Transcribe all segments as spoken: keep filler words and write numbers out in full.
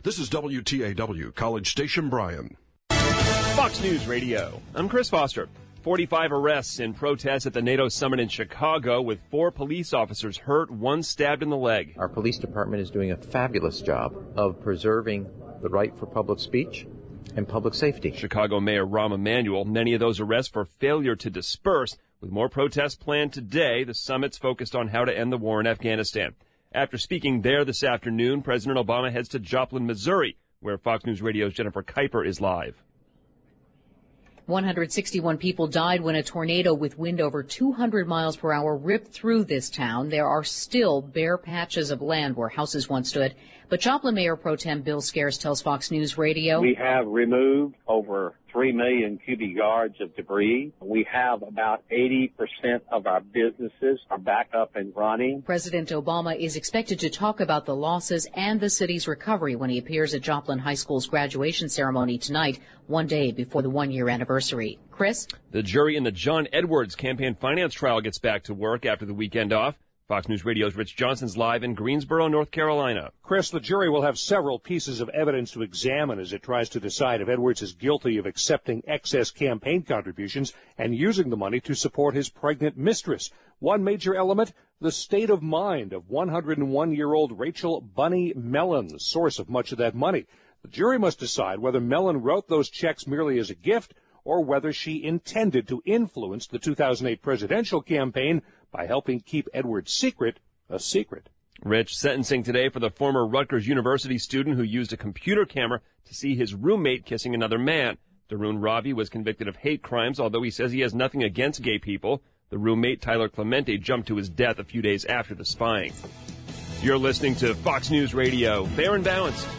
This is W T A W, College Station, Bryan. Fox News Radio. I'm Chris Foster. forty-five arrests in protests at the NATO summit in Chicago, with four police officers hurt, one stabbed in the leg. Our police department is doing a fabulous job of preserving the right for public speech and public safety. Chicago Mayor Rahm Emanuel, many of those arrests for failure to disperse. With more protests planned today, the summit's focused on how to end the war in Afghanistan. After speaking there this afternoon, President Obama heads to Joplin, Missouri, where Fox News Radio's Jennifer Kuiper is live. one hundred sixty-one people died when a tornado with wind over two hundred miles per hour ripped through this town. There are still bare patches of land where houses once stood. But Joplin Mayor Pro Tem Bill Scares tells Fox News Radio, we have removed over three million cubic yards of debris. We have about eighty percent of our businesses are back up and running. President Obama is expected to talk about the losses and the city's recovery when he appears at Joplin High School's graduation ceremony tonight, one day before the one-year anniversary. Chris? The jury in the John Edwards campaign finance trial gets back to work after the weekend off. Fox News Radio's Rich Johnson's live in Greensboro, North Carolina. Chris, the jury will have several pieces of evidence to examine as it tries to decide if Edwards is guilty of accepting excess campaign contributions and using the money to support his pregnant mistress. One major element, the state of mind of one hundred one-year-old Rachel Bunny Mellon, the source of much of that money. The jury must decide whether Mellon wrote those checks merely as a gift or whether she intended to influence the two thousand eight presidential campaign by helping keep Edwards' secret a secret. Rich, sentencing today for the former Rutgers University student who used a computer camera to see his roommate kissing another man. Darun Ravi was convicted of hate crimes, although he says he has nothing against gay people. The roommate, Tyler Clemente, jumped to his death a few days after the spying. You're listening to Fox News Radio, fair and balanced.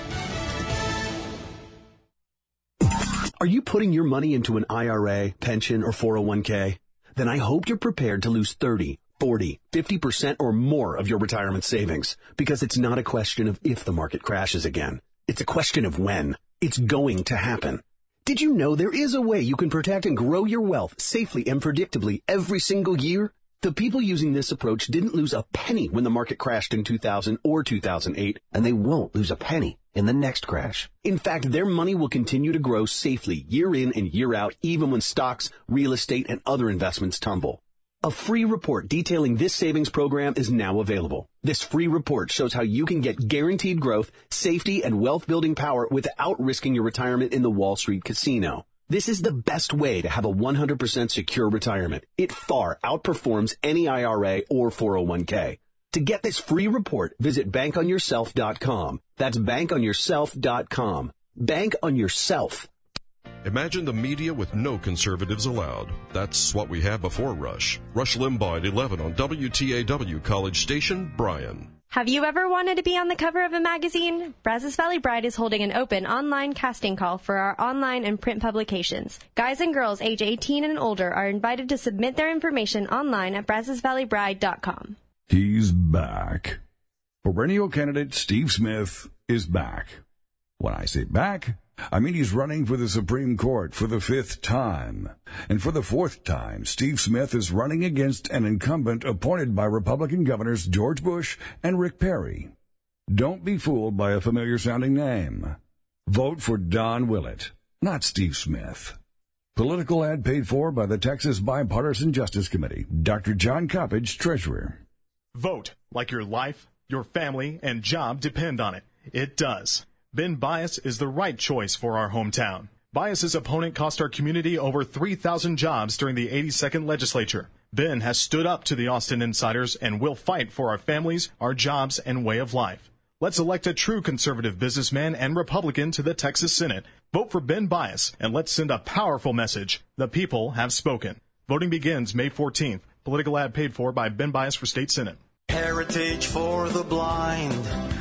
Are you putting your money into an I R A, pension, or four oh one k? Then I hope you're prepared to lose thirty, forty, fifty percent or more of your retirement savings, because it's not a question of if the market crashes again. It's a question of when. It's going to happen. Did you know there is a way you can protect and grow your wealth safely and predictably every single year? The people using this approach didn't lose a penny when the market crashed in two thousand or two thousand eight, and they won't lose a penny in the next crash. In fact, their money will continue to grow safely year in and year out, even when stocks, real estate, and other investments tumble. A free report detailing this savings program is now available. This free report shows how you can get guaranteed growth, safety, and wealth-building power without risking your retirement in the Wall Street casino. This is the best way to have a one hundred percent secure retirement. It far outperforms any I R A or four oh one k. To get this free report, visit bank on yourself dot com. That's bank on yourself dot com. Bank on yourself. Imagine the media with no conservatives allowed. That's what we had before Rush. Rush Limbaugh at eleven on W T A W College Station, Bryan. Have you ever wanted to be on the cover of a magazine? Brazos Valley Bride is holding an open online casting call for our online and print publications. Guys and girls age eighteen and older are invited to submit their information online at brazos valley bride dot com. He's back. Perennial candidate Steve Smith is back. When I say back, I mean he's running for the Supreme Court for the fifth time. And for the fourth time, Steve Smith is running against an incumbent appointed by Republican governors George Bush and Rick Perry. Don't be fooled by a familiar-sounding name. Vote for Don Willett, not Steve Smith. Political ad paid for by the Texas Bipartisan Justice Committee. Doctor John Coppage, Treasurer. Vote like your life, your family, and job depend on it. It does. Ben Bias is the right choice for our hometown. Bias's opponent cost our community over three thousand jobs during the eighty-second legislature. Ben has stood up to the Austin insiders and will fight for our families, our jobs, and way of life. Let's elect a true conservative businessman and Republican to the Texas Senate. Vote for Ben Bias, and let's send a powerful message. The people have spoken. Voting begins May fourteenth. Political ad paid for by Ben Bias for State Senate. Heritage for the Blind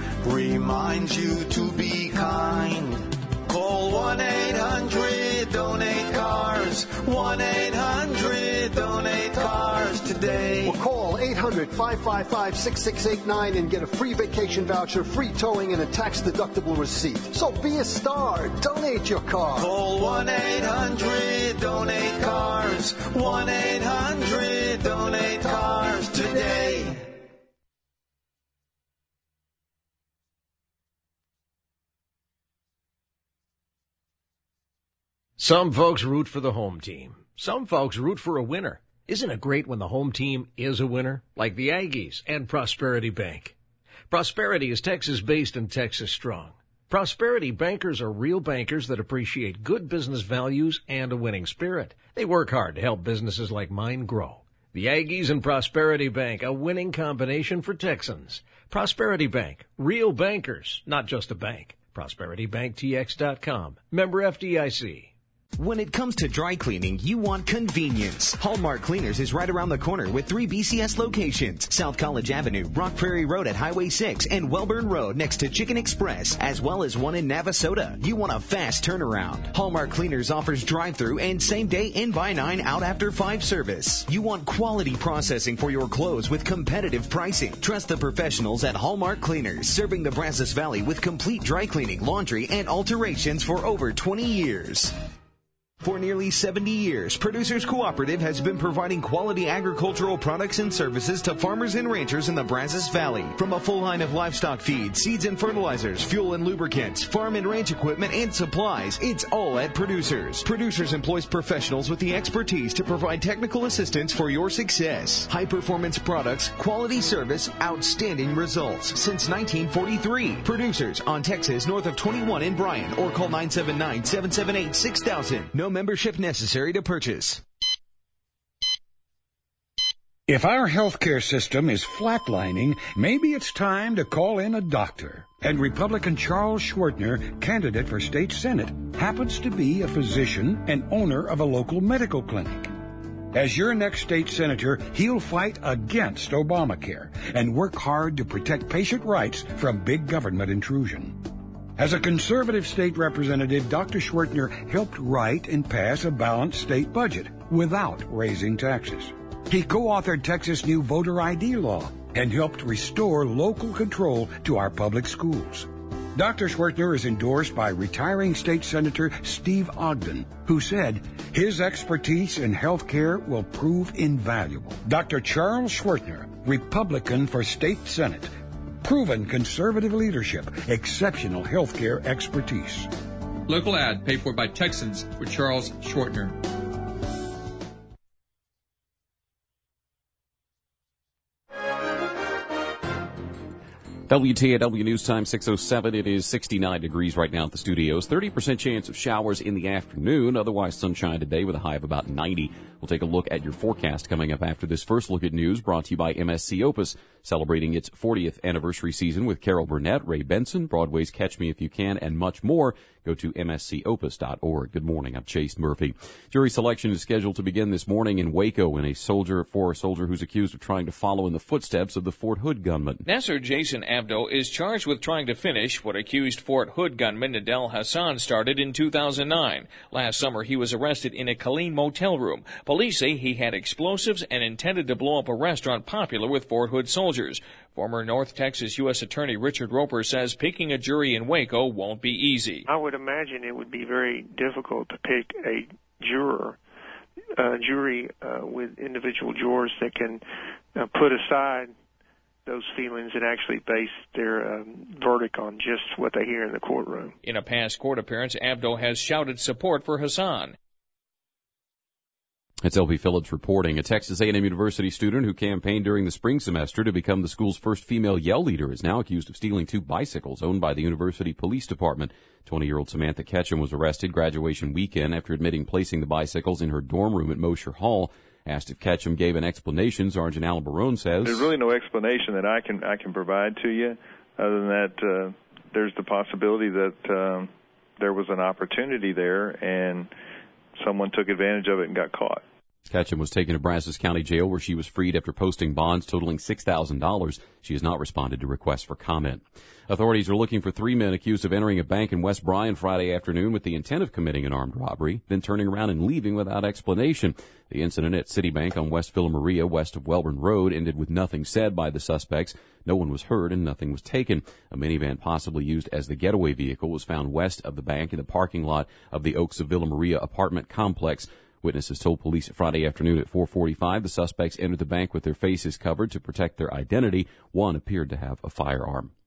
reminds you to be kind. Call one eight hundred donate cars. one eight hundred donate cars today. Or call eight hundred, five five five, six six eight nine and get a free vacation voucher, free towing, and a tax-deductible receipt. So be a star. Donate your car. Call one eight hundred donate cars. one eight hundred donate cars today. Some folks root for the home team. Some folks root for a winner. Isn't it great when the home team is a winner? Like the Aggies and Prosperity Bank. Prosperity is Texas-based and Texas-strong. Prosperity bankers are real bankers that appreciate good business values and a winning spirit. They work hard to help businesses like mine grow. The Aggies and Prosperity Bank, a winning combination for Texans. Prosperity Bank, real bankers, not just a bank. Prosperity Bank T X dot com. Member F D I C. When it comes to dry cleaning, you want convenience. Hallmark Cleaners is right around the corner with three B C S locations. South College Avenue, Rock Prairie Road at Highway six, and Welburn Road next to Chicken Express, as well as one in Navasota. You want a fast turnaround. Hallmark Cleaners offers drive-through and same-day in-by nine, out after five service. You want quality processing for your clothes with competitive pricing. Trust the professionals at Hallmark Cleaners, serving the Brazos Valley with complete dry cleaning, laundry, and alterations for over twenty years. For nearly seventy years, Producers Cooperative has been providing quality agricultural products and services to farmers and ranchers in the Brazos Valley. From a full line of livestock feed, seeds and fertilizers, fuel and lubricants, farm and ranch equipment and supplies, it's all at Producers. Producers employs professionals with the expertise to provide technical assistance for your success. High-performance products, quality service, outstanding results. Since nineteen forty-three, Producers on Texas north of twenty-one in Bryan, or call nine seven nine, seven seven eight, six thousand. No membership necessary to purchase. If our healthcare system is flatlining, maybe it's time to call in a doctor. And Republican Charles Schwertner, candidate for state senate, happens to be a physician and owner of a local medical clinic. As your next state senator, he'll fight against Obamacare and work hard to protect patient rights from big government intrusion. As a conservative state representative, Doctor Schwertner helped write and pass a balanced state budget without raising taxes. He co-authored Texas' new voter I D law and helped restore local control to our public schools. Doctor Schwertner is endorsed by retiring state senator Steve Ogden, who said his expertise in health care will prove invaluable. Doctor Charles Schwertner, Republican for state senate. Proven conservative leadership, exceptional healthcare expertise. Local ad paid for by Texans for Charles Schwertner. W T A W News Time six oh seven. It is sixty-nine degrees right now at the studios. thirty percent chance of showers in the afternoon. Otherwise sunshine today with a high of about ninety. We'll take a look at your forecast coming up after this first look at news brought to you by M S C Opus, celebrating its fortieth anniversary season with Carol Burnett, Ray Benson, Broadway's Catch Me If You Can, and much more. Go to M S C opus dot org. Good morning. I'm Chase Murphy. Jury selection is scheduled to begin this morning in Waco in a soldier for a soldier who's accused of trying to follow in the footsteps of the Fort Hood gunman. Nasser Jason Abdo is charged with trying to finish what accused Fort Hood gunman Nadel Hassan started in two thousand nine. Last summer, he was arrested in a Killeen motel room. Police say he had explosives and intended to blow up a restaurant popular with Fort Hood soldiers. Former North Texas U S Attorney Richard Roper says picking a jury in Waco won't be easy. I would imagine it would be very difficult to pick a juror, a jury uh, with individual jurors that can uh, put aside those feelings and actually base their um, verdict on just what they hear in the courtroom. In a past court appearance, Abdo has shouted support for Hassan. It's L B Phillips reporting. A Texas A and M University student who campaigned during the spring semester to become the school's first female Yell leader is now accused of stealing two bicycles owned by the university police department. twenty-year-old Samantha Ketchum was arrested graduation weekend after admitting placing the bicycles in her dorm room at Mosher Hall. Asked if Ketchum gave an explanation, Sergeant Alan Barone says, "There's really no explanation that I can I can provide to you, other than that uh, there's the possibility that um, there was an opportunity there and someone took advantage of it and got caught." Ketchum was taken to Brazos County Jail, where she was freed after posting bonds totaling six thousand dollars. She has not responded to requests for comment. Authorities are looking for three men accused of entering a bank in West Bryan Friday afternoon with the intent of committing an armed robbery, then turning around and leaving without explanation. The incident at Citibank on West Villa Maria, west of Welburn Road, ended with nothing said by the suspects. No one was hurt and nothing was taken. A minivan possibly used as the getaway vehicle was found west of the bank in the parking lot of the Oaks of Villa Maria apartment complex. Witnesses told police Friday afternoon at four forty-five the suspects entered the bank with their faces covered to protect their identity. One appeared to have a firearm.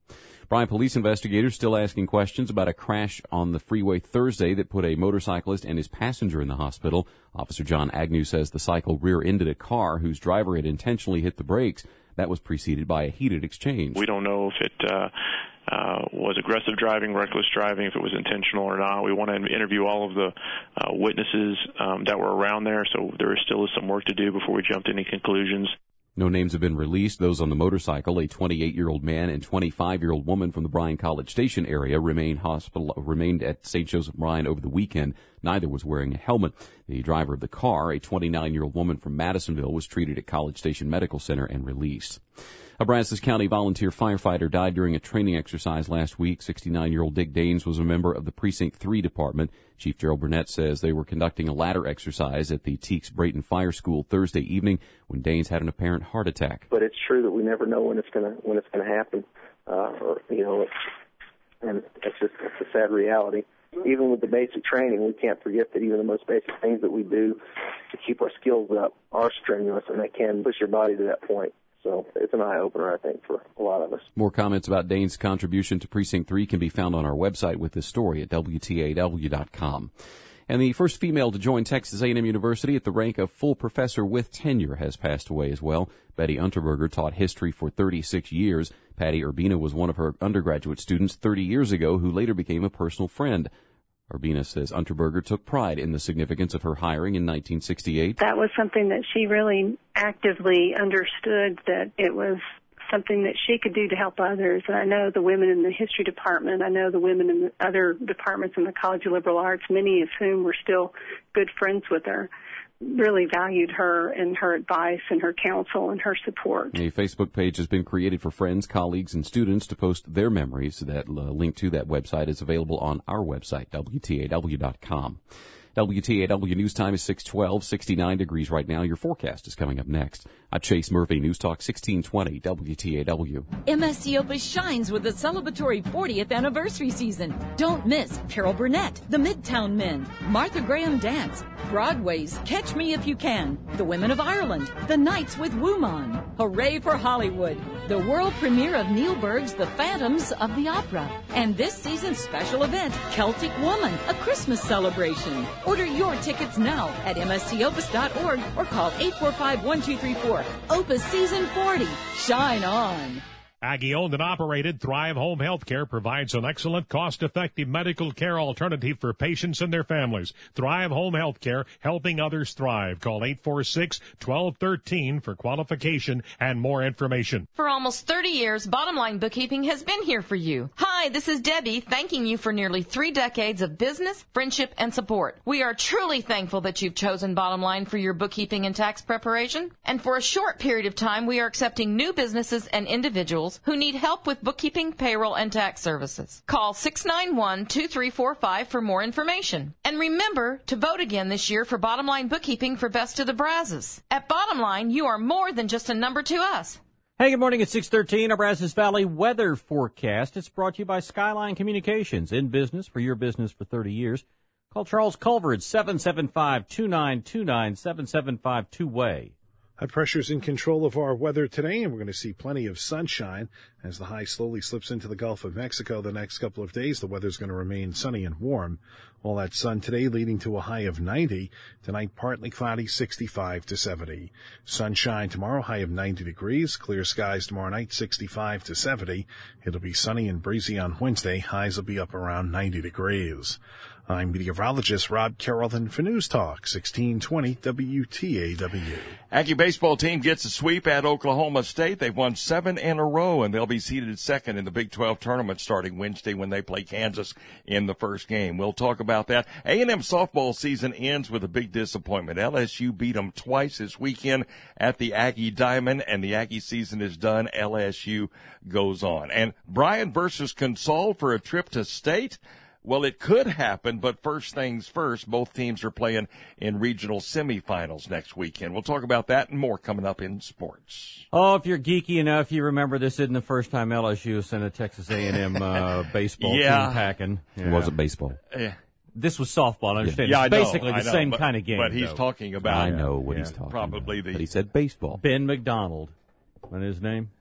Bryan police investigators still asking questions about a crash on the freeway Thursday that put a motorcyclist and his passenger in the hospital. Officer John Agnew says the cycle rear-ended a car whose driver had intentionally hit the brakes. That was preceded by a heated exchange. We don't know if it uh, uh, was aggressive driving, reckless driving, if it was intentional or not. We want to interview all of the uh, witnesses um, that were around there, so there still is some work to do before we jump to any conclusions. No names have been released. Those on the motorcycle, a twenty-eight-year-old man and twenty-five-year-old woman from the Bryan College Station area, remained hospital remained at Saint Joseph Bryan over the weekend. Neither was wearing a helmet. The driver of the car, a twenty-nine-year-old woman from Madisonville, was treated at College Station Medical Center and released. A Brazos County volunteer firefighter died during a training exercise last week. sixty-nine-year-old Dick Daines was a member of the Precinct three department. Chief Gerald Burnett says they were conducting a ladder exercise at the Teeks Brayton Fire School Thursday evening when Daines had an apparent heart attack. But it's true that we never know when it's gonna when it's gonna happen, uh, or you know, it's, and it's just it's a sad reality. Even with the basic training, we can't forget that even the most basic things that we do to keep our skills up are strenuous, and they can push your body to that point. So it's an eye-opener, I think, for a lot of us. More comments about Daines' contribution to Precinct three can be found on our website with this story at W T A W dot com. And the first female to join Texas A and M University at the rank of full professor with tenure has passed away as well. Betty Unterberger taught history for thirty-six years. Patty Urbina was one of her undergraduate students thirty years ago who later became a personal friend. Urbina says Unterberger took pride in the significance of her hiring in nineteen sixty-eight. That was something that she really actively understood, that it was something that she could do to help others. And I know the women in the history department, I know the women in the other departments in the College of Liberal Arts, many of whom were still good friends with her, really valued her and her advice and her counsel and her support. A Facebook page has been created for friends, colleagues, and students to post their memories. That uh, link to that website is available on our website, W T A W dot com. W T A W News Time is six twelve, sixty-nine degrees right now. Your forecast is coming up next. I'm Chase Murphy, News Talk sixteen twenty, W T A W. M S C Opus shines with the celebratory fortieth anniversary season. Don't miss Carol Burnett, The Midtown Men, Martha Graham Dance, Broadway's Catch Me If You Can, The Women of Ireland, The Nights with Woman, Hooray for Hollywood, the world premiere of Neil Berg's The Phantoms of the Opera, and this season's special event, Celtic Woman, a Christmas celebration. Order your tickets now at M S C opus dot org or call eight four five, one two three four. Opus Season forty. Shine on. Aggie-owned and operated Thrive Home Healthcare provides an excellent, cost-effective medical care alternative for patients and their families. Thrive Home Healthcare, helping others thrive. Call eight four six, one two one three for qualification and more information. For almost thirty years, Bottom Line Bookkeeping has been here for you. Hi, this is Debbie, thanking you for nearly three decades of business, friendship, and support. We are truly thankful that you've chosen Bottom Line for your bookkeeping and tax preparation. And for a short period of time, we are accepting new businesses and individuals who need help with bookkeeping, payroll, and tax services. Call six nine one, two three four five for more information. And remember to vote again this year for Bottom Line Bookkeeping for Best of the Brazos. At Bottom Line, you are more than just a number to us. Hey, good morning. It's six thirteen, our Brazos Valley weather forecast. It's brought to you by Skyline Communications, in business for your business for thirty years. Call Charles Culver at seven seven five, two nine two nine, seven seven five two way. High pressure's in control of our weather today, and we're going to see plenty of sunshine as the high slowly slips into the Gulf of Mexico the next couple of days. The weather's going to remain sunny and warm. All that sun today leading to a high of ninety. Tonight, partly cloudy, sixty-five to seventy. Sunshine tomorrow, high of ninety degrees. Clear skies tomorrow night, sixty-five to seventy. It'll be sunny and breezy on Wednesday. Highs will be up around ninety degrees. I'm meteorologist Rob Carrollton for News Talk sixteen twenty W T A W. Aggie baseball team gets a sweep at Oklahoma State. They've won seven in a row, and they'll be seeded second in the Big twelve tournament starting Wednesday when they play Kansas in the first game. We'll talk about that. A and M softball season ends with a big disappointment. L S U beat them twice this weekend at the Aggie Diamond, and the Aggie season is done. L S U goes on. And Bryan versus Consol for a trip to state. Well, it could happen, but first things first, both teams are playing in regional semifinals next weekend. We'll talk about that and more coming up in sports. Oh, if you're geeky enough, you remember this isn't the first time L S U sent a Texas A and M uh, baseball yeah. team packing. Yeah. It wasn't baseball. Yeah. This was softball, I understand. Yeah, it's I know, basically the I know, same but, kind of game. But he's though. talking about I know what yeah, he's talking probably about. The, but he said baseball. Ben McDonald. What is his name?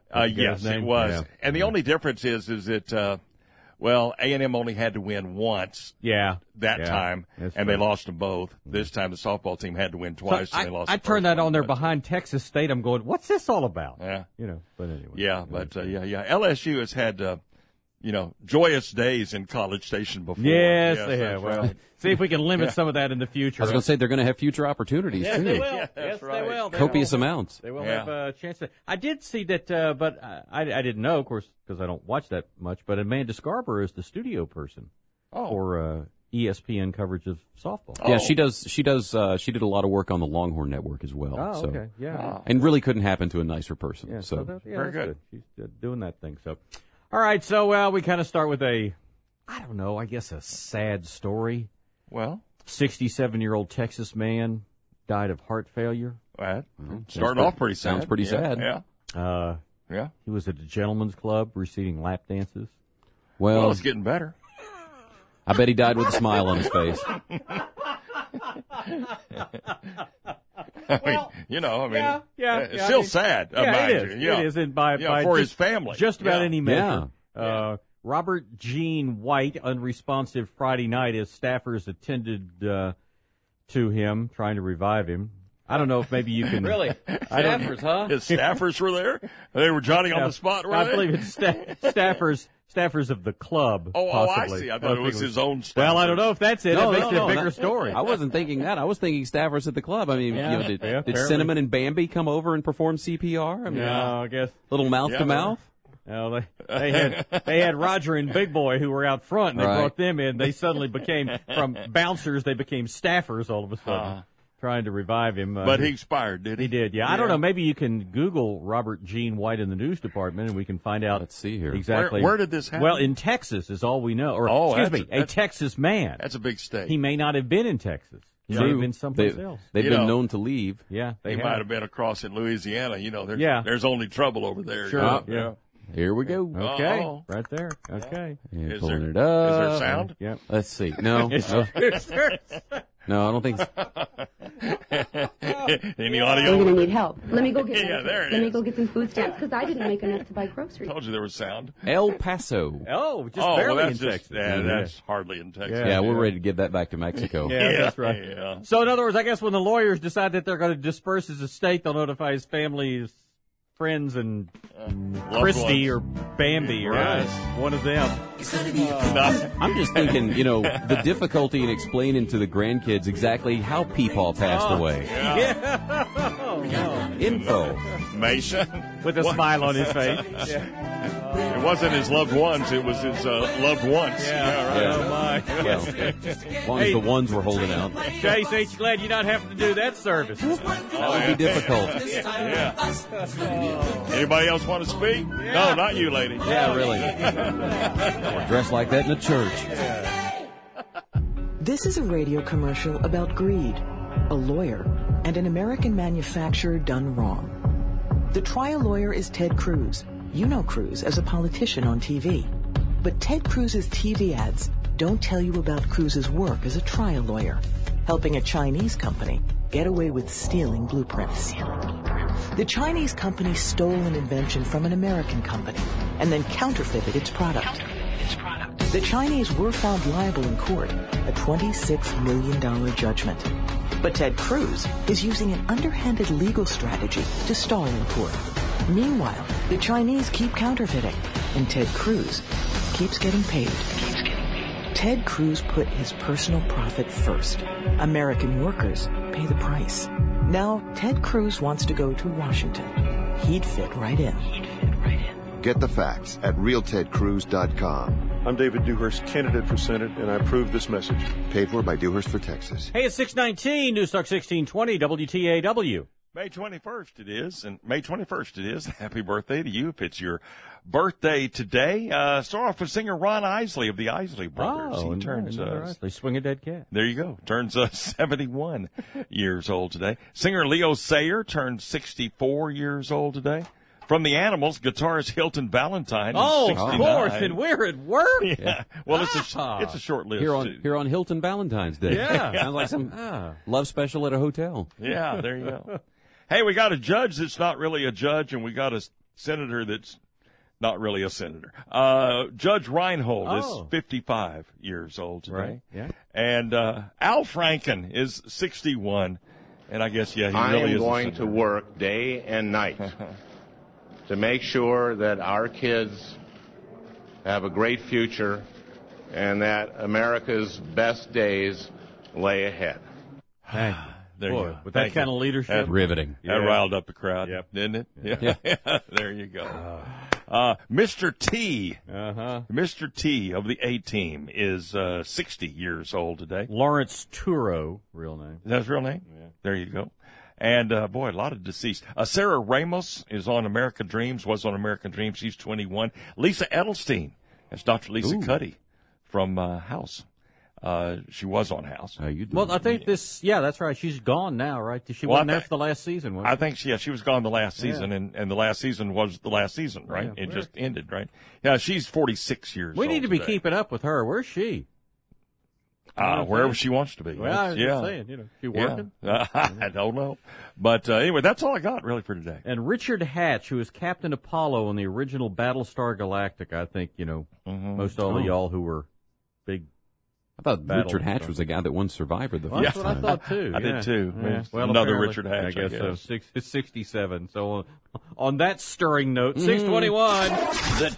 Uh, yes, it was. Yeah. And the only difference is, is that, uh, well, A and M only had to win once. Yeah. That yeah, time, and right. they lost them both. This time, the softball team had to win twice, so and they I, lost. I the turned first that on there but, behind Texas State. I'm going, what's this all about? Yeah. You know, but anyway. Yeah, but uh, yeah, yeah. L S U has had, uh, you know, joyous days in College Station before. Yes, yes they have. Well, right. see if we can limit yeah. some of that in the future. I was going to say they're going to have future opportunities yes, too. They will. Yeah, yes, right. they will. They Copious will. amounts. They will yeah. have a chance to. I did see that, uh, but I, I didn't know, of course, because I don't watch that much. But Amanda Scarborough is the studio person oh. for uh, E S P N coverage of softball. Yeah, Oh. she does. She does. Uh, she did a lot of work on the Longhorn Network as well. Oh, so. okay. Yeah. Oh. And really couldn't happen to a nicer person. Yeah, so, so that, yeah, very that's good. good. She's uh, doing that thing. So, all right. So, uh, we kind of start with a, I don't know, I guess a sad story. Well, sixty-seven-year-old Texas man died of heart failure. right. Mm-hmm. Started off pretty sad. Sounds pretty yeah, sad. Yeah. Uh, Yeah. he was at a gentleman's club receiving lap dances. Well, Well, it's getting better. I bet he died with a smile on his face. I mean, you know, I mean, yeah, yeah, it's yeah, still I mean, sad. uh, Yeah, mind it is. you. Yeah. It is, and by, Yeah, by for just, his family. just about Yeah. any measure. Yeah. Uh, Robert Gene White, unresponsive Friday night as staffers attended uh, to him, trying to revive him. I don't know if maybe you can really staffers, huh? His staffers were there. They were Johnny on Yeah, the spot. Were I they? believe it's sta- staffers. Staffers of the club. Oh, oh, I possibly. see. I thought it was think his own staffers. Well, I don't know if that's it. No, that makes no, it a no, bigger that- story. I wasn't thinking that. I was thinking staffers at the club. I mean, Yeah. you know, did, Yeah, did apparently. Cinnamon and Bambi come over and perform C P R? I mean, No, I guess. little mouth Yeah, to they mouth. No, they, they had they had Roger and Big Boy who were out front, and they Right. brought them in. They suddenly became from bouncers. They became staffers all of a sudden, Uh-huh. trying to revive him. Uh, But he expired, did he? he did. Yeah, I don't know. Maybe you can Google Robert Gene White in the news department, and we can find out. Let's see here. Exactly. Where, where did this happen? Well, in Texas is all we know. Or Oh, excuse that's me, a- a that's- Texas man. That's a big state. He may not have been in Texas. He may True. have been someplace They- else. They've You been know. known to leave. Yeah, they he have. might have been across in Louisiana. You know, there's, Yeah. there's only trouble over there. Sure. you know? Yeah. Here we go. Okay, Uh-oh. right there. Okay. Yeah, Is pulling there- it up. is there sound? Yep. Let's see. No, no, no, I don't think. Any I'm audio? going to need help. Let me go get Yeah, there it Let me is. go get some food stamps because I didn't make enough to buy groceries. Told you there was sound. El Paso. Oh, just oh, barely well, that's in just, Texas. Yeah, Yeah. that's hardly in Texas. Yeah. Yeah, we're ready to give that back to Mexico. Yeah, that's right. Yeah. So, in other words, I guess when the lawyers decide that they're going to disperse his estate, they'll notify his family, his friends, and Loved Christy ones. or Bambi or Right. one of them. No. I'm just thinking, you know, the difficulty in explaining to the grandkids exactly how Peepaw passed Oh. away. Yeah. Oh, no. Info. Mason. With a What? smile on his face. It wasn't his loved ones. It was his uh, loved ones. Yeah, right. Oh, my. Well, as long as Hey. the ones were holding out. Chase, ain't you glad you're not having to do that service? That would be difficult. Yeah. Anybody else want to speak? No, not you, lady. Yeah, really. Dressed like that in a church. This is a radio commercial about greed, a lawyer, and an American manufacturer done wrong. The trial lawyer is Ted Cruz. You know Cruz as a politician on T V. But Ted Cruz's T V ads don't tell you about Cruz's work as a trial lawyer, helping a Chinese company get away with stealing blueprints. The Chinese company stole an invention from an American company and then counterfeited its product. The Chinese were found liable in court, a twenty-six million dollars judgment. But Ted Cruz is using an underhanded legal strategy to stall in court. Meanwhile, the Chinese keep counterfeiting, and Ted Cruz keeps getting paid. Ted Cruz put his personal profit first. American workers pay the price. Now, Ted Cruz wants to go to Washington. He'd fit right in. Get the facts at real ted cruz dot com. I'm David Dewhurst, candidate for Senate, and I approve this message. Paid for by Dewhurst for Texas. Hey, it's six nineteen, News Talk sixteen twenty, W T A W. May twenty-first it is, and May twenty-first it is. Happy birthday to you if it's your birthday today. Uh, start off with singer Ron Isley of the Isley Brothers. Oh, he turns, uh, they swing a dead cat. there you go, turns uh, seventy-one years old today. Singer Leo Sayer turns sixty-four years old today. From the Animals, guitarist Hilton Valentine. Oh, is of sixty-nine. course, and we're at work. Yeah. Well, it's a Ah. it's a short list Here on too. here on Hilton Valentine's Day. Yeah. Sounds like some Ah. love special at a hotel. Yeah, there you go. Hey, we got a judge that's not really a judge, and we got a senator that's not really a senator. Uh, Judge Reinhold Oh. is fifty-five years old today. Right, yeah. And uh, Al Franken is sixty-one. And I guess, yeah, he I really am is. going to work day and night to make sure that our kids have a great future and that America's best days lay ahead. Hey, there boy, you go. with that Thank kind you. of leadership. That, Riveting. That Yeah. riled up the crowd, Yep. didn't it? Yeah. Yeah. There you go. Uh, Mister T. Uh-huh. Mister T of the A-Team is uh, sixty years old today. Lawrence Turo, real name. Is that his real name? Yeah. There you go. And, uh, boy, a lot of deceased. Uh, Sarah Ramos is on American Dreams, was on American Dreams. She's twenty-one. Lisa Edelstein. That's Doctor Lisa Ooh. Cuddy from uh, House. Uh, she was on House. How you doing? Well, I think this, yeah, that's right. She's gone now, right? She Well, wasn't I there thi- for the last season, was I she? think she, yeah, she was gone the last season, Yeah. and, and the last season was the last season, right? Yeah, it right. just ended, right? Yeah, she's forty-six years We old need to be today. keeping up with her. Where's she? You know what Uh, I'm wherever saying? she wants to be. Well, I was yeah. just saying, you know, she working? Yeah. I don't know. But uh, anyway, that's all I got really for today. And Richard Hatch, who was Captain Apollo on the original Battlestar Galactica, I think, you know, Mm-hmm. most all Oh. of y'all who were big. I thought Battle Richard Hatch stuff. was the guy that won Survivor the Well, first that's what I time. thought too. I yeah. did too. Yeah. It's Well, another apparently- Richard Hatch, I I guess so. guess. Six, it's sixty-seven. So uh, on that stirring note, six twenty-one. The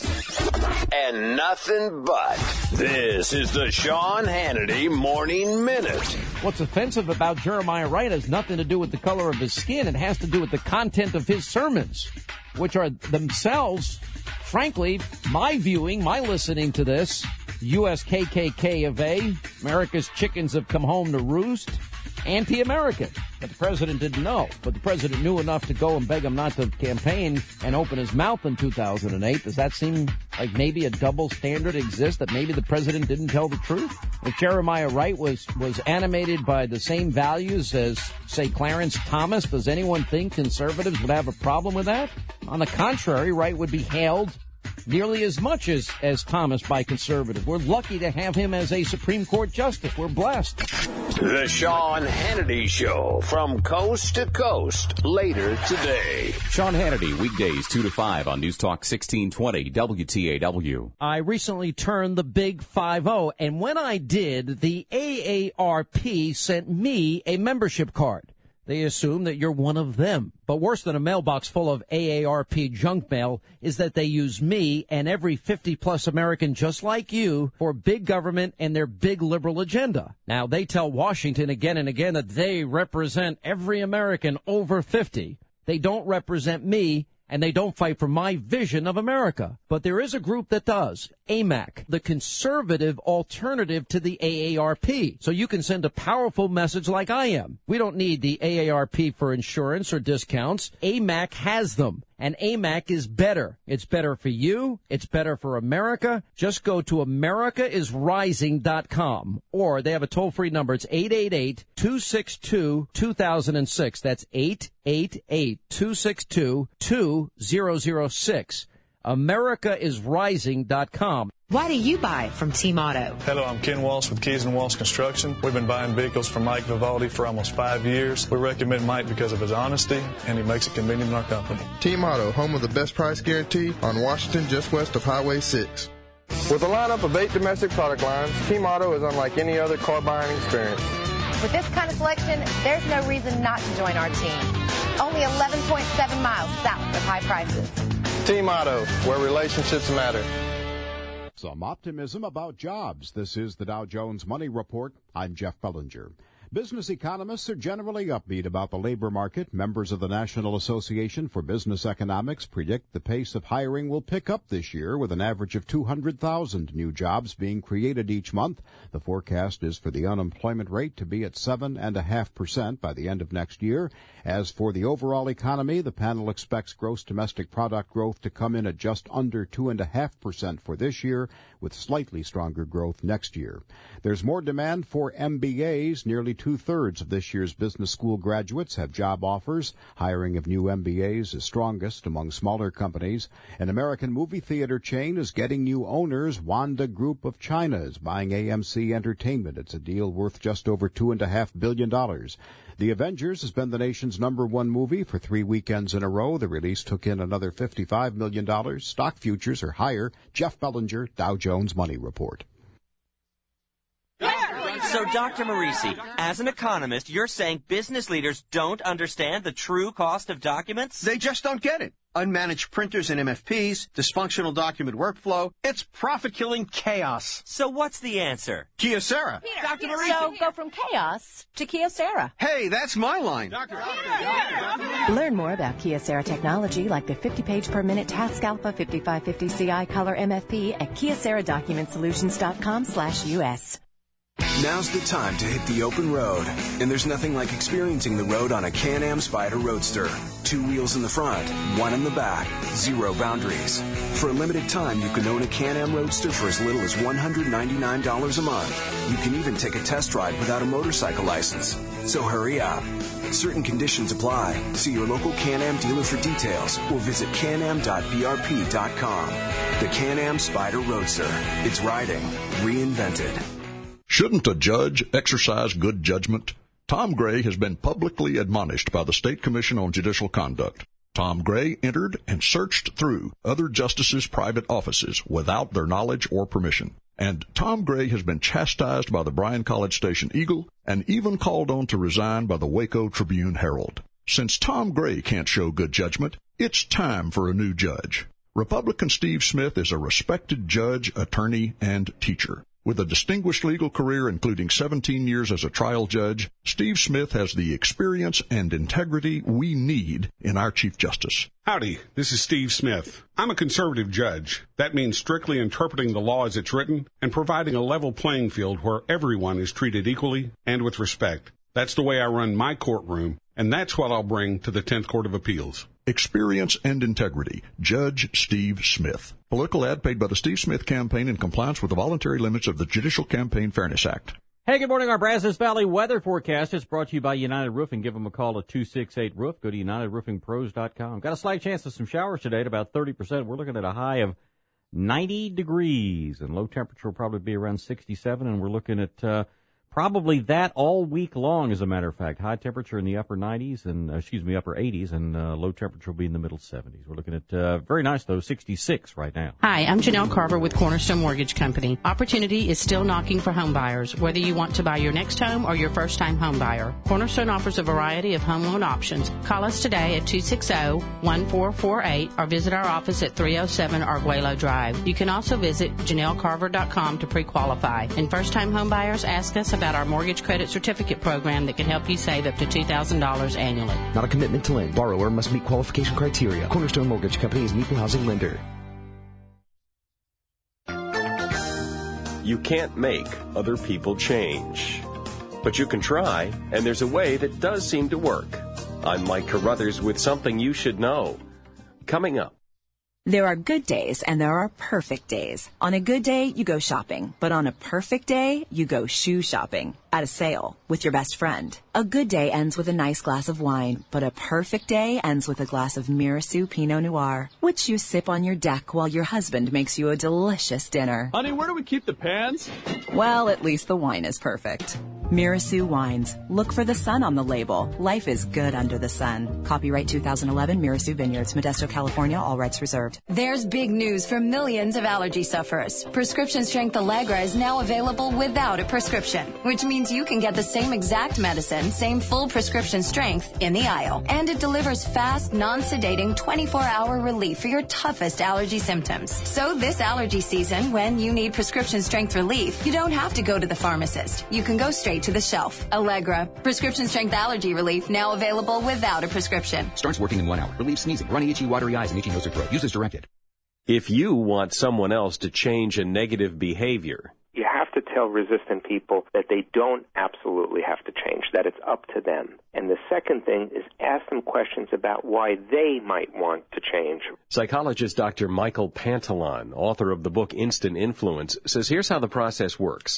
truth and nothing but. This is the Sean Hannity Morning Minute. What's offensive about Jeremiah Wright has nothing to do with the color of his skin. It has to do with the content of his sermons, which are themselves, frankly, my viewing, my listening to this, U S K K K of A, America's chickens have come home to roost, anti-American. But the president didn't know. But the president knew enough to go and beg him not to campaign and open his mouth in two thousand eight. Does that seem like maybe a double standard exists, that maybe the president didn't tell the truth? If Jeremiah Wright was, was animated by the same values as, say, Clarence Thomas, does anyone think conservatives would have a problem with that? On the contrary, Wright would be hailed nearly as much as, as Thomas by conservatives. We're lucky to have him as a Supreme Court justice. We're blessed. The Sean Hannity Show from coast to coast later today. Sean Hannity, weekdays two to five on News Talk sixteen twenty W T A W. I recently turned the big five oh, and when I did, the A A R P sent me a membership card. They assume that you're one of them. But worse than a mailbox full of A A R P junk mail is that they use me and every fifty-plus American just like you for big government and their big liberal agenda. Now, they tell Washington again and again that they represent every American over fifty. They don't represent me, and they don't fight for my vision of America. But there is a group that does, A M A C, the conservative alternative to the A A R P. So you can send a powerful message like I am. We don't need the A A R P for insurance or discounts. A M A C has them. And A M A C is better. It's better for you. It's better for America. Just go to america is rising dot com. Or they have a toll-free number. It's eight eight eight, two six two, two thousand six. That's eight eight eight, two six two, two thousand six. america is rising dot com. Why do you buy from Team Auto? Hello, I'm Ken Walsh with Keys and Walsh Construction. We've been buying vehicles from Mike Vivaldi for almost five years. We recommend Mike because of his honesty, and he makes it convenient in our company. Team Auto, home of the best price guarantee on Washington, just west of Highway six. With a lineup of eight domestic product lines, Team Auto is unlike any other car buying experience. With this kind of selection, there's no reason not to join our team. Only eleven point seven miles south of high prices. Team Auto, where relationships matter. Some optimism about jobs. This is the Dow Jones Money Report. I'm Jeff Bellinger. Business economists are generally upbeat about the labor market. Members of the National Association for Business Economics predict the pace of hiring will pick up this year with an average of two hundred thousand new jobs being created each month. The forecast is for the unemployment rate to be at seven point five percent by the end of next year. As for the overall economy, the panel expects gross domestic product growth to come in at just under two point five percent for this year, with slightly stronger growth next year. There's more demand for M B As. Nearly two-thirds of this year's business school graduates have job offers. Hiring of new M B As is strongest among smaller companies. An American movie theater chain is getting new owners. Wanda Group of China is buying A M C Entertainment. It's a deal worth just over two and a half billion dollars. The Avengers has been the nation's number one movie for three weekends in a row. The release took in another fifty-five million dollars. Stock futures are higher. Jeff Bellinger, Dow Jones Money Report. So, Doctor Marisi, as an economist, you're saying business leaders don't understand the true cost of documents? They just don't get it. Unmanaged printers and M F Ps, dysfunctional document workflow, it's profit-killing chaos. So what's the answer? Kyocera. Doctor Marisi. So, go from chaos to Kyocera. Hey, that's my line. Doctor, Learn more about Kyocera technology like the fifty page per minute Task Alpha fifty-five fifty C I Color M F P at Kyocera Document Solutions dot com slash U S. Now's the time to hit the open road, and there's nothing like experiencing the road on a Can-Am Spyder Roadster. Two wheels in the front, one in the back, zero boundaries. For a limited time, you can own a Can-Am Roadster for as little as one hundred ninety-nine dollars a month. You can even take a test ride without a motorcycle license. So hurry up. Certain conditions apply. See your local Can-Am dealer for details or visit can am dot b r p dot com. The Can-Am Spyder Roadster. It's riding reinvented. Shouldn't a judge exercise good judgment? Tom Gray has been publicly admonished by the State Commission on Judicial Conduct. Tom Gray entered and searched through other justices' private offices without their knowledge or permission. And Tom Gray has been chastised by the Bryan College Station Eagle and even called on to resign by the Waco Tribune Herald. Since Tom Gray can't show good judgment, it's time for a new judge. Republican Steve Smith is a respected judge, attorney, and teacher. With a distinguished legal career, including seventeen years as a trial judge, Steve Smith has the experience and integrity we need in our Chief Justice. Howdy, this is Steve Smith. I'm a conservative judge. That means strictly interpreting the law as it's written and providing a level playing field where everyone is treated equally and with respect. That's the way I run my courtroom, and that's what I'll bring to the tenth Court of Appeals. Experience and integrity. Judge Steve Smith. Political ad paid by the Steve Smith Campaign in compliance with the voluntary limits of the Judicial Campaign Fairness Act. Hey, good morning. Our Brazos Valley weather forecast is brought to you by United Roofing. Give them a call at two six eight roof. Go to united roofing pros dot com. Got a slight chance of some showers today at about thirty percent. We're looking at a high of ninety degrees, and low temperature will probably be around sixty-seven, and we're looking at uh, probably that all week long, as a matter of fact. High temperature in the upper nineties and, uh, excuse me, upper eighties, and uh, low temperature will be in the middle seventies. We're looking at, uh, very nice, though, sixty-six right now. Hi, I'm Janelle Carver with Cornerstone Mortgage Company. Opportunity is still knocking for home buyers, whether you want to buy your next home or your first-time home buyer. Cornerstone offers a variety of home loan options. Call us today at two six zero, one four four eight or visit our office at three oh seven Arguello Drive. You can also visit janelle carver dot com to pre-qualify. And first-time home buyers, ask us about our mortgage credit certificate program that can help you save up to two thousand dollars annually. Not a commitment to lend. Borrower must meet qualification criteria. Cornerstone Mortgage Company is an equal housing lender. You can't make other people change. But you can try, and there's a way that does seem to work. I'm Mike Carruthers with something you should know. Coming up. There are good days and there are perfect days. On a good day, you go shopping. But on a perfect day, you go shoe shopping. At a sale. With your best friend. A good day ends with a nice glass of wine. But a perfect day ends with a glass of Mirasu Pinot Noir, which you sip on your deck while your husband makes you a delicious dinner. Honey, where do we keep the pans? Well, at least the wine is perfect. Mirasu Wines. Look for the sun on the label. Life is good under the sun. Copyright two thousand eleven Mirasu Vineyards, Modesto, California. All rights reserved. There's big news for millions of allergy sufferers. Prescription strength Allegra is now available without a prescription, which means you can get the same exact medicine, same full prescription strength in the aisle. And it delivers fast, non-sedating, twenty-four hour relief for your toughest allergy symptoms. So this allergy season, when you need prescription strength relief, you don't have to go to the pharmacist. You can go straight to the shelf. Allegra, prescription strength allergy relief, now available without a prescription. Starts working in one hour. Relieves sneezing, runny, itchy, watery eyes, and itchy nose or throat. Use as directed. If you want someone else to change a negative behavior, you have to tell resistant people that they don't absolutely have to change, that it's up to them. And the second thing is ask them questions about why they might want to change. Psychologist Doctor Michael Pantalon, author of the book Instant Influence, says here's how the process works.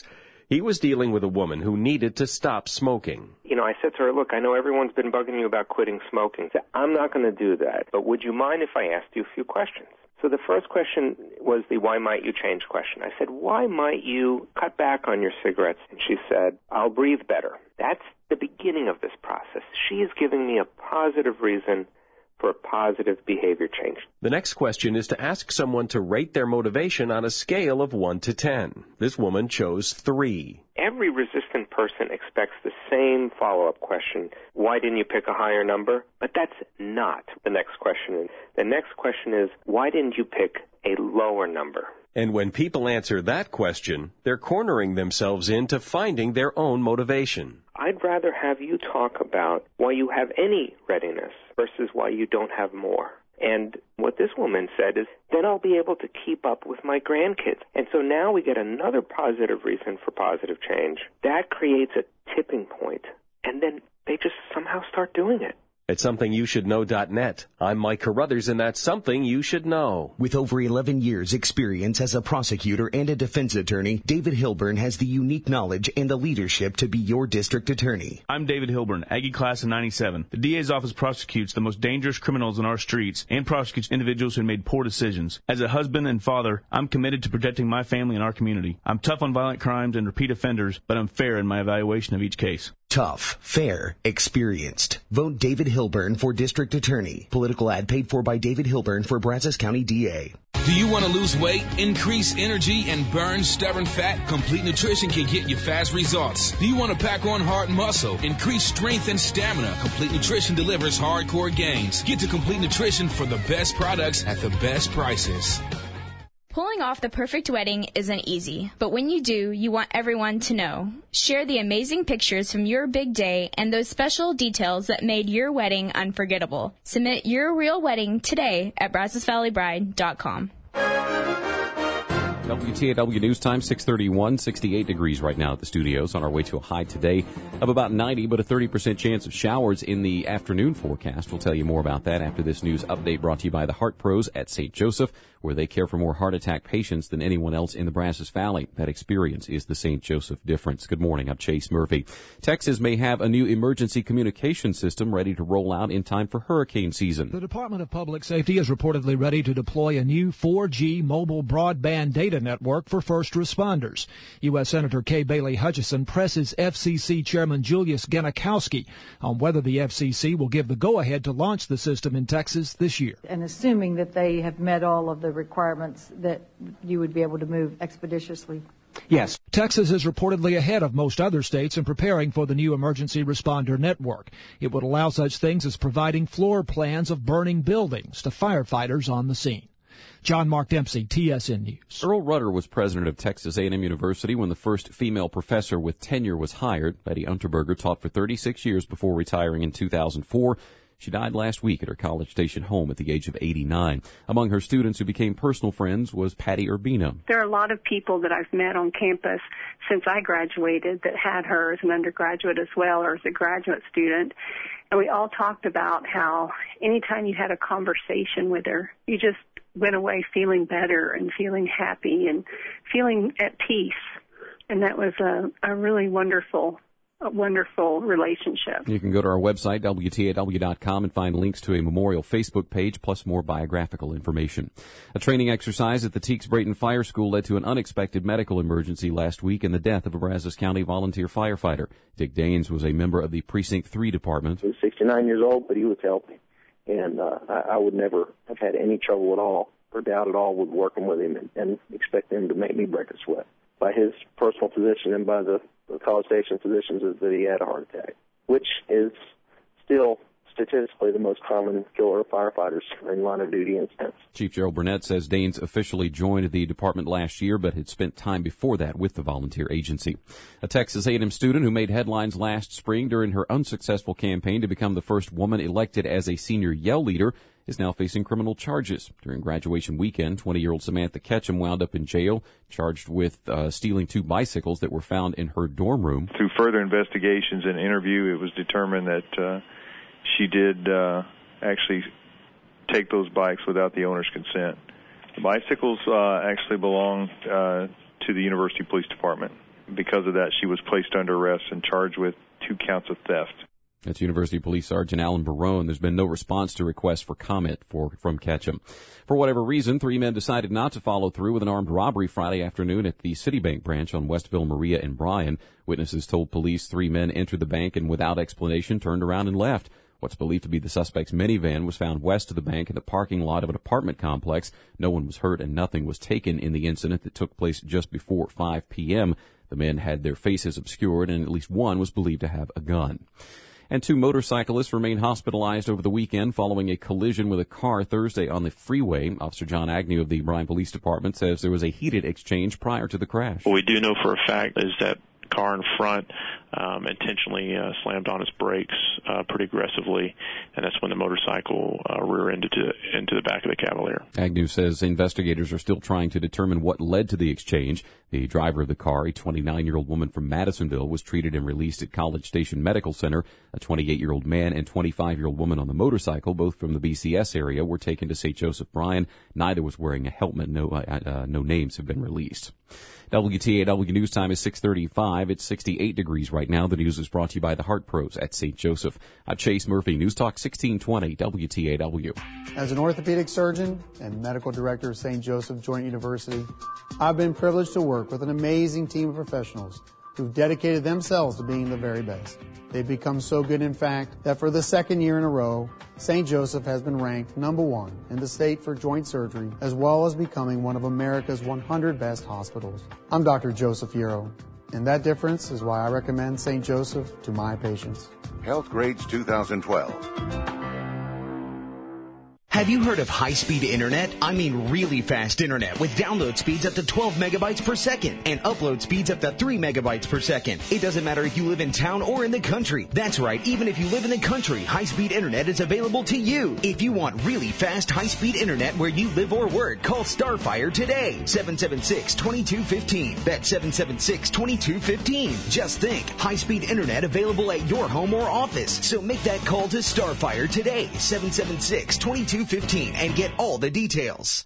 He was dealing with a woman who needed to stop smoking. You know, I said to her, look, I know everyone's been bugging you about quitting smoking. I said, I'm not going to do that, but would you mind if I asked you a few questions? So the first question was the why might you change question. I said, why might you cut back on your cigarettes? And she said, I'll breathe better. That's the beginning of this process. She is giving me a positive reason for a positive behavior change. The next question is to ask someone to rate their motivation on a scale of one to ten. This woman chose three. Every resistant person expects the same follow-up question, why didn't you pick a higher number? But that's not the next question. The next question is, why didn't you pick a lower number? And when people answer that question, they're cornering themselves into finding their own motivation. I'd rather have you talk about why you have any readiness versus why you don't have more. And what this woman said is, then I'll be able to keep up with my grandkids. And so now we get another positive reason for positive change. That creates a tipping point, and then they just somehow start doing it. At something you should know dot net, I'm Mike Carruthers, and that's Something You Should Know. With over eleven years experience as a prosecutor and a defense attorney, David Hilburn has the unique knowledge and the leadership to be your district attorney. I'm David Hilburn, Aggie class of ninety-seven. The D A's office prosecutes the most dangerous criminals in our streets and prosecutes individuals who made poor decisions. As a husband and father, I'm committed to protecting my family and our community. I'm tough on violent crimes and repeat offenders, but I'm fair in my evaluation of each case. Tough, fair, experienced. Vote David Hilburn for District Attorney. Political ad paid for by David Hilburn for Brazos County D A. Do you want to lose weight, increase energy, and burn stubborn fat? Complete Nutrition can get you fast results. Do you want to pack on heart muscle, increase strength and stamina? Complete Nutrition delivers hardcore gains. Get to Complete Nutrition for the best products at the best prices. Pulling off the perfect wedding isn't easy, but when you do, you want everyone to know. Share the amazing pictures from your big day and those special details that made your wedding unforgettable. Submit your real wedding today at brazos valley bride dot com. W T A W News Time, six thirty-one, sixty-eight degrees right now at the studios. On our way to a high today of about ninety, but a thirty percent chance of showers in the afternoon forecast. We'll tell you more about that after this news update brought to you by the Heart Pros at Saint Joseph, where they care for more heart attack patients than anyone else in the Brazos Valley. That experience is the Saint Joseph difference. Good morning. I'm Chase Murphy. Texas may have a new emergency communication system ready to roll out in time for hurricane season. The Department of Public Safety is reportedly ready to deploy a new four G mobile broadband data network for first responders. U S. Senator Kay Bailey Hutchison presses F C C Chairman Julius Genachowski on whether the F C C will give the go-ahead to launch the system in Texas this year. And assuming that they have met all of the requirements, that you would be able to move expeditiously. Yes. Texas is reportedly ahead of most other states in preparing for the new emergency responder network. It would allow such things as providing floor plans of burning buildings to firefighters on the scene. John Mark Dempsey, T S N News. Earl Rudder was president of Texas A and M University when the first female professor with tenure was hired. Betty Unterberger taught for thirty-six years before retiring in two thousand four. She died last week at her College Station home at the age of eighty-nine. Among her students who became personal friends was Patty Urbina. There are a lot of people that I've met on campus since I graduated that had her as an undergraduate as well, or as a graduate student. And we all talked about how anytime you had a conversation with her, you just went away feeling better and feeling happy and feeling at peace. And that was a, a really wonderful A wonderful relationship. You can go to our website, W T A W dot com, and find links to a memorial Facebook page, plus more biographical information. A training exercise at the Teeks Brayton Fire School led to an unexpected medical emergency last week and the death of a Brazos County volunteer firefighter. Dick Daines was a member of the Precinct three department. He was sixty-nine years old, but he was healthy. And uh, I, I would never have had any trouble at all, or doubt at all, with working with him and, and expect him to make me break a sweat. By his personal physician and by the, the College Station physicians, is that he had a heart attack, which is still statistically the most common killer of firefighters in line of duty incidents. Chief Gerald Burnett says Daines officially joined the department last year, but had spent time before that with the volunteer agency. A Texas A and M student who made headlines last spring during her unsuccessful campaign to become the first woman elected as a senior Yell leader is now facing criminal charges. During graduation weekend, twenty-year-old Samantha Ketchum wound up in jail, charged with uh, stealing two bicycles that were found in her dorm room. Through further investigations and interview, it was determined that uh, she did uh, actually take those bikes without the owner's consent. The bicycles uh, actually belong uh, to the University Police Department. because of that, she was placed under arrest and charged with two counts of theft. That's University Police Sergeant Alan Barone. There's been no response to requests for comment for, from Ketchum. For whatever reason, three men decided not to follow through with an armed robbery Friday afternoon at the Citibank branch on Westville, Maria, and Bryan. Witnesses told police three men entered the bank and without explanation turned around and left. What's believed to be the suspect's minivan was found west of the bank in the parking lot of an apartment complex. No one was hurt and nothing was taken in the incident that took place just before five p.m. The men had their faces obscured and at least one was believed to have a gun. And two motorcyclists remain hospitalized over the weekend following a collision with a car Thursday on the freeway. Officer John Agnew of the Bryan Police Department says there was a heated exchange prior to the crash. What we do know for a fact is that car in front um, intentionally uh, slammed on its brakes uh, pretty aggressively, and that's when the motorcycle uh, rear-ended to, into the back of the Cavalier. Agnew says investigators are still trying to determine what led to the exchange. The driver of the car, a twenty-nine-year-old woman from Madisonville, was treated and released at College Station Medical Center. A twenty-eight-year-old man and twenty-five-year-old woman on the motorcycle, both from the B C S area, were taken to Saint Joseph Bryan. Neither was wearing a helmet. No, uh, uh, no names have been released. W T A W News Time is six thirty-five. It's sixty-eight degrees right now. The news is brought to you by the Heart Pros at Saint Joseph. I'm Chase Murphy, News Talk sixteen twenty W T A W. As an orthopedic surgeon and medical director of Saint Joseph Joint University, I've been privileged to work with an amazing team of professionals who've dedicated themselves to being the very best. They've become so good, in fact, that for the second year in a row, Saint Joseph has been ranked number one in the state for joint surgery, as well as becoming one of America's one hundred best hospitals. I'm Doctor Joseph Euro, and that difference is why I recommend Saint Joseph to my patients. Health Grades twenty twelve. Have you heard of high-speed internet? I mean really fast internet with download speeds up to twelve megabytes per second and upload speeds up to three megabytes per second. It doesn't matter if you live in town or in the country. That's right, even if you live in the country, high-speed internet is available to you. If you want really fast high-speed internet where you live or work, call Starfire today. seven seven six, two two one five. That's seven seven six, two two one five. Just think, high-speed internet available at your home or office. So make that call to Starfire today. seven seven six, two two fifteen and get all the details.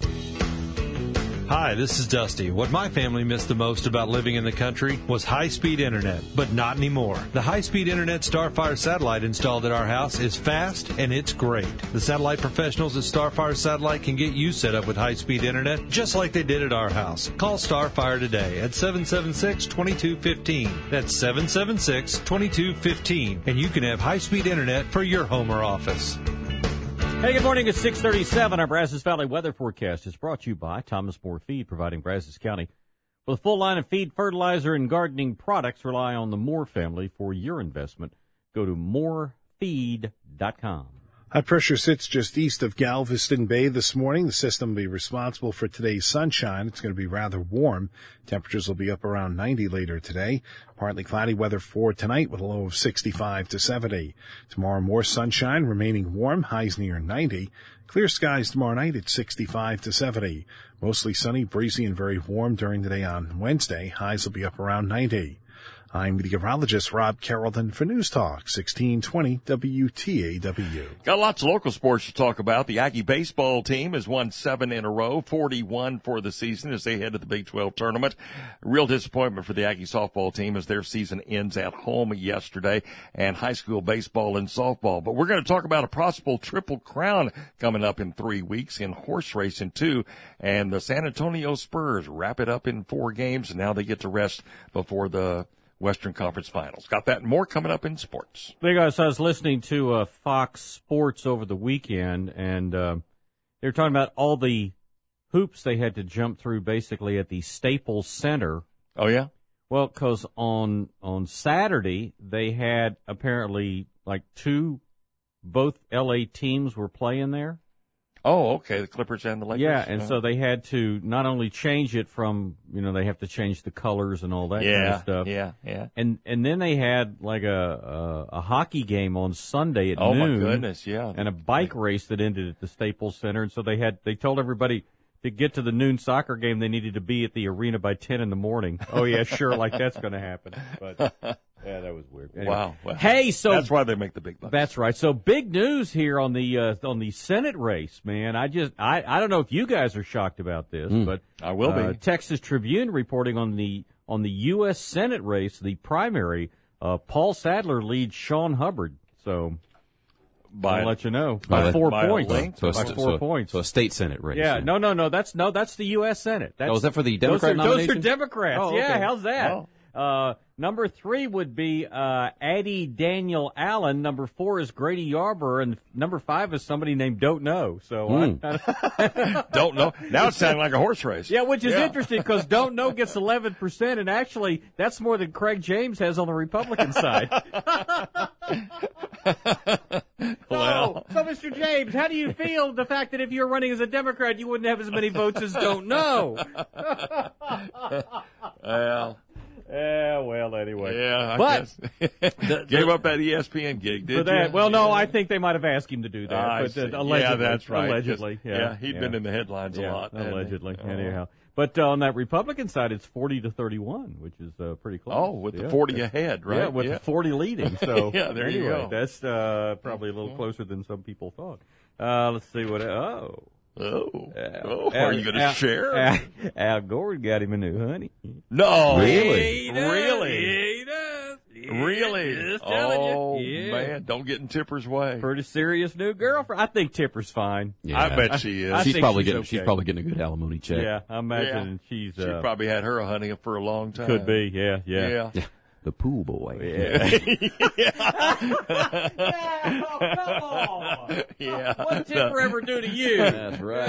Hi, this is Dusty. What my family missed the most about living in the country was high-speed internet, but not anymore. The high-speed internet Starfire satellite installed at our house is fast and it's great. The satellite professionals at Starfire Satellite can get you set up with high-speed internet just like they did at our house. Call Starfire today at seven seven six, two two one five. That's seven seven six, two two one five, and you can have high-speed internet for your home or office. Hey, good morning. It's six thirty-seven. Our Brazos Valley weather forecast is brought to you by Thomas More Feed, providing Brazos County with a full line of feed, fertilizer, and gardening products. Rely on the Moore family for your investment. Go to more feed dot com. High pressure sits just east of Galveston Bay this morning. The system will be responsible for today's sunshine. It's going to be rather warm. Temperatures will be up around ninety later today. Partly cloudy weather for tonight with a low of sixty-five to seventy. Tomorrow, more sunshine, remaining warm, highs near ninety. Clear skies tomorrow night at sixty-five to seventy. Mostly sunny, breezy, and very warm during the day on Wednesday. Highs will be up around ninety. I'm meteorologist Rob Carrollton for News Talk sixteen twenty W T A W. Got lots of local sports to talk about. The Aggie baseball team has won seven in a row, forty-one for the season as they head to the Big twelve tournament. Real disappointment for the Aggie softball team as their season ends at home yesterday, and high school baseball and softball. But we're going to talk about a possible triple crown coming up in three weeks in horse racing too. And the San Antonio Spurs wrap it up in four games, and now they get to rest before the Western Conference Finals. Got that and more coming up in sports. Hey guys, I was listening to uh, Fox Sports over the weekend, and uh, they were talking about all the hoops they had to jump through basically at the Staples Center. Oh, yeah? Well, because on, on Saturday, they had apparently like two, both L A teams were playing there. Oh, okay, the Clippers and the Lakers. Yeah, and uh, so they had to not only change it from, you know, they have to change the colors and all that yeah, kind of stuff. Yeah, yeah. And and then they had like a a, a hockey game on Sunday at oh, noon. Oh my goodness, yeah. And a bike race that ended at the Staples Center, and so they had they told everybody to get to the noon soccer game they needed to be at the arena by ten in the morning. Oh yeah, sure, like that's going to happen. But yeah, that was weird. Anyway. Wow, wow. Hey, so that's why they make the big bucks. That's right. So big news here on the uh, on the Senate race, man. I just I I don't know if you guys are shocked about this, mm, but I will uh, be. Texas Tribune reporting on the on the U S Senate race, the primary, uh, Paul Sadler leads Sean Hubbard. So by, I'll let you know. By, By four by points. So, by so, four so, points. So a state Senate race. Yeah, no, no, no. That's no, that's the U S Senate. That's, oh, is that for the Democrat those are, nomination? Those are Democrats. Oh, okay. Yeah, how's that? Oh. Uh, number three would be uh, Addie Daniel Allen. Number four is Grady Yarborough, and number five is somebody named Don't Know. So Mm. I, Don't Know. Now it's sounding like a horse race. Yeah, which is Yeah. interesting because Don't Know gets eleven percent, and actually that's more than Craig James has on the Republican side. Well. So, so, Mister James, how do you feel the fact that if you're running as a Democrat, you wouldn't have as many votes as Don't Know? Well. Yeah, well, anyway. Yeah, I but guess. the, Gave up that E S P N gig, did for that, you? well, no, I think they might have asked him to do that. I but, see. uh, allegedly, Yeah, that's right. Allegedly, Just- yeah, yeah, he'd yeah. been in the headlines a Yeah, lot, hadn't he? allegedly. Oh. Anyhow, but uh, on that Republican side, it's forty to thirty-one, which is uh, pretty close. Oh, with the Yeah. forty ahead, right? Yeah, with Yeah. the forty leading. So Yeah, there you anyway, go. That's uh, probably a little closer than some people thought. Uh, let's see what. Oh. Oh, Al, oh are you going to Al, share? Al, Al Gore got him a new honey. No, Really? He does. Really? He does. Really? Just telling you. Oh Yeah. man, don't get in Tipper's way. Pretty serious new girlfriend. I think Tipper's fine. Yeah. I bet she is. I she's think probably she's getting okay. she's probably getting a good alimony check. Yeah, I imagine she's. She Uh, probably had her a honey for a long time. could be. Yeah, yeah. Yeah. Yeah. The pool boy. Yeah. Yeah. What did Tipper ever do to you? That's right.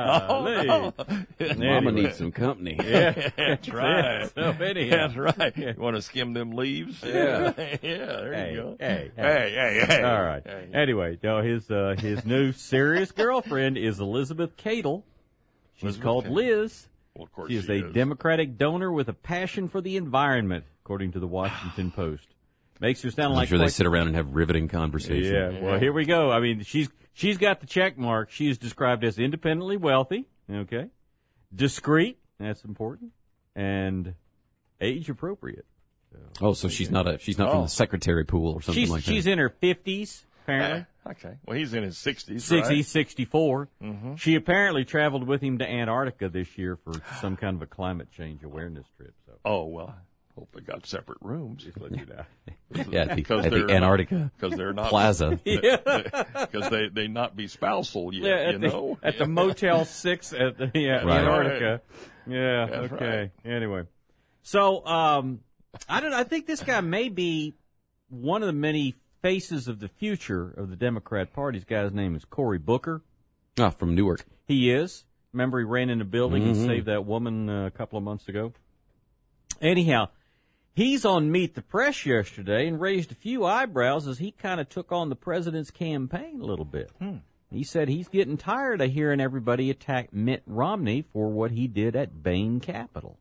Golly. Mama Anyway. needs some company. Yeah, That's right. So anyhow. That's right. You want to skim them leaves? Yeah. yeah. There Hey, you go. hey, hey, hey, hey. All right. Hey. Anyway, no, his uh, his new serious girlfriend is Elizabeth Cadle. She's Elizabeth called Cadle. Liz. Well, of course She is she a is. Democratic donor with a passion for the environment, according to the Washington Post. Makes her sound I'm like sure they quite- sit around and have riveting conversations. Yeah, well, here we go. I mean, she's she's got the check mark. She is described as independently wealthy, okay, discreet, that's important, and age appropriate. Oh, so she's not a she's not from Oh. the secretary pool or something She's like that. she's in her fifties, apparently. Eh, Okay. Well, he's in his sixties. sixty, right? sixty-four. Mhm. She apparently traveled with him to Antarctica this year for some kind of a climate change awareness trip. So Oh well. I hope they got separate rooms. just let you know. Yeah, at the- Because at the they're Antarctica because they're not Plaza. Because they they not be spousal yet. Yeah, at you the, know. at the Motel Six at the yeah, Right. Antarctica. Yeah. That's okay. Anyway, so um, I don't. I think this guy may be one of the many faces of the future of the Democrat Party. This guy's name is Cory Booker. Ah, from Newark. He is. Remember, he ran in a building. Mhm. He saved that woman uh, a couple of months ago. Anyhow, he's on Meet the Press yesterday and raised a few eyebrows as he kind of took on the president's campaign a little bit. Hmm. He said he's getting tired of hearing everybody attack Mitt Romney for what he did at Bain Capital.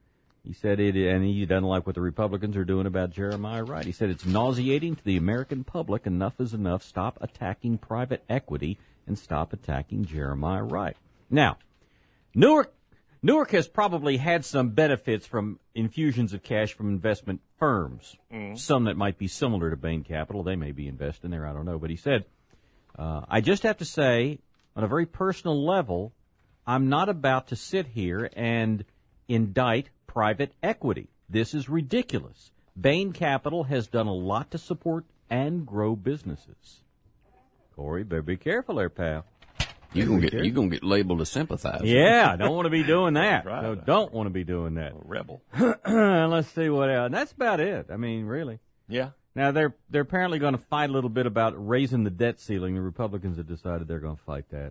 He said it, and he doesn't like what the Republicans are doing about Jeremiah Wright. He said it's nauseating to the American public. Enough is enough. Stop attacking private equity and stop attacking Jeremiah Wright. Now, Newark, Newark has probably had some benefits from infusions of cash from investment firms. Mm. Some that might be similar to Bain Capital. They may be investing there. I don't know. But he said, uh, I just have to say, on a very personal level, I'm not about to sit here and indict private equity. This is ridiculous. Bain Capital has done a lot to support and grow businesses. Corey, better be careful there, pal. You gonna get you gonna get labeled a sympathizer. Yeah, don't want to be doing that. Right. No, don't want to be doing that. A rebel. Let's see what else. That's about it. I mean, really. Yeah. Now they're they're apparently going to fight a little bit about raising the debt ceiling. The Republicans have decided they're going to fight that.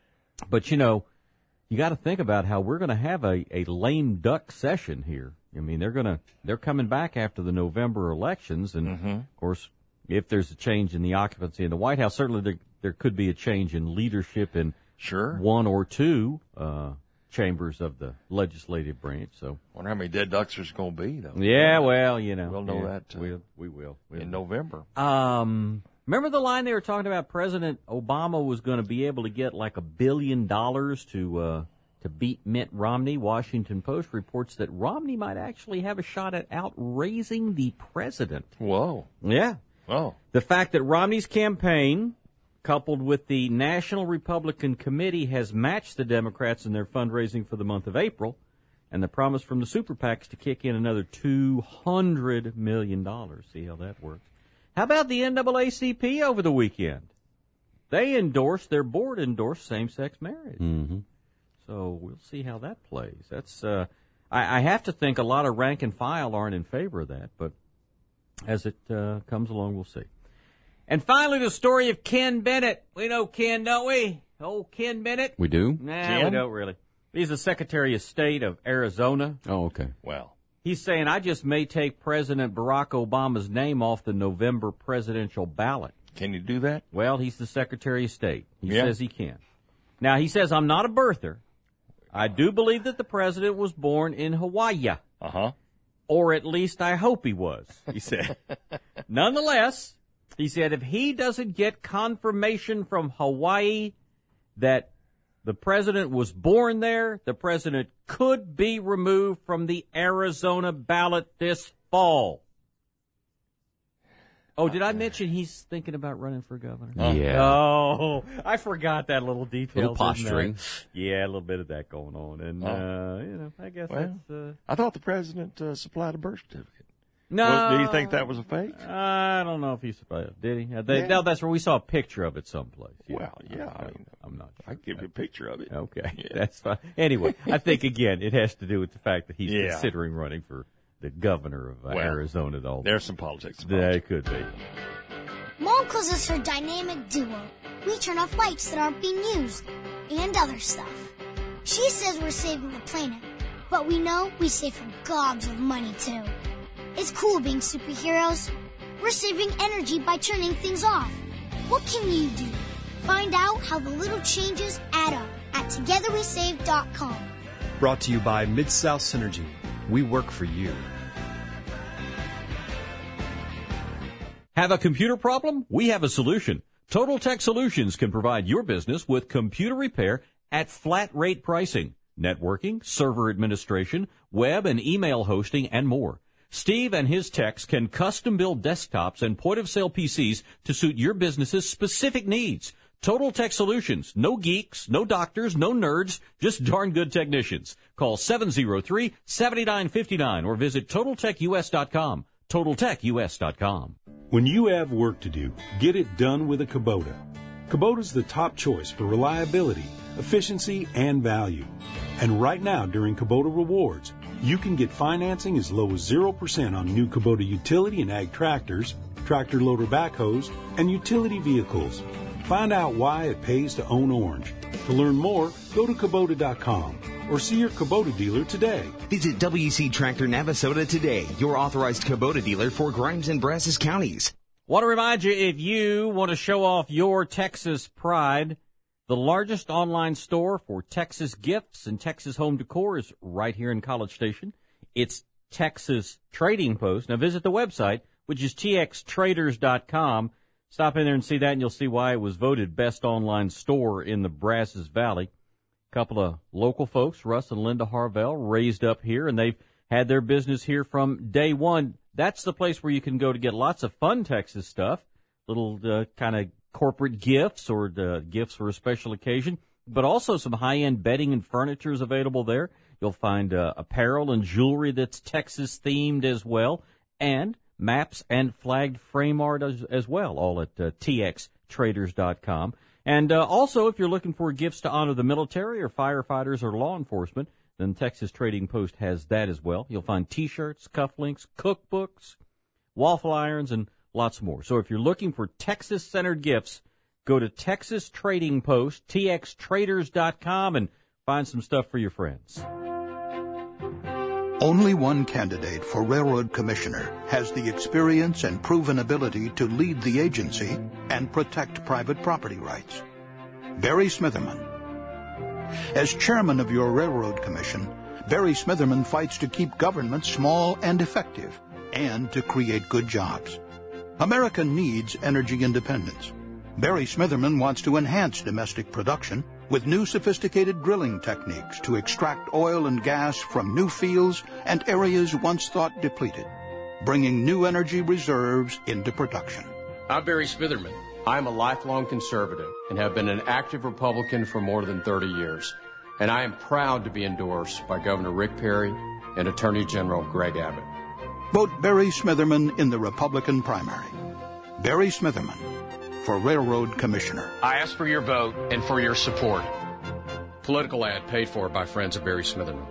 But you know, you got to think about how we're going to have a, a lame duck session here. I mean, they're going to they're coming back after the November elections, and Mhm. of course, if there's a change in the occupancy in the White House, certainly there there could be a change in leadership in Sure. one or two uh, chambers of the legislative branch. So, Wonder how many dead ducks there's going to be, though. yeah, well, you know, We'll know yeah, that, uh, we'll, we will we'll. in November. Um, remember the line they were talking about? President Obama was going to be able to get like a billion dollars to uh, to beat Mitt Romney. Washington Post reports that Romney might actually have a shot at outraising the president. Whoa. Yeah. Oh. The fact that Romney's campaign, coupled with the National Republican Committee, has matched the Democrats in their fundraising for the month of April, and the promise from the super PACs to kick in another two hundred million dollars. See how that works. How about the N double A C P over the weekend? They endorsed, their board endorsed same-sex marriage. Mm-hmm. So we'll see how that plays. That's uh, I, I have to think a lot of rank and file aren't in favor of that, but as it uh, comes along, we'll see. And finally, the story of Ken Bennett. We know Ken, don't we? Oh, Ken Bennett. We do? Nah, Ken? we don't really. He's the Secretary of State of Arizona. Oh, okay. Well, he's saying, I just may take President Barack Obama's name off the November presidential ballot. Can you do that? Well, he's the Secretary of State. He Yeah. says he can. Now, he says, I'm not a birther. I do believe that the president was born in Hawaii. Uh-huh. Or at least I hope he was, he said. Nonetheless, he said, if he doesn't get confirmation from Hawaii that the president was born there, the president could be removed from the Arizona ballot this fall. Oh, did I mention he's thinking about running for governor? Yeah. Oh, I forgot that little detail. Little posturing. Yeah, a little bit of that going on. And, Oh. uh, you know, I guess Well, that's... Uh, I thought the president uh, supplied a birth certificate. no. Well, do you think that was a fake? I don't know if he supplied Did he? Uh, they, Yeah. No, that's where we saw a picture of it someplace. Yeah. Well, yeah, I mean, I'm not sure. I can give you a picture of it. Okay, Yeah. that's fine. Anyway, I think, again, it has to do with the fact that he's Yeah. considering running for the governor of uh, Well, Arizona. All There's some politics. That could be. Mom calls us her dynamic duo. We turn off lights that aren't being used and other stuff. She says we're saving the planet, but we know we save her gobs of money too. It's cool being superheroes. We're saving energy by turning things off. What can you do? Find out how the little changes add up at together we save dot com. Brought to you by Mid-South Synergy. We work for you. Have a computer problem? We have a solution. Total Tech Solutions can provide your business with computer repair at flat rate pricing, networking, server administration, web and email hosting, and more. Steve and his techs can custom build desktops and point-of-sale P Cs to suit your business's specific needs. Total Tech Solutions. No geeks, no doctors, no nerds, just darn good technicians. Call seven oh three, seven nine five nine or visit total tech u s dot com. total tech u s dot com. When you have work to do, get it done with a Kubota. Kubota's the top choice for reliability, efficiency, and value. And right now, during Kubota Rewards, you can get financing as low as zero percent on new Kubota utility and ag tractors, tractor loader backhoes, and utility vehicles. Find out why it pays to own Orange. To learn more, go to Kubota dot com or see your Kubota dealer today. Visit W C Tractor Navasota today, your authorized Kubota dealer for Grimes and Brazos counties. Want to remind you, if you want to show off your Texas pride, the largest online store for Texas gifts and Texas home decor is right here in College Station. It's Texas Trading Post. Now visit the website, which is t x traders dot com. Stop in there and see that, and you'll see why it was voted best online store in the Brazos Valley. A couple of local folks, Russ and Linda Harvell, raised up here, and they've had their business here from day one. That's the place where you can go to get lots of fun Texas stuff, little uh, kind of corporate gifts or uh, gifts for a special occasion, but also some high-end bedding and furniture is available there. You'll find uh, apparel and jewelry that's Texas-themed as well, and maps and flagged frame art as, as well, all at uh, t x traders dot com. And uh, also, if you're looking for gifts to honor the military or firefighters or law enforcement, then Texas Trading Post has that as well. You'll find T-shirts, cufflinks, cookbooks, waffle irons, and lots more. So if you're looking for Texas-centered gifts, go to Texas Trading Post, t x traders dot com, and find some stuff for your friends. Only one candidate for Railroad Commissioner has the experience and proven ability to lead the agency and protect private property rights. Barry Smitherman. As chairman of your Railroad Commission, Barry Smitherman fights to keep government small and effective and to create good jobs. America needs energy independence. Barry Smitherman wants to enhance domestic production with new sophisticated drilling techniques to extract oil and gas from new fields and areas once thought depleted, bringing new energy reserves into production. I'm Barry Smitherman. I'm a lifelong conservative and have been an active Republican for more than thirty years. and I am proud to be endorsed by Governor Rick Perry and Attorney General Greg Abbott. Vote Barry Smitherman in the Republican primary. Barry Smitherman for Railroad Commissioner. I ask for your vote and for your support. Political ad paid for by friends of Barry Smitherman.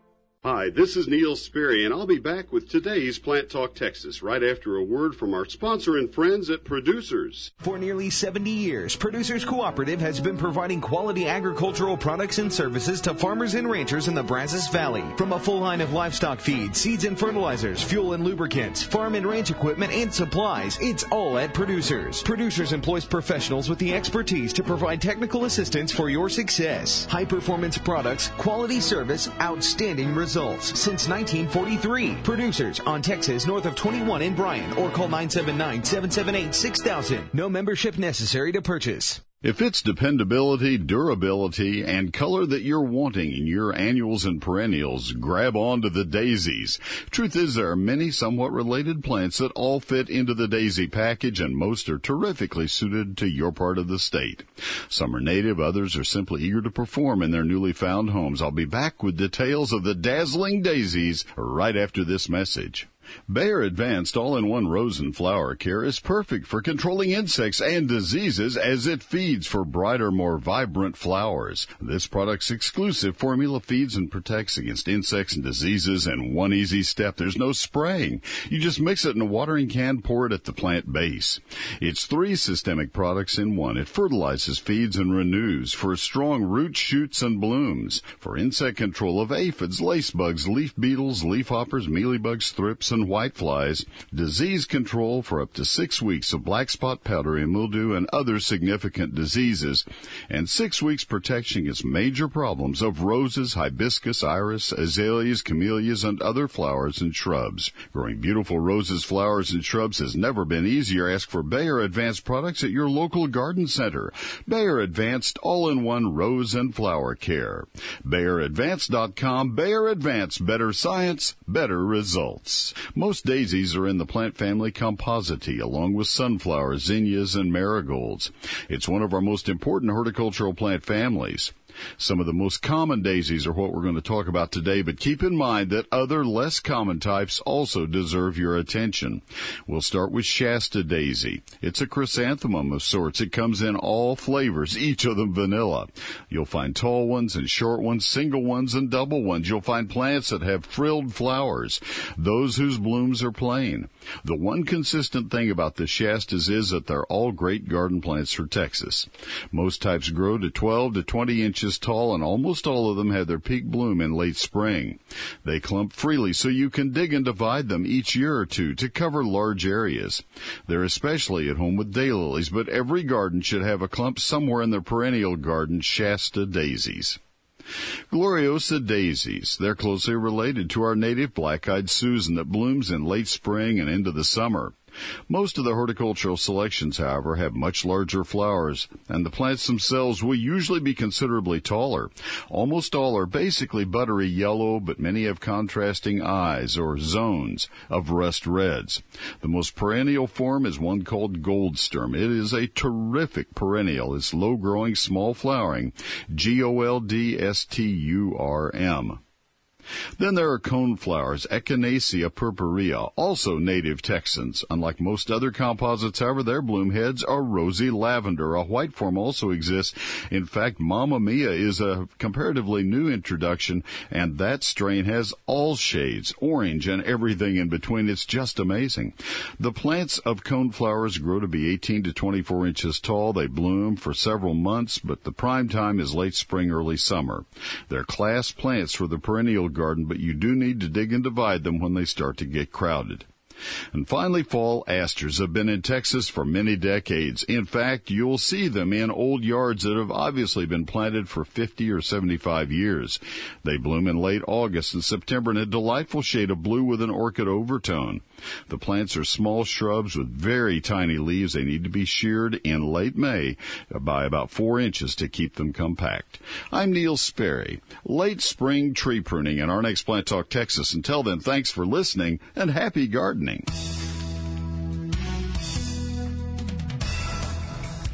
Hi, this is Neil Sperry, and I'll be back with today's Plant Talk Texas right after a word from our sponsor and friends at Producers. For nearly seventy years, Producers Cooperative has been providing quality agricultural products and services to farmers and ranchers in the Brazos Valley. From a full line of livestock feed, seeds and fertilizers, fuel and lubricants, farm and ranch equipment and supplies, it's all at Producers. Producers employs professionals with the expertise to provide technical assistance for your success. High-performance products, quality service, outstanding results. Results since nineteen forty-three. Producers on Texas north of twenty-one in Bryan, or call nine seven nine, seven seven eight, six thousand. No membership necessary to purchase. If it's dependability, durability, and color that you're wanting in your annuals and perennials, grab on to the daisies. Truth is, there are many somewhat related plants that all fit into the daisy package, and most are terrifically suited to your part of the state. Some are native, others are simply eager to perform in their newly found homes. I'll be back with details of the dazzling daisies right after this message. Bayer Advanced All-in-One Rose and Flower Care is perfect for controlling insects and diseases as it feeds for brighter, more vibrant flowers. This product's exclusive formula feeds and protects against insects and diseases in one easy step. There's no spraying. You just mix it in a watering can, pour it at the plant base. It's three systemic products in one. It fertilizes, feeds, and renews for strong roots, shoots, and blooms. For insect control of aphids, lacebugs, leaf beetles, leafhoppers, mealybugs, thrips, and whiteflies, disease control for up to six weeks of black spot, powdery mildew, and other significant diseases, and six weeks protection against major problems of roses, hibiscus, iris, azaleas, camellias, and other flowers and shrubs. Growing beautiful roses, flowers, and shrubs has never been easier. Ask for Bayer Advanced products at your local garden center. Bayer Advanced All-in-One Rose and Flower Care. Bayer Advanced dot com. Bayer Advanced. Better science, better results. Most daisies are in the plant family Compositae, along with sunflowers, zinnias, and marigolds. It's one of our most important horticultural plant families. Some of the most common daisies are what we're going to talk about today, but keep in mind that other less common types also deserve your attention. We'll start with Shasta daisy. It's a chrysanthemum of sorts. It comes in all flavors, each of them vanilla. You'll find tall ones and short ones, single ones and double ones. You'll find plants that have frilled flowers, those whose blooms are plain. The one consistent thing about the Shastas is that they're all great garden plants for Texas. Most types grow to twelve to twenty inches tall, and almost all of them have their peak bloom in late spring. They clump freely, so you can dig and divide them each year or two to cover large areas. They're especially at home with daylilies, but every garden should have a clump somewhere in their perennial garden. Shasta daisies. Gloriosa daisies. They're closely related to our native black-eyed Susan that blooms in late spring and into the summer. Most of the horticultural selections, however, have much larger flowers, and the plants themselves will usually be considerably taller. Almost all are basically buttery yellow, but many have contrasting eyes, or zones, of rust reds. The most perennial form is one called Goldsturm. It is a terrific perennial. It's low-growing, small-flowering, G O L D S T U R M. Then there are coneflowers, Echinacea purpurea, also native Texans. Unlike most other composites, however, their bloom heads are rosy lavender. A white form also exists. In fact, Mamma Mia is a comparatively new introduction, and that strain has all shades, orange and everything in between. It's just amazing. The plants of coneflowers grow to be eighteen to twenty-four inches tall. They bloom for several months, but the prime time is late spring, early summer. They're class plants for the perennial garden, but you do need to dig and divide them when they start to get crowded. And finally, fall asters have been in Texas for many decades. In fact, you'll see them in old yards that have obviously been planted for fifty or seventy-five years. They bloom in late August and September in a delightful shade of blue with an orchid overtone. The plants are small shrubs with very tiny leaves. They need to be sheared in late May by about four inches to keep them compact. I'm Neil Sperry. Late spring tree pruning in our next Plant Talk Texas. Until then, thanks for listening and happy gardening.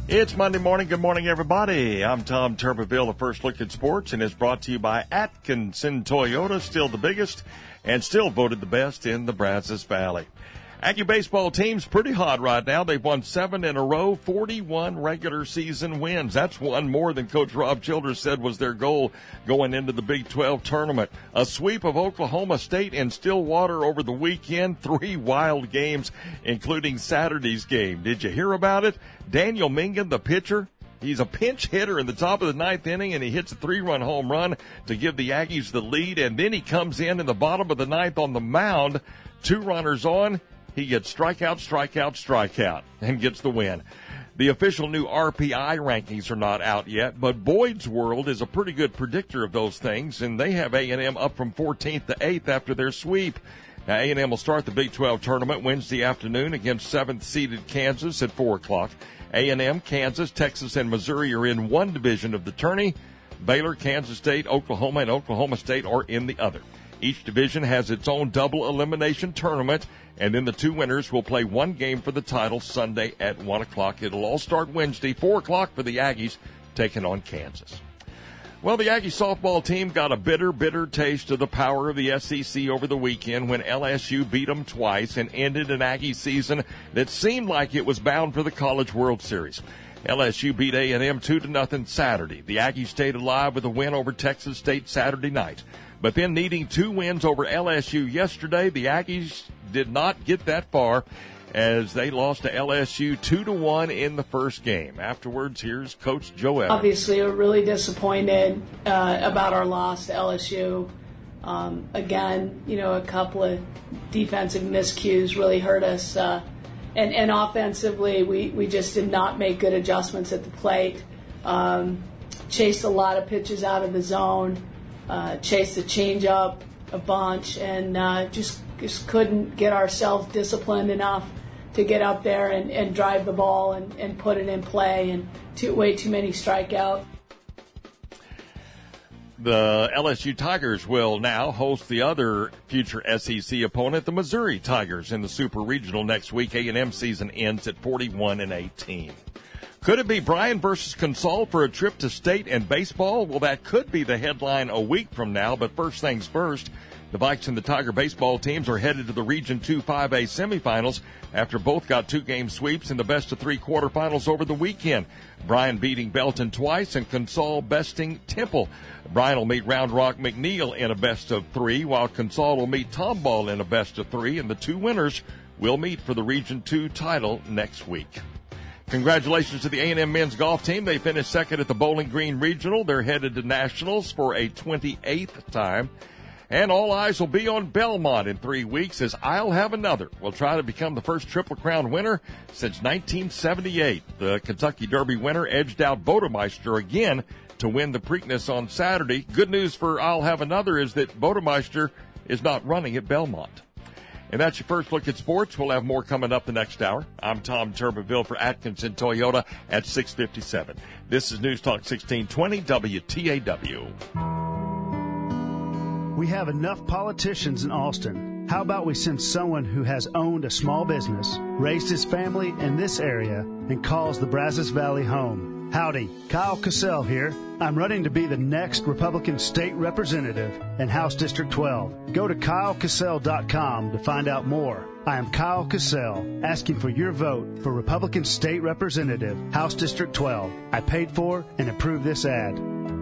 It's Monday morning. Good morning, everybody. I'm Tom Turbeville, the First Look at Sports, and it's brought to you by Atkinson Toyota, still the biggest and still voted the best in the Brazos Valley. Aggie baseball team's pretty hot right now. They've won seven in a row, forty-one regular season wins. That's one more than Coach Rob Childers said was their goal going into the Big twelve tournament. A sweep of Oklahoma State in Stillwater over the weekend. Three wild games, including Saturday's game. Did you hear about it? Daniel Mingan, the pitcher, he's a pinch hitter in the top of the ninth inning, and he hits a three-run home run to give the Aggies the lead. And then he comes in in the bottom of the ninth on the mound, two runners on. He gets strikeout, strikeout, strikeout, and gets the win. The official new R P I rankings are not out yet, but Boyd's World is a pretty good predictor of those things, and they have A and M up from fourteenth to eighth after their sweep. Now, A and M will start the Big twelve tournament Wednesday afternoon against seventh-seeded Kansas at four o'clock. A and M, Kansas, Texas, and Missouri are in one division of the tourney. Baylor, Kansas State, Oklahoma, and Oklahoma State are in the other. Each division has its own double elimination tournament, and then the two winners will play one game for the title Sunday at one o'clock. It'll all start Wednesday, four o'clock for the Aggies, taking on Kansas. Well, the Aggie softball team got a bitter, bitter taste of the power of the S E C over the weekend when L S U beat them twice and ended an Aggie season that seemed like it was bound for the College World Series. L S U beat A and M two to nothing Saturday. The Aggies stayed alive with a win over Texas State Saturday night. But then needing two wins over L S U yesterday, the Aggies did not get that far as they lost to L S U two to one in the first game. Afterwards, here's Coach Joe Evans. Obviously, we're really disappointed uh, about our loss to L S U. Um, again, you know, a couple of defensive miscues really hurt us. Uh, and, and offensively, we, we just did not make good adjustments at the plate. Um, chased a lot of pitches out of the zone. Uh, chased the changeup a bunch, and uh, just just couldn't get ourselves disciplined enough to get up there and, and drive the ball and, and put it in play, and too, way too many strikeouts. The L S U Tigers will now host the other future S E C opponent, the Missouri Tigers, in the Super Regional next week. A and M season ends at forty-one and eighteen. Could it be Bryan versus Consol for a trip to state and baseball? Well, that could be the headline a week from now, but first things first, the Vikes and the Tiger baseball teams are headed to the Region two five A semifinals after both got two-game sweeps in the best-of-three quarterfinals over the weekend. Bryan beating Belton twice and Consol besting Temple. Bryan will meet Round Rock McNeil in a best-of-three, while Consol will meet Tomball in a best-of-three, and the two winners will meet for the Region two title next week. Congratulations to the A and M men's golf team. They finished second at the Bowling Green Regional. They're headed to Nationals for a twenty-eighth time. And all eyes will be on Belmont in three weeks as I'll Have Another will try to become the first Triple Crown winner since nineteen seventy-eight. The Kentucky Derby winner edged out Bodemeister again to win the Preakness on Saturday. Good news for I'll Have Another is that Bodemeister is not running at Belmont. And that's your first look at sports. We'll have more coming up the next hour. I'm Tom Turbeville for Atkinson Toyota at six fifty-seven. This is News Talk sixteen twenty W T A W. We have enough politicians in Austin. How about we send someone who has owned a small business, raised his family in this area, and calls the Brazos Valley home? Howdy, Kyle Cassell here. I'm running to be the next Republican state representative in House District twelve. Go to kyle cassell dot com to find out more. I am Kyle Cassell, asking for your vote for Republican State Representative, House District twelve. I paid for and approved this ad.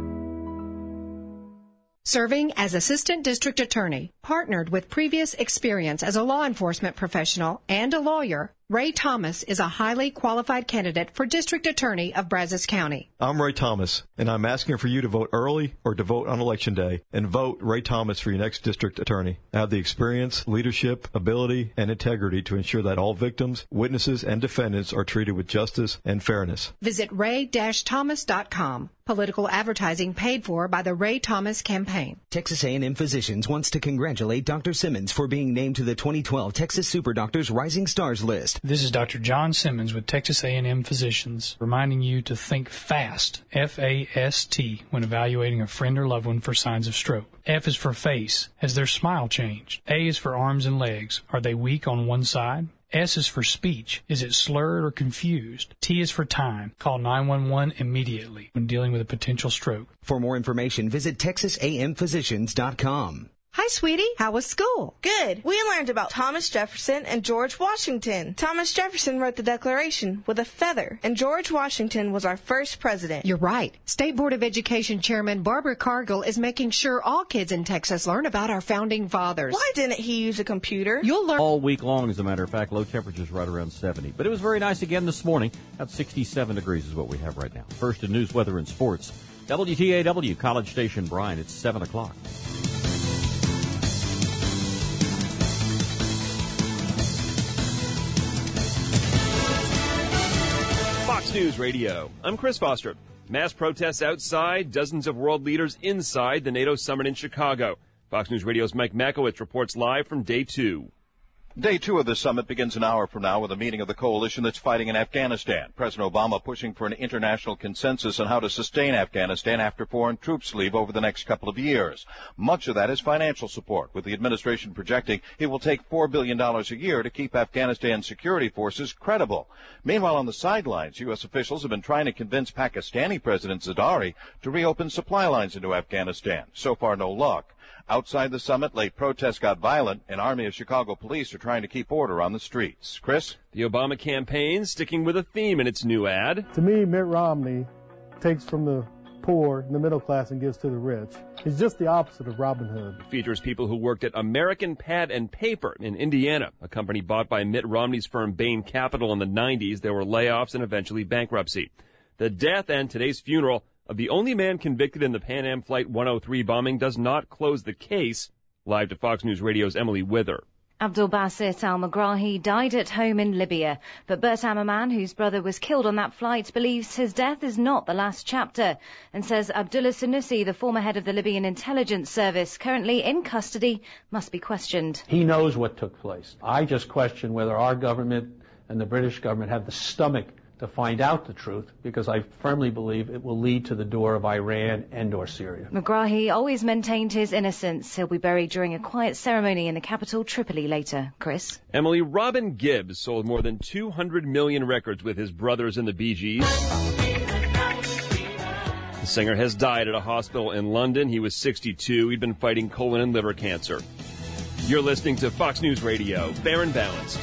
Serving as Assistant District Attorney, partnered with previous experience as a law enforcement professional and a lawyer, Ray Thomas is a highly qualified candidate for District Attorney of Brazos County. I'm Ray Thomas, and I'm asking for you to vote early or to vote on Election Day and vote Ray Thomas for your next District Attorney. I have the experience, leadership, ability, and integrity to ensure that all victims, witnesses, and defendants are treated with justice and fairness. Visit ray dash thomas dot com. Political advertising paid for by the Ray Thomas campaign. Texas A and M Physicians wants to congratulate Doctor Simmons for being named to the twenty twelve Texas Super Doctors Rising Stars list. This is Doctor John Simmons with Texas A and M Physicians, reminding you to think FAST, F A S T, when evaluating a friend or loved one for signs of stroke. F is for face. Has their smile changed? A is for arms and legs. Are they weak on one side? S is for speech. Is it slurred or confused? T is for time. Call nine one one immediately when dealing with a potential stroke. For more information, visit texas a m physicians dot com. Hi, sweetie. How was school? Good. We learned about Thomas Jefferson and George Washington. Thomas Jefferson wrote the Declaration with a feather, and George Washington was our first president. You're right. State Board of Education Chairman Barbara Cargill is making sure all kids in Texas learn about our founding fathers. Why didn't he use a computer? You'll learn all week long, as a matter of fact. Low temperatures right around seventy. But it was very nice again this morning. About sixty-seven degrees is what we have right now. First in news, weather, and sports. W T A W, College Station, Bryan. It's seven o'clock. Fox News Radio. I'm Chris Foster. Mass protests outside, dozens of world leaders inside the NATO summit in Chicago. Fox News Radio's Mike Makowitz reports live from day two. Day two of the summit begins an hour from now with a meeting of the coalition that's fighting in Afghanistan. President Obama pushing for an international consensus on how to sustain Afghanistan after foreign troops leave over the next couple of years. Much of that is financial support, with the administration projecting it will take four billion dollars a year to keep Afghanistan's security forces credible. Meanwhile, on the sidelines, U S officials have been trying to convince Pakistani President Zardari to reopen supply lines into Afghanistan. So far, no luck. Outside the summit, late protests got violent. An army of Chicago police are trying to keep order on the streets. Chris? The Obama campaign sticking with a theme in its new ad. To me, Mitt Romney takes from the poor and the middle class and gives to the rich. He's just the opposite of Robin Hood. It features people who worked at American Pad and Paper in Indiana, a company bought by Mitt Romney's firm Bain Capital in the nineties. There were layoffs and eventually bankruptcy. The death and today's funeral of the only man convicted in the Pan Am Flight one oh three bombing does not close the case. Live to Fox News Radio's Emily Wither. Abdul Basit al-Megrahi died at home in Libya, but Bert Ammerman, whose brother was killed on that flight, believes his death is not the last chapter and says Abdullah Sanusi, the former head of the Libyan intelligence service, currently in custody, must be questioned. He knows what took place. I just question whether our government and the British government have the stomach to find out the truth, because I firmly believe it will lead to the door of Iran and or Syria. Megrahi always maintained his innocence. He'll be buried during a quiet ceremony in the capital, Tripoli, later. Chris? Emily, Robin Gibbs sold more than two hundred million records with his brothers in the Bee Gees. The singer has died at a hospital in London. He was sixty-two. He'd been fighting colon and liver cancer. You're listening to Fox News Radio, Fair and Balanced.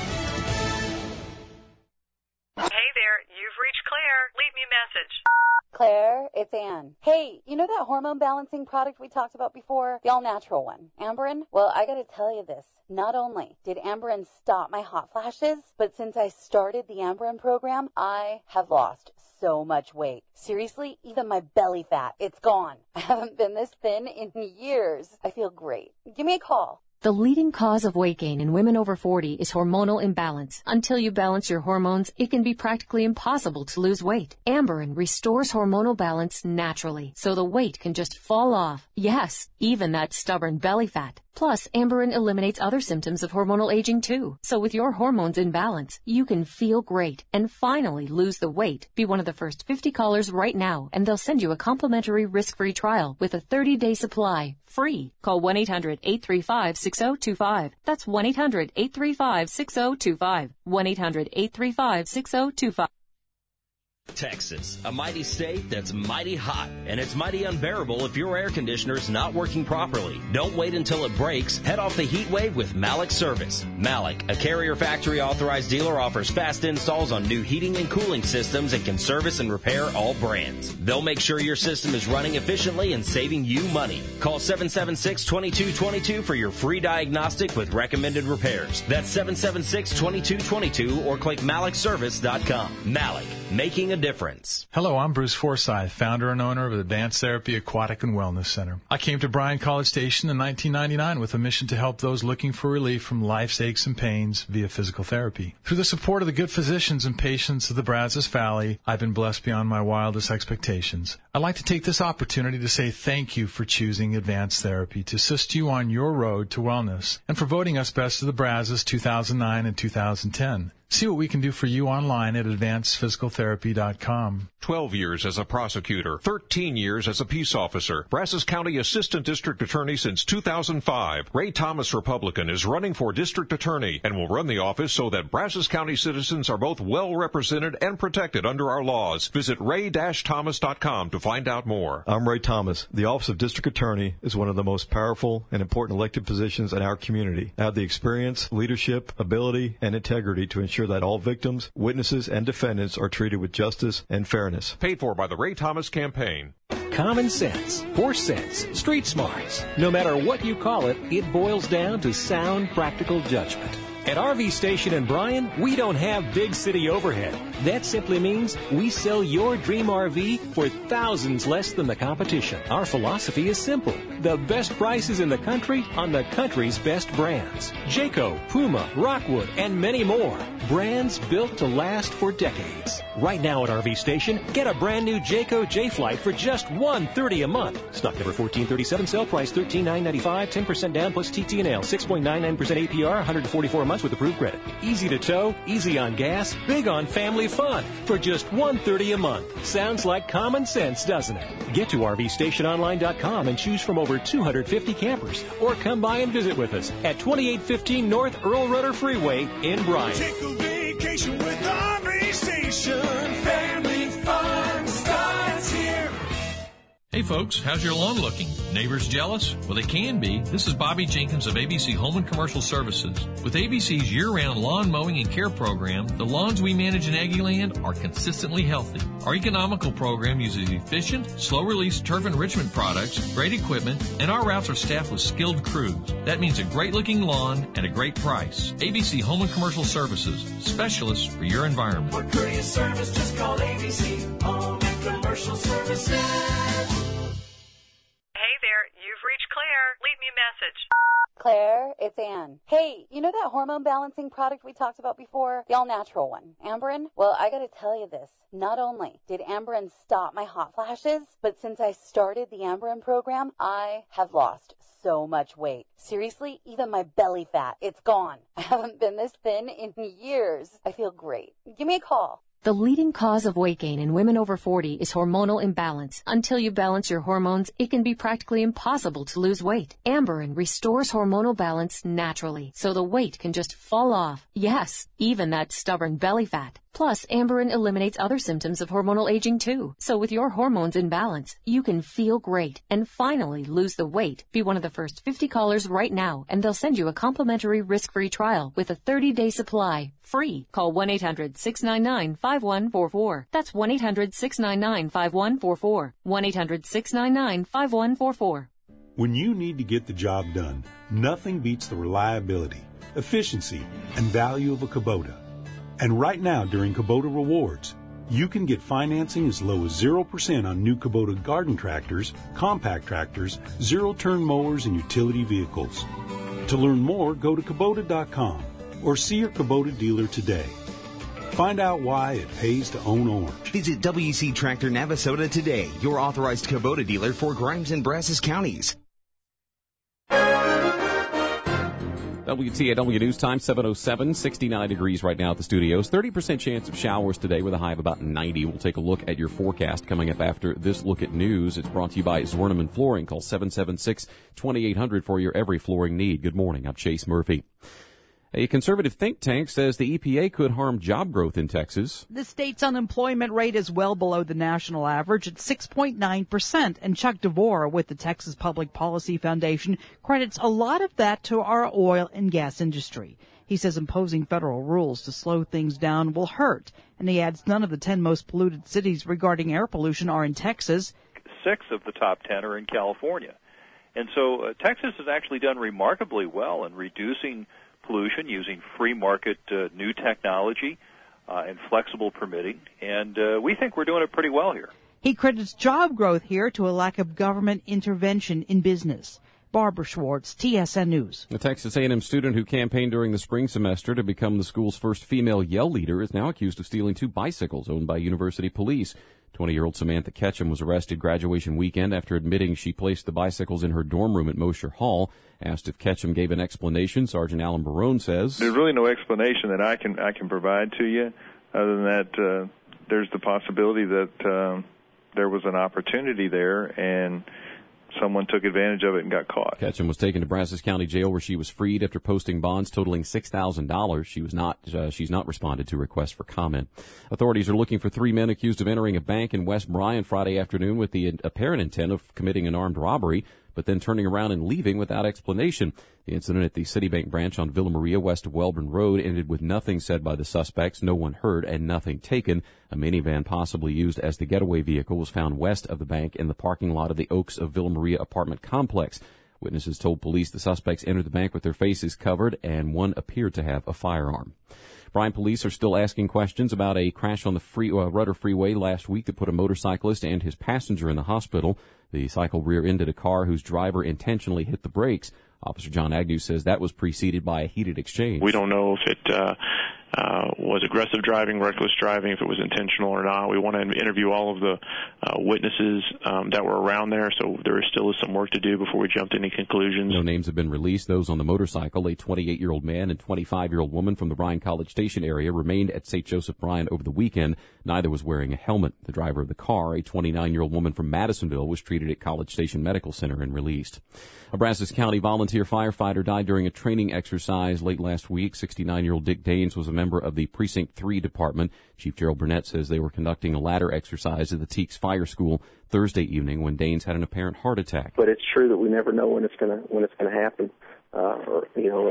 Leave me a message. Claire, it's Ann. Hey, you know that hormone balancing product we talked about before? The all-natural one. Amberen? Well, I gotta tell you this. Not only did Amberen stop my hot flashes, but since I started the Amberen program, I have lost so much weight. Seriously, even my belly fat, it's gone. I haven't been this thin in years. I feel great. Give me a call. The leading cause of weight gain in women over forty is hormonal imbalance. Until you balance your hormones, it can be practically impossible to lose weight. Amberen restores hormonal balance naturally, so the weight can just fall off. Yes, even that stubborn belly fat. Plus, Amberen eliminates other symptoms of hormonal aging too. So with your hormones in balance, you can feel great and finally lose the weight. Be one of the first fifty callers right now, and they'll send you a complimentary risk-free trial with a thirty-day supply. Free. Call one eight hundred eight three five six zero two five. That's one eight hundred eight three five six zero two five. one eight hundred eight three five six zero two five. Texas, a mighty state that's mighty hot, and it's mighty unbearable if your air conditioner's not working properly. Don't wait until it breaks. Head off the heat wave with Malik Service. Malik, a Carrier Factory authorized dealer, offers fast installs on new heating and cooling systems and can service and repair all brands. They'll make sure your system is running efficiently and saving you money. Call seven seven six, two two two two for your free diagnostic with recommended repairs. That's seven seven six, two two two two or click malik service dot com. Malik, making a difference. Hello, I'm Bruce Forsyth, founder and owner of Advanced Therapy Aquatic and Wellness Center. I came to Bryan College Station in nineteen ninety-nine with a mission to help those looking for relief from life's aches and pains via physical therapy. Through the support of the good physicians and patients of the Brazos Valley, I've been blessed beyond my wildest expectations. I'd like to take this opportunity to say thank you for choosing Advanced Therapy to assist you on your road to wellness and for voting us Best of the Brazos two thousand nine and two thousand ten. See what we can do for you online at advanced physical therapy dot com. twelve years as a prosecutor, thirteen years as a peace officer. Brazos County Assistant District Attorney since two thousand five. Ray Thomas, Republican, is running for District Attorney and will run the office so that Brazos County citizens are both well represented and protected under our laws. Visit ray dash thomas dot com to find out more. I'm Ray Thomas. The office of District Attorney is one of the most powerful and important elected positions in our community. I have the experience, leadership, ability, and integrity to ensure that all victims, witnesses, and defendants are treated with justice and fairness. Paid for by the Ray Thomas Campaign. Common sense, horse sense, street smarts. No matter what you call it, it boils down to sound, practical judgment. At R V Station in Bryan, we don't have big city overhead. That simply means we sell your dream R V for thousands less than the competition. Our philosophy is simple. The best prices in the country on the country's best brands. Jayco, Puma, Rockwood, and many more. Brands built to last for decades. Right now at R V Station, get a brand new Jayco J-Flight for just one hundred thirty dollars a month. Stock number fourteen thirty-seven, sale price thirteen thousand nine hundred ninety-five dollars, ten percent down plus T T and L, six point nine nine percent A P R, one hundred forty-four months with approved credit. Easy to tow, easy on gas, big on family fun for just one hundred thirty dollars a month. Sounds like common sense, doesn't it? Get to R V station online dot com and choose from over two hundred fifty campers, or come by and visit with us at twenty-eight fifteen North Earl Rudder Freeway in Bryan. Take a vacation with R V Station. Family fun starts here. Hey folks, how's your lawn looking? Neighbors jealous? Well, they can be. This is Bobby Jenkins of A B C Home and Commercial Services. With A B C's year-round lawn mowing and care program, the lawns we manage in Aggieland are consistently healthy. Our economical program uses efficient, slow-release turf enrichment products, great equipment, and our routes are staffed with skilled crews. That means a great-looking lawn at a great price. A B C Home and Commercial Services, specialists for your environment. For courier service, just call A B C Home and Commercial Services. Hey there, you've reached Claire. Leave me a message. Claire, it's Ann. Hey, you know that hormone balancing product we talked about before? The all-natural one. Amberen? Well, I gotta tell you this. Not only did Amberen stop my hot flashes, but since I started the Amberen program, I have lost so much weight. Seriously, even my belly fat, it's gone. I haven't been this thin in years. I feel great. Give me a call. The leading cause of weight gain in women over forty is hormonal imbalance. Until you balance your hormones, it can be practically impossible to lose weight. Amberen restores hormonal balance naturally, so the weight can just fall off. Yes, even that stubborn belly fat. Plus, Amberen eliminates other symptoms of hormonal aging too. So with your hormones in balance, you can feel great and finally lose the weight. Be one of the first fifty callers right now, and they'll send you a complimentary risk-free trial with a thirty-day supply. Free. Call one eight hundred six nine nine five one four four. That's one eight hundred six nine nine five one four four. one eight hundred six nine nine five one four four. When you need to get the job done, nothing beats the reliability, efficiency, and value of a Kubota. And right now, during Kubota Rewards, you can get financing as low as zero percent on new Kubota garden tractors, compact tractors, zero-turn mowers, and utility vehicles. To learn more, go to Kubota dot com or see your Kubota dealer today. Find out why it pays to own orange. Visit W C Tractor Navasota today, your authorized Kubota dealer for Grimes and Brazos counties. W T A W News Time, seven oh seven, sixty-nine degrees right now at the studios. thirty percent chance of showers today with a high of about ninety. We'll take a look at your forecast coming up after this look at news. It's brought to you by Zwerneman Flooring. Call seven seven six, two eight hundred for your every flooring need. Good morning. I'm Chase Murphy. A conservative think tank says the E P A could harm job growth in Texas. The state's unemployment rate is well below the national average at six point nine percent, and Chuck DeVore with the Texas Public Policy Foundation credits a lot of that to our oil and gas industry. He says imposing federal rules to slow things down will hurt, and he adds none of the ten most polluted cities regarding air pollution are in Texas. Six of the top ten are in California. And so uh, Texas has actually done remarkably well in reducing pollution using free market uh, new technology uh, and flexible permitting, and uh, we think we're doing it pretty well here. He credits job growth here to a lack of government intervention in business. Barbara Schwartz, T S N News. A Texas A and M student who campaigned during the spring semester to become the school's first female Yell leader is now accused of stealing two bicycles owned by university police. twenty-year-old Samantha Ketchum was arrested graduation weekend after admitting she placed the bicycles in her dorm room at Mosher Hall. Asked if Ketchum gave an explanation, Sergeant Alan Barone says, "There's really no explanation that I can I can provide to you, other than that uh, there's the possibility that uh, there was an opportunity there and someone took advantage of it and got caught." Ketchum was taken to Brazos County Jail, where she was freed after posting bonds totaling six thousand dollars. She was not, uh, she's not responded to requests for comment. Authorities are looking for three men accused of entering a bank in West Bryan Friday afternoon with the apparent intent of committing an armed robbery, but then turning around and leaving without explanation. The incident at the Citibank branch on Villa Maria west of Welborn Road ended with nothing said by the suspects, no one hurt, and nothing taken. A minivan possibly used as the getaway vehicle was found west of the bank in the parking lot of the Oaks of Villa Maria apartment complex. Witnesses told police the suspects entered the bank with their faces covered, and one appeared to have a firearm. Bryan police are still asking questions about a crash on the free, uh, Rudder Freeway last week that put a motorcyclist and his passenger in the hospital. The cycle rear-ended a car whose driver intentionally hit the brakes. Officer John Agnew says that was preceded by a heated exchange. We don't know if it uh, uh, was aggressive driving, reckless driving, if it was intentional or not. We want to interview all of the uh, witnesses um, that were around there, so there still is some work to do before we jump to any conclusions. No names have been released. Those on the motorcycle, a twenty-eight-year-old man and twenty-five-year-old woman from the Bryan College Station area, remained at Saint Joseph Bryan over the weekend. Neither was wearing a helmet. The driver of the car, a twenty-nine-year-old woman from Madisonville, was treated at College Station Medical Center and released. A Brazos County volunteer firefighter died during a training exercise late last week. sixty-nine-year-old Dick Daines was a member of the Precinct three Department. Chief Gerald Burnett says they were conducting a ladder exercise at the Teeks Fire School Thursday evening when Daines had an apparent heart attack. But it's true that we never know when it's going to when it's going to happen, uh, or you know, it's,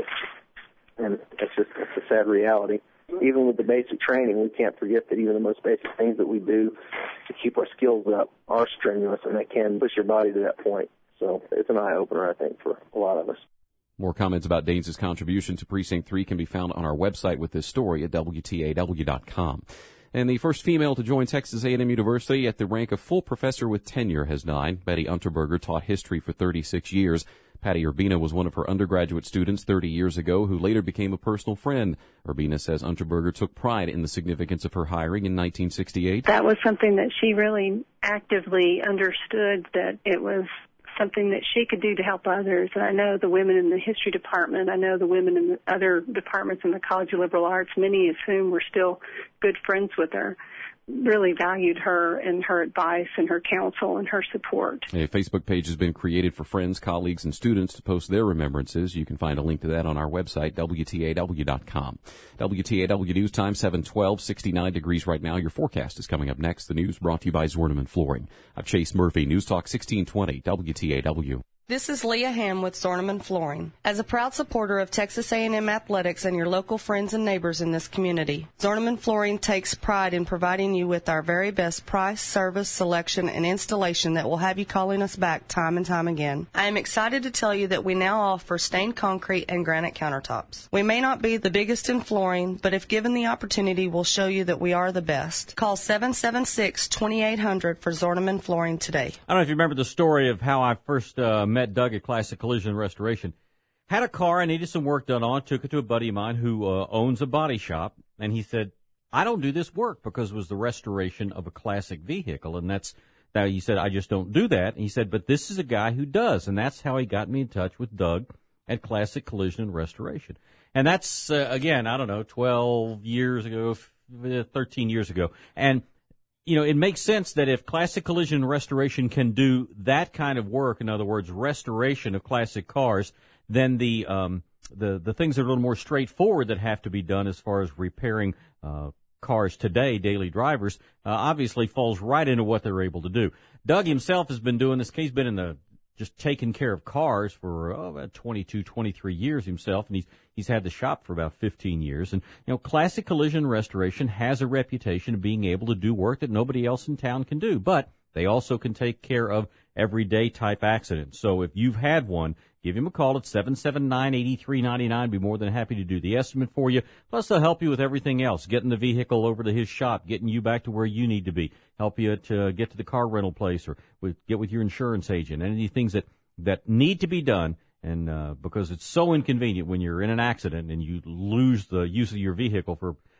and it's just it's a sad reality. Even with the basic training, we can't forget that even the most basic things that we do to keep our skills up are strenuous, and they can push your body to that point. So it's an eye-opener, I think, for a lot of us. More comments about Daines' contribution to Precinct three can be found on our website with this story at W T A W dot com. And the first female to join Texas A and M University at the rank of full professor with tenure has died. Betty Unterberger taught history for thirty-six years. Patty Urbina was one of her undergraduate students thirty years ago who later became a personal friend. Urbina says Unterberger took pride in the significance of her hiring in nineteen sixty-eight. That was something that she really actively understood, that it was something that she could do to help others. And I know the women in the history department, I know the women in the other departments in the College of Liberal Arts, many of whom were still good friends with her, really valued her and her advice and her counsel and her support. A Facebook page has been created for friends, colleagues, and students to post their remembrances. You can find a link to that on our website, W T A W dot com. W T A W News Time, seven twelve, sixty-nine degrees right now. Your forecast is coming up next. The news brought to you by Zorneman Flooring. I'm Chase Murphy, News Talk sixteen twenty, W T A W. This is Leah Ham with Zorneman Flooring. As a proud supporter of Texas A and M athletics and your local friends and neighbors in this community, Zorneman Flooring takes pride in providing you with our very best price, service, selection, and installation that will have you calling us back time and time again. I am excited to tell you that we now offer stained concrete and granite countertops. We may not be the biggest in flooring, but if given the opportunity, we'll show you that we are the best. Call seven seven six, two eight zero zero for Zorneman Flooring today. I don't know if you remember the story of how I first uh, met Met Doug at Classic Collision Restoration. Had a car I needed some work done on, took it to a buddy of mine who uh, owns a body shop, and he said, I don't do this work because it was the restoration of a classic vehicle, and that's, that he said, I just don't do that. And he said, but this is a guy who does, and that's how he got me in touch with Doug at Classic Collision and Restoration. And that's, uh, again, I don't know, twelve years ago, thirteen years ago. And you know, it makes sense that if Classic Collision and Restoration can do that kind of work, in other words, restoration of classic cars, then the um, the the things that are a little more straightforward that have to be done as far as repairing uh, cars today, daily drivers, uh, obviously falls right into what they're able to do. Doug himself has been doing this. He's been in the just taking care of cars for oh, about twenty-two, twenty-three years himself, and he's he's had the shop for about fifteen years. And, you know, Classic Collision Restoration has a reputation of being able to do work that nobody else in town can do, but they also can take care of everyday type accidents. So if you've had one, give him a call at seven seven nine, eight three nine nine. Be more than happy to do the estimate for you. Plus, they'll help you with everything else, getting the vehicle over to his shop, getting you back to where you need to be, help you to get to the car rental place or with, get with your insurance agent, any things that, that need to be done. And uh, because it's so inconvenient when you're in an accident and you lose the use of your vehicle for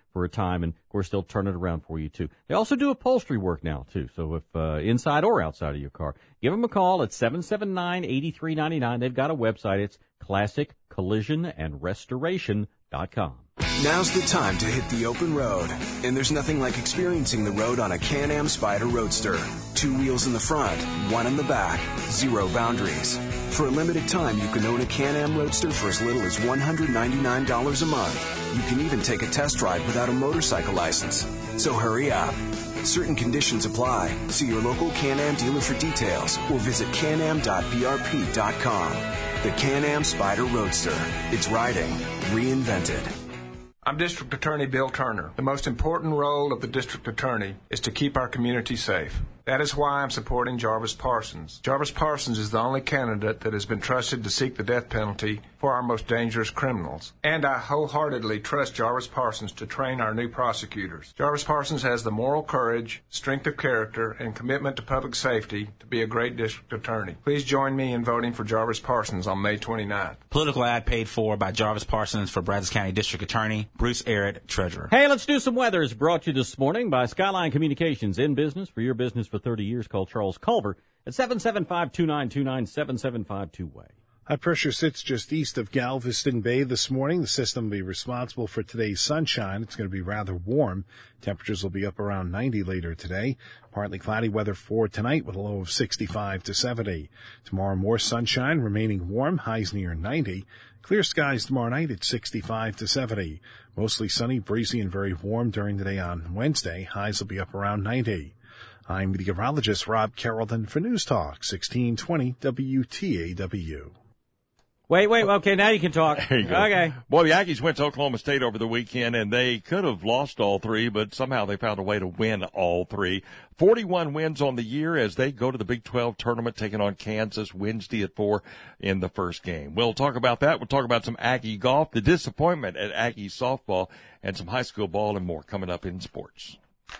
for a time, and of course they'll turn it around for you too. They also do upholstery work now too, so if uh, inside or outside of your car, give them a call at seven seven nine, eight three nine nine. They've got a website. It's classic collision and restoration dot com. Now's the time to hit the open road, and there's nothing like experiencing the road on a Can-Am Spyder Roadster. Two wheels in the front, one in the back, zero boundaries. For a limited time, you can own a Can-Am Roadster for as little as one hundred ninety-nine dollars a month. You can even take a test ride without a motorcycle license. So hurry up. Certain conditions apply. See your local Can-Am dealer for details or visit can am dot b r p dot com. The Can-Am Spyder Roadster. It's riding reinvented. I'm District Attorney Bill Turner. The most important role of the District Attorney is to keep our community safe. That is why I'm supporting Jarvis Parsons. Jarvis Parsons is the only candidate that has been trusted to seek the death penalty for our most dangerous criminals. And I wholeheartedly trust Jarvis Parsons to train our new prosecutors. Jarvis Parsons has the moral courage, strength of character, and commitment to public safety to be a great district attorney. Please join me in voting for Jarvis Parsons on May twenty-ninth. Political ad paid for by Jarvis Parsons for Brazos County District Attorney, Bruce Arrett, Treasurer. Hey, let's do some weather. It's brought to you this morning by Skyline Communications. In business for your business for thirty years. Call Charles Culver at seven seven five, two nine two nine, seven seven five two way. High pressure sits just east of Galveston Bay this morning. The system will be responsible for today's sunshine. It's going to be rather warm. Temperatures will be up around ninety later today. Partly cloudy weather for tonight with a low of sixty-five to seventy. Tomorrow more sunshine, remaining warm, highs near ninety. Clear skies tomorrow night at sixty-five to seventy. Mostly sunny, breezy, and very warm during the day on Wednesday. Highs will be up around ninety. I'm meteorologist Rob Carrollton for News Talk sixteen twenty W T A W. Wait, wait, okay, now you can talk. There you go. Okay. Boy, the Aggies went to Oklahoma State over the weekend, and they could have lost all three, but somehow they found a way to win all three. forty-one wins on the year as they go to the Big twelve tournament, taking on Kansas Wednesday at four in the first game. We'll talk about that. We'll talk about some Aggie golf, the disappointment at Aggie softball, and some high school ball and more coming up in sports.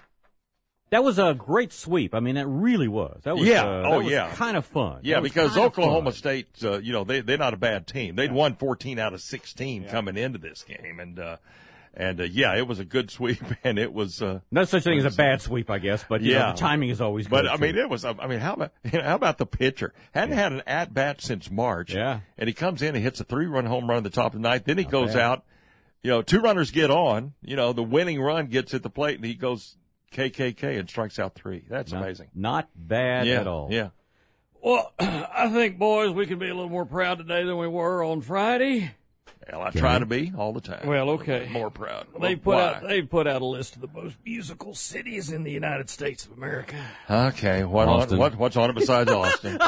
That was a great sweep. I mean, it really was. That was, yeah. Uh, oh, that was yeah. kind of fun. Yeah, because kind Oklahoma State, uh, you know, they, they're not a bad team. They'd yeah. won fourteen out of sixteen yeah. coming into this game. And, uh, and, uh, yeah, it was a good sweep, and it was, uh. No such thing as a bad sweep, I guess, but, you yeah. know, the timing is always good. But, I too. mean, it was, I mean, how about, you know, how about the pitcher? Hadn't yeah. had an at-bat since March. Yeah. And he comes in and hits a three-run home run at the top of the ninth. Then he not goes bad. out, you know, two runners get on, you know, the winning run gets at the plate, and he goes K K K and strikes out three. That's not, amazing. Not bad yeah, at all. Yeah. Well, I think, boys, we can be a little more proud today than we were on Friday. Well, I try to be all the time. Well, okay. More proud. They put Why? out they put out a list of the most musical cities in the United States of America. Okay, what on, what what's on it besides Austin?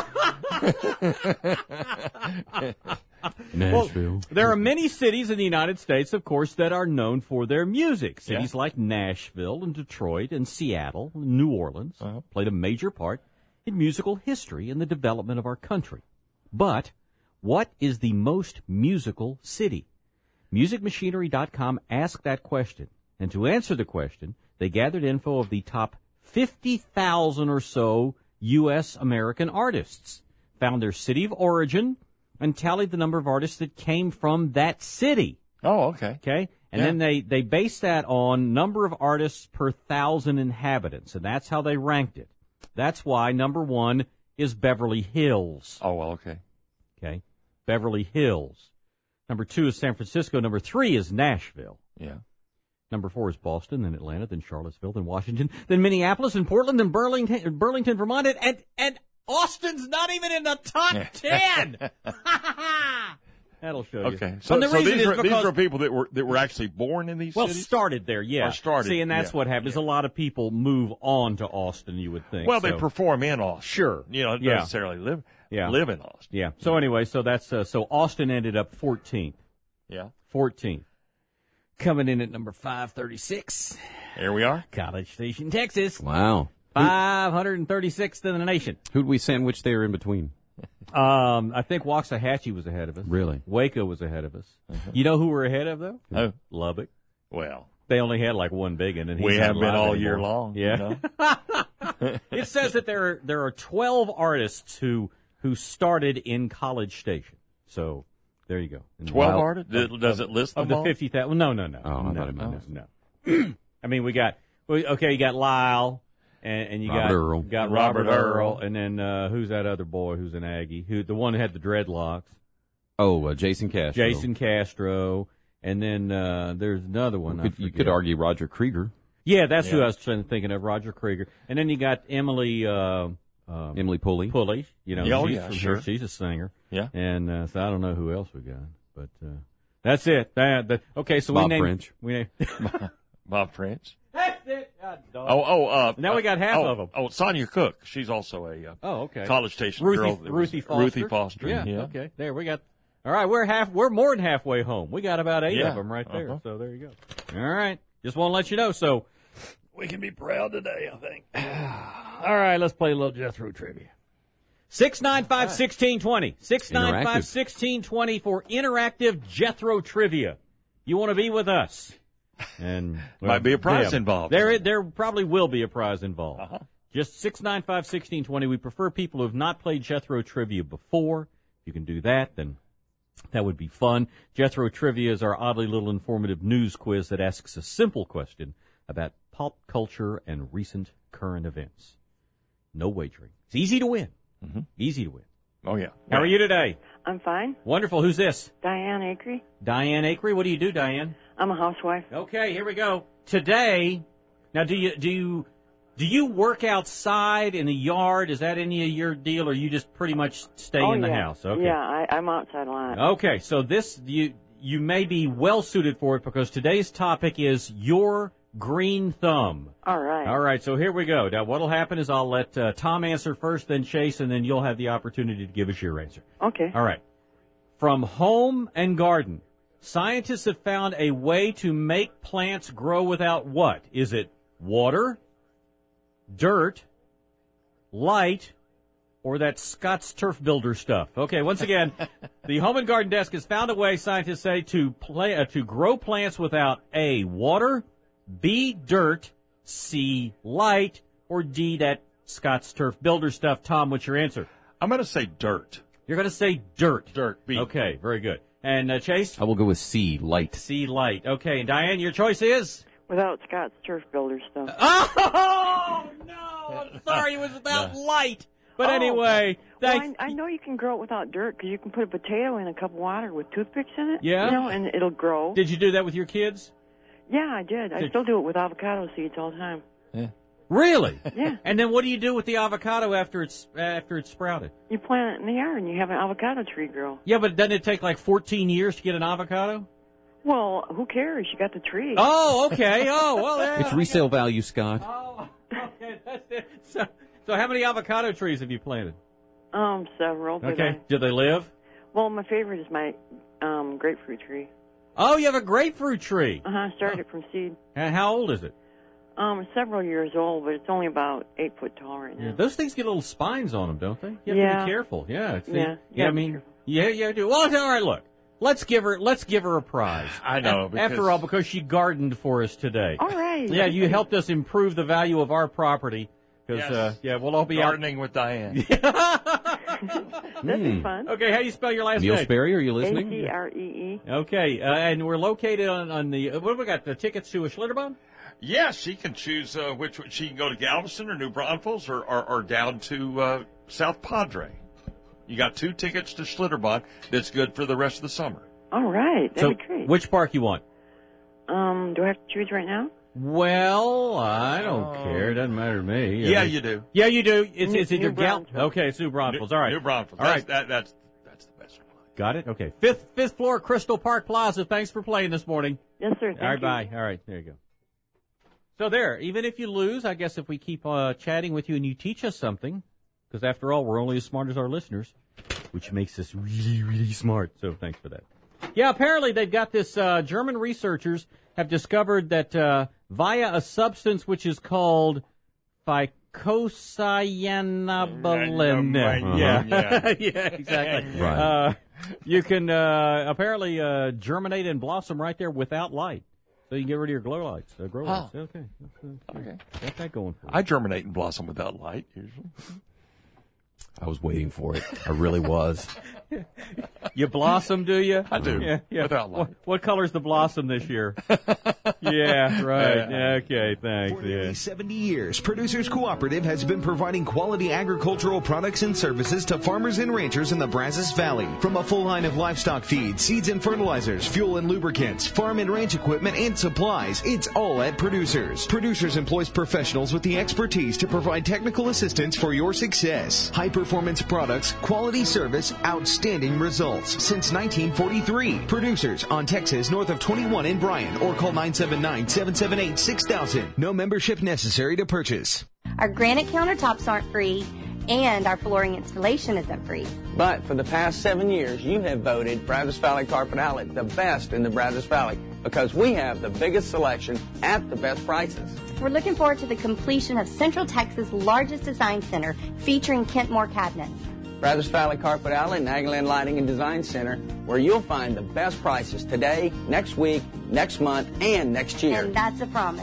Nashville. Well, there are many cities in the United States, of course, that are known for their music. Cities yeah. like Nashville and Detroit and Seattle and New Orleans uh-huh. played a major part in musical history and the development of our country. But what is the most musical city? music machinery dot com asked that question. And to answer the question, they gathered info of the top fifty thousand or so U S American artists, found their city of origin, and tallied the number of artists that came from that city. Oh, okay. Okay? And yeah. then they, they based that on number of artists per thousand inhabitants, and that's how they ranked it. That's why number one is Beverly Hills. Oh, well, okay. Okay? Beverly Hills. Number two is San Francisco. Number three is Nashville. Yeah. Number four is Boston, then Atlanta, then Charlottesville, then Washington, then Minneapolis, and Portland, then Burlington, Burlington, Vermont, and, and, and Austin's not even in the top ten. That'll show you. Okay, so, the so these, are, because, these are people that were that were actually born in these well, cities? Well, started there, yeah. Or started. See, and that's yeah. what happens. Yeah. A lot of people move on to Austin, you would think. Well, so. they perform in Austin. Sure. You know, not yeah. necessarily live yeah. live in Austin. Yeah. So anyway, so that's uh, so Austin ended up fourteenth. Yeah. fourteenth. Coming in at number five thirty-six. Here we are. College Station, Texas. Wow. five hundred thirty-sixth in the nation. Who'd we sandwich there in between? Um, I think Waxahachie was ahead of us. Really? Waco was ahead of us. Uh-huh. You know who we're ahead of, though? Oh. Lubbock. Well. They only had like one big one. And we have been all anymore. year long. Yeah. You know? It says that there are, there are twelve artists who who started in College Station. So there you go. twelve artists? Does it list them Of the all? fifty thousand. No, no, no. Oh, I no, thought it no, meant no, no. I mean, we got we, okay. You got Lyle, and, and you Robert got Earl. got Robert, Robert Earl, Earl. and then uh, who's that other boy who's an Aggie? Who the one who had the dreadlocks? Oh, uh, Jason Castro. Jason Castro, and then uh, there's another one. You I could, you forget. could argue Roger Krieger. Yeah, that's who Yeah. I was thinking of, Roger Krieger. And then you got Emily uh, um, Emily Pulley. Pulley, you know, Oh, she's yeah, from sure. here. She's a singer. Yeah. And uh, so I don't know who else we got, but uh, that's it. That, that okay. So Bob we named French. we named. Bob French. That's it. God, dog. Oh, oh, uh, Now we got half oh, of 'em. Oh, Sonia Cook. She's also a uh, Oh, okay. College Station Ruthie, girl. that was- Ruthie Foster. Ruthie Foster. Yeah, Yeah. Okay. There we got. All right, we're half. We're more than halfway home. We got about eight Yeah. of them right there. Uh-huh. So there you go. All right. Just want to let you know. So We can be proud today, I think. all right, let's play a little Jethro trivia. Six nine five sixteen twenty. Six nine five sixteen twenty for interactive Jethro trivia. You want to be with us? And Might be a prize yeah, involved. There, there probably will be a prize involved. Uh-huh. Just six nine five sixteen twenty. We prefer people who have not played Jethro trivia before. If you can do that, then that would be fun. Jethro trivia is our oddly little informative news quiz that asks a simple question about pop culture and recent current events. No wagering. It's easy to win. Mm-hmm. Easy to win. Oh, yeah. How are you today? I'm fine. Wonderful. Who's this? Diane Acree. Diane Acree. What do you do, Diane? I'm a housewife. Okay, here we go. Today, now do you do you do you work outside in the yard? Is that any of your deal, or you just pretty much stay oh, in the yeah. house? Okay. Yeah, I, I'm outside a lot. Okay, so this you you may be well suited for it because today's topic is your green thumb. All right. All right, so here we go. Now, what'll happen is I'll let uh, Tom answer first, then Chase, and then you'll have the opportunity to give us your answer. Okay. All right. From home and garden, scientists have found a way to make plants grow without what? Is it water, dirt, light, or that Scott's Turf Builder stuff? Okay, once again, the Home and Garden Desk has found a way, scientists say, to play, uh, to grow plants without A, water, B, dirt, C, light, or D, that Scott's Turf Builder stuff. Tom, what's your answer? I'm going to say dirt. You're going to say dirt. Dirt, B. Okay, very good. And uh, Chase? I will go with C, light. C, light. Okay, and Diane, your choice is? Without Scott's Turf Builder stuff. Oh, no! I'm sorry, it was without No. light. But Oh, anyway, well, thanks. I, I know you can grow it without dirt because you can put a potato in a cup of water with toothpicks in it. Yeah? You know, and it'll grow. Did you do that with your kids? Yeah, I did. I Did- still do it with avocado seeds all the time. Really? Yeah. And then what do you do with the avocado after it's after it's sprouted? You plant it in the yard and you have an avocado tree grow. Yeah, but doesn't it take like fourteen years to get an avocado? Well, who cares? You got the tree. Oh, okay. Oh, well, yeah. It's resale value, Scott. Oh, okay. That's it. So, so how many avocado trees have you planted? Um, several. but Okay. I- Do they live? well, my favorite is my um grapefruit tree. Oh, you have a grapefruit tree. Uh huh. I started it from seed. And how old is it? Um, it's several years old, but it's only about eight foot tall right now. Yeah, those things get little spines on them, don't they? You have to Yeah. be careful. Yeah. It's, Yeah, Yeah. I yeah, mean, yeah, yeah, I do. Well, all right. Look, let's give her. Let's give her a prize. I know, A- because- After all, because she gardened for us today. All right. Yeah, you helped us improve the value of our property. Because Yes. uh, yeah, we'll all be Gardening with Diane. That'd be fun. Okay, how do you spell your last Neil name? Sperry, are you listening? A C R E E. Okay, uh, and we're located on, on the. Uh, what have we got? The tickets to a Schlitterbahn? Yes, she can choose uh, which one. She can go to Galveston or New Braunfels or, or, or down to uh, South Padre. You got two tickets to Schlitterbahn that's good for the rest of the summer. All right. That'd So, be great. which park you want? Um, do I have to choose right now? Well, I don't Oh. care. It doesn't matter to me. Yeah, I mean- you do. Yeah, you do. It's, New- it's either New Gal. Braunfels. Okay, it's New Braunfels. All right. New Braunfels. All That's, right. that, that's that's the best one. Got it? Okay. Fifth fifth floor, Crystal Park Plaza. Thanks for playing this morning. Yes, sir. Thank All right, you. bye. All right, there you go. So there, even if you lose, I guess if we keep uh, chatting with you and you teach us something, because after all, we're only as smart as our listeners, which makes us really, really smart. So thanks for that. Yeah, apparently they've got this, uh, German researchers have discovered that uh, via a substance which is called phycocyanabulin. Uh-huh. Yeah, Yeah. yeah, exactly. Right. Uh, you can uh, apparently uh, germinate and blossom right there without light. So you can get rid of your glow lights, uh, grow lights. Oh. Okay. That's, uh, Okay. Got that going for you. I germinate and blossom without light usually. I was waiting for it. I really was. You blossom, do you? I do. Yeah, yeah. Without light. What, what color's the blossom this year? Yeah, right. Okay, thanks. For nearly seventy years, Producers Cooperative has been providing quality agricultural products and services to farmers and ranchers in the Brazos Valley. From a full line of livestock feed, seeds and fertilizers, fuel and lubricants, farm and ranch equipment, and supplies, it's all at Producers. Producers employs professionals with the expertise to provide technical assistance for your success. High-performance products, quality service, outstanding results. Since nineteen forty-three, Producers on Texas north of twenty-one in Bryan, or call nine seven nine, seven seven eight, six thousand. No membership necessary to purchase. Our granite countertops aren't free, and our flooring installation isn't free. But for the past seven years, you have voted Brazos Valley Carpet Outlet the best in the Brazos Valley because we have the biggest selection at the best prices. We're looking forward to the completion of Central Texas' largest design center featuring Kentmore cabinets. Brazos Valley Carpet Outlet and Aggieland Lighting and Design Center, where you'll find the best prices today, next week, next month, and next year. And that's a promise.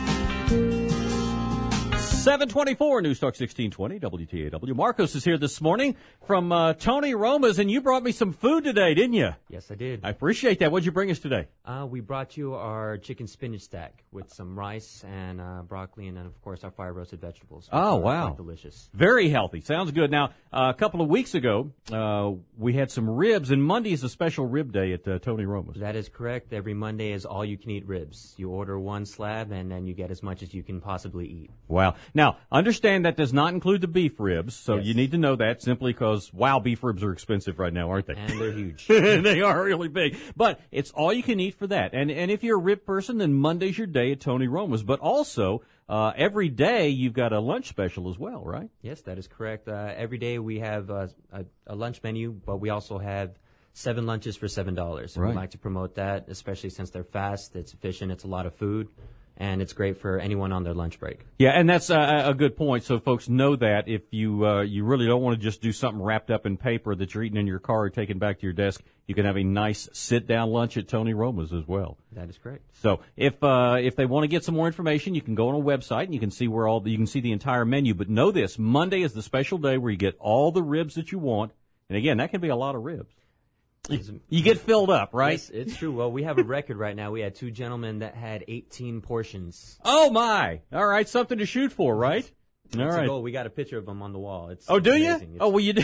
seven twenty-four, News Talk sixteen twenty, W T A W. Marcos is here this morning from uh, Tony Roma's, and you brought me some food today, didn't you? Yes, I did. I appreciate that. What'd you bring us today? Uh, we brought you our chicken spinach stack with some rice and uh, broccoli, and then, of course, our fire-roasted vegetables. Oh, wow. Quite delicious. Very healthy. Sounds good. Now, uh, a couple of weeks ago, uh, we had some ribs, and Monday is a special rib day at uh, Tony Roma's. That is correct. Every Monday is all-you-can-eat ribs. You order one slab, and then you get as much as you can possibly eat. Wow. Now, understand that does not include the beef ribs, so Yes. you need to know that simply because, wow, beef ribs are expensive right now, aren't they? And they're huge. They are really big. But it's all you can eat for that. And and if you're a rib person, then Monday's your day at Tony Roma's. But also, uh, every day you've got a lunch special as well, right? Yes, that is correct. Uh, every day we have uh, a, a lunch menu, but we also have seven lunches for seven dollars. Right. We like to promote that, especially since they're fast, it's efficient, it's a lot of food, and it's great for anyone on their lunch break. Yeah, and that's a, a good point. So folks know that if you uh, you really don't want to just do something wrapped up in paper that you're eating in your car or taking back to your desk, you can have a nice sit-down lunch at Tony Roma's as well. That is correct. So if uh, if they want to get some more information, you can go on a website and you can see where all the, you can see the entire menu. But know this: Monday is the special day where you get all the ribs that you want, and again, that can be a lot of ribs. You get filled up, right? Yes, it's true. Well, we have a record right now. We had two gentlemen that had eighteen portions. Oh my! All right, something to shoot for, right? All It's a right. goal. We got a picture of them on the wall. It's Oh, do amazing. you? It's- Oh, well, you do.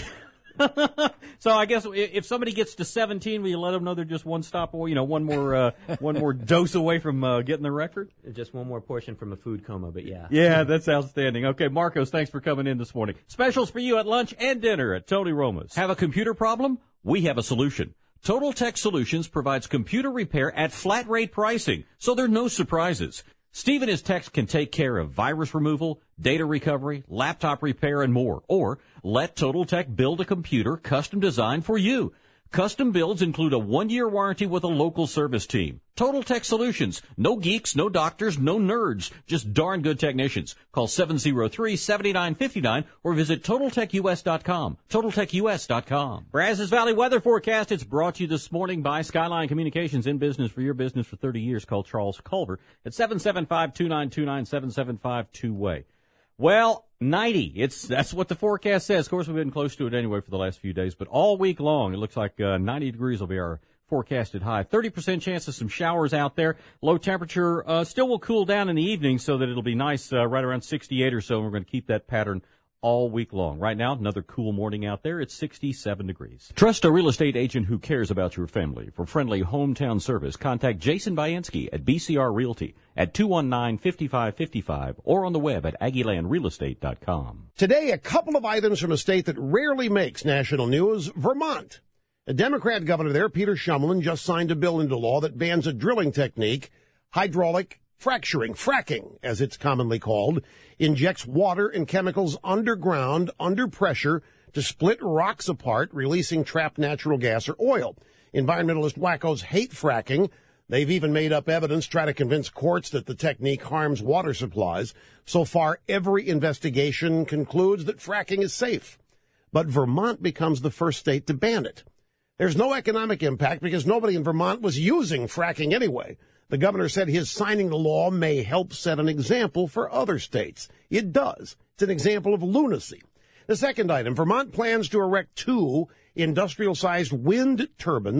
So I guess i- if somebody gets to seventeen, will you let them know they're just one stop away? You know, one more uh, one more dose away from uh, getting the record. Just one more portion from a food coma, but yeah. Yeah, that's outstanding. Okay, Marcos, thanks for coming in this morning. Specials for you at lunch and dinner at Tony Roma's. Have a computer problem? We have a solution. Total Tech Solutions provides computer repair at flat rate pricing, so there are no surprises. Steve and his techs can take care of virus removal, data recovery, laptop repair, and more. Or let Total Tech build a computer custom designed for you. Custom builds include a one-year warranty with a local service team. Total Tech Solutions. No geeks, no doctors, no nerds. Just darn good technicians. Call seven oh three, seven nine five nine or visit Total Tech U S dot com. Total Tech U S dot com. Brazos Valley Weather Forecast. It's brought to you this morning by Skyline Communications, in business for your business for thirty years. Call Charles Culver at seven seven five, two nine two nine, seven seven five two-way. Well, ninety. It's that's what the forecast says. Of course, we've been close to it anyway for the last few days, but all week long, it looks like uh, ninety degrees will be our forecasted high. thirty percent chance of some showers out there. Low temperature uh, still will cool down in the evening so that it'll be nice uh, right around sixty-eight or so, and we're going to keep that pattern all week long. Right now, another cool morning out there. It's sixty-seven degrees. Trust a real estate agent who cares about your family. For friendly hometown service, contact Jason Bayansky at B C R Realty at two one nine, five five five five or on the web at aggieland real estate dot com. Today, a couple of items from a state that rarely makes national news, Vermont. A Democrat governor there, Peter Shumlin, just signed a bill into law that bans a drilling technique, hydraulic fracturing, fracking, as it's commonly called, injects water and chemicals underground, under pressure, to split rocks apart, releasing trapped natural gas or oil. Environmentalist wackos hate fracking. They've even made up evidence, try to convince courts that the technique harms water supplies. So far, every investigation concludes that fracking is safe. But Vermont becomes the first state to ban it. There's no economic impact because nobody in Vermont was using fracking anyway. The governor said his signing the law may help set an example for other states. It does. It's an example of lunacy. The second item, Vermont plans to erect two industrial-sized wind turbines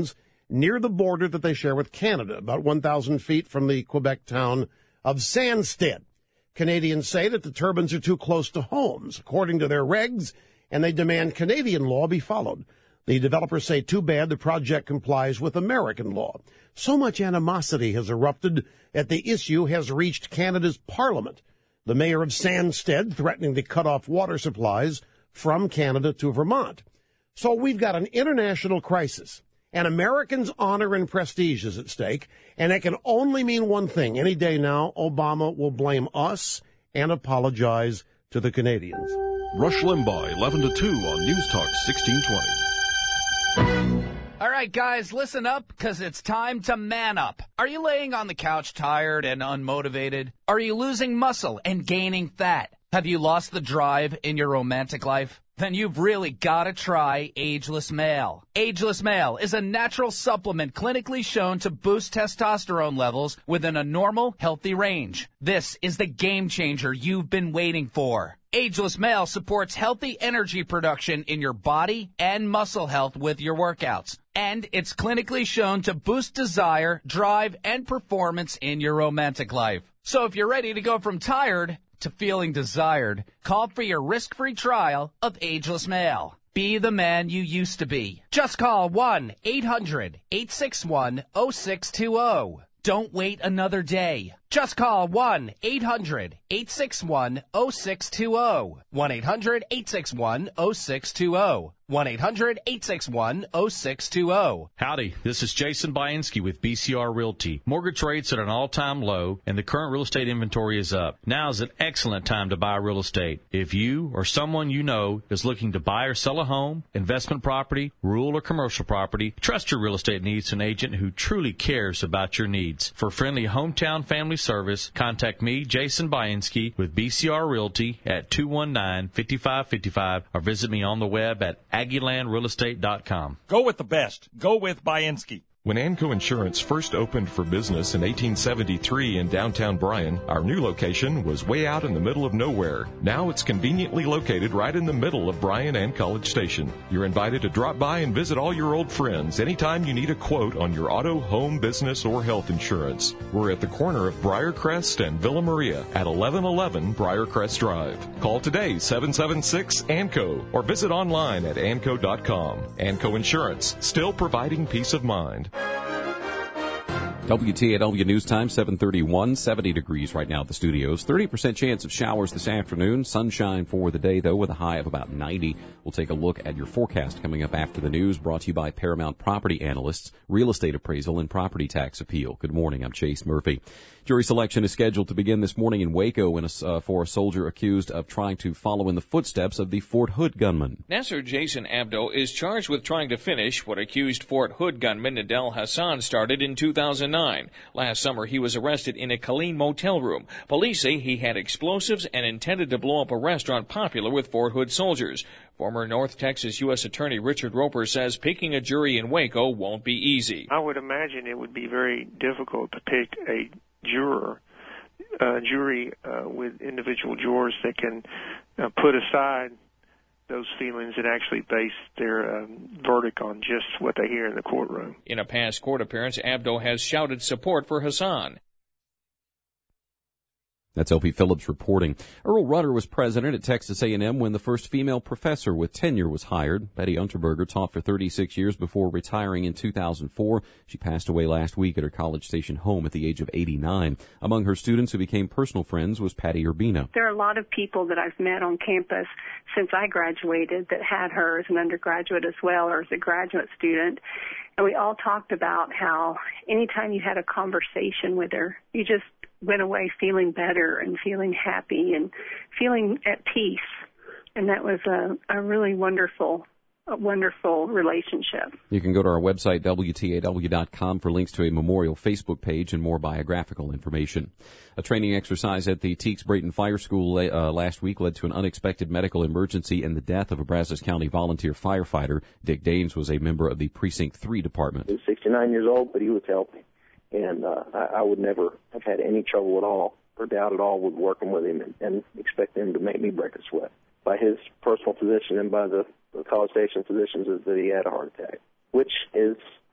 near the border that they share with Canada, about one thousand feet from the Quebec town of Sandsted. Canadians say that the turbines are too close to homes, according to their regs, and they demand Canadian law be followed. The developers say too bad the project complies with American law. So much animosity has erupted that the issue has reached Canada's parliament. The mayor of Sandsted threatening to cut off water supplies from Canada to Vermont. So we've got an international crisis, and Americans' honor and prestige is at stake, and it can only mean one thing. Any day now, Obama will blame us and apologize to the Canadians. Rush Limbaugh, eleven to two on News Talk sixteen twenty. All right, guys, listen up, because it's time to man up. Are you laying on the couch tired and unmotivated? Are you losing muscle and gaining fat? Have you lost the drive in your romantic life? Then you've really got to try Ageless Male. Ageless Male is a natural supplement clinically shown to boost testosterone levels within a normal, healthy range. This is the game changer you've been waiting for. Ageless Male supports healthy energy production in your body and muscle health with your workouts. And it's clinically shown to boost desire, drive, and performance in your romantic life. So if you're ready to go from tired to feeling desired, call for your risk-free trial of Ageless Male. Be the man you used to be. Just call one eight hundred eight six one oh six two oh. Don't wait another day. Just call one eight hundred eight six one oh six two oh. one eight hundred eight six one oh six two oh. one eight hundred eight six one oh six two oh. Howdy, this is Jason Bainski with B C R Realty. Mortgage rates at an all-time low, and the current real estate inventory is up. Now is an excellent time to buy real estate. If you or someone you know is looking to buy or sell a home, investment property, rural or commercial property, trust your real estate needs to an agent who truly cares about your needs. For friendly hometown family service, contact me, Jason Bainski, with B C R Realty at two one nine, five five five five, or visit me on the web at Aggieland Real Estate dot com. Go with the best. Go with Bainski. When Anco Insurance first opened for business in eighteen seventy-three in downtown Bryan, our new location was way out in the middle of nowhere. Now it's conveniently located right in the middle of Bryan and College Station. You're invited to drop by and visit all your old friends anytime you need a quote on your auto, home, business, or health insurance. We're at the corner of Briarcrest and Villa Maria at eleven eleven Briarcrest Drive. Call today, seven seven six A N C O, or visit online at anco dot com. Anco Insurance, still providing peace of mind. W T A W News Time, seven thirty-one, seventy degrees right now at the studios. thirty percent chance of showers this afternoon. Sunshine for the day, though, with a high of about ninety. We'll take a look at your forecast coming up after the news, brought to you by Paramount Property Analysts, Real Estate Appraisal, and Property Tax Appeal. Good morning. I'm Chase Murphy. Jury selection is scheduled to begin this morning in Waco in a, uh, for a soldier accused of trying to follow in the footsteps of the Fort Hood gunman. Nasser Jason Abdo is charged with trying to finish what accused Fort Hood gunman Nadel Hassan started in two thousand nine. Last summer, he was arrested in a Killeen motel room. Police say he had explosives and intended to blow up a restaurant popular with Fort Hood soldiers. Former North Texas U S Attorney Richard Roper says picking a jury in Waco won't be easy. I would imagine it would be very difficult to pick a juror, uh, jury uh, with individual jurors that can uh, put aside those feelings and actually base their um, verdict on just what they hear in the courtroom. In a past court appearance, Abdo has shouted support for Hassan. That's L P Phillips reporting. Earl Rudder was president at Texas A and M when the first female professor with tenure was hired. Betty Unterberger taught for thirty-six years before retiring in two thousand four. She passed away last week at her College Station home at the age of eighty-nine. Among her students who became personal friends was Patty Urbina. There are a lot of people that I've met on campus since I graduated that had her as an undergraduate as well, or as a graduate student. And we all talked about how anytime you had a conversation with her, you just went away feeling better and feeling happy and feeling at peace. And that was a, a really wonderful, a wonderful relationship. You can go to our website, W T A W dot com, for links to a memorial Facebook page and more biographical information. A training exercise at the Teeks Brayton Fire School uh, last week led to an unexpected medical emergency and the death of a Brazos County volunteer firefighter. Dick Daines was a member of the Precinct three department. He was sixty-nine years old, but he was healthy. And uh, I, I would never have had any trouble at all or doubt at all with working with him and, and expect him to make me break a sweat. By his personal physician and by the, the College Station physicians is that he had a heart attack, which is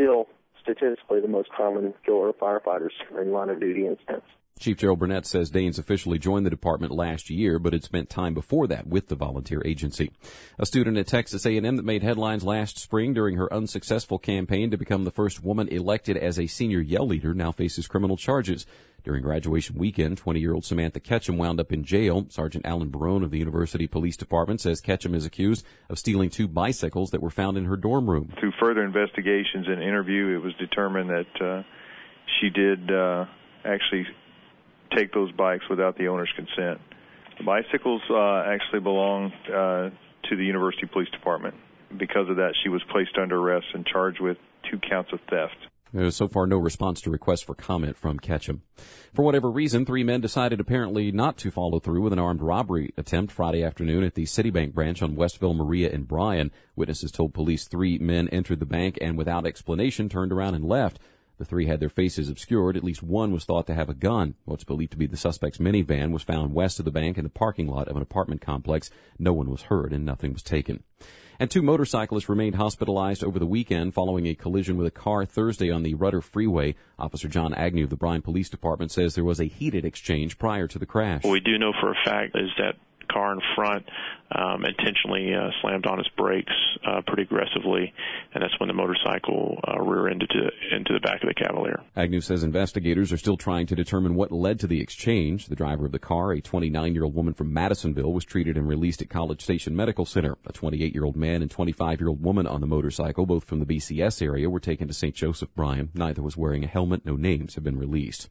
still statistically the most common killer of firefighters in line of duty incidents. Chief Gerald Burnett says Daines officially joined the department last year, but had spent time before that with the volunteer agency. A student at Texas A and M that made headlines last spring during her unsuccessful campaign to become the first woman elected as a senior Yell leader now faces criminal charges. During graduation weekend, twenty-year-old Samantha Ketchum wound up in jail. Sergeant Alan Barone of the University Police Department says Ketchum is accused of stealing two bicycles that were found in her dorm room. Through further investigations and interview, it was determined that uh, she did uh, actually take those bikes without the owner's consent. The bicycles uh, actually belong uh, to the University Police Department. Because of that, she was placed under arrest and charged with two counts of theft. There's so far no response to requests for comment from Ketchum. For whatever reason, three men decided apparently not to follow through with an armed robbery attempt Friday afternoon at the Citibank branch on Westville Maria in Bryan. Witnesses told police three men entered the bank and without explanation turned around and left. The three had their faces obscured. At least one was thought to have a gun. What's believed to be the suspect's minivan was found west of the bank in the parking lot of an apartment complex. No one was hurt and nothing was taken. And two motorcyclists remained hospitalized over the weekend following a collision with a car Thursday on the Rudder Freeway. Officer John Agnew of the Bryan Police Department says there was a heated exchange prior to the crash. What we do know for a fact is that car in front um, intentionally uh, slammed on its brakes uh, pretty aggressively, and that's when the motorcycle uh, rear-ended to, into the back of the Cavalier. Agnew says investigators are still trying to determine what led to the exchange. The driver of the car, a twenty-nine-year-old woman from Madisonville, was treated and released at College Station Medical Center. A twenty-eight-year-old man and twenty-five-year-old woman on the motorcycle, both from the B C S area, were taken to Saint Joseph Bryan. Neither was wearing a helmet. No names have been released.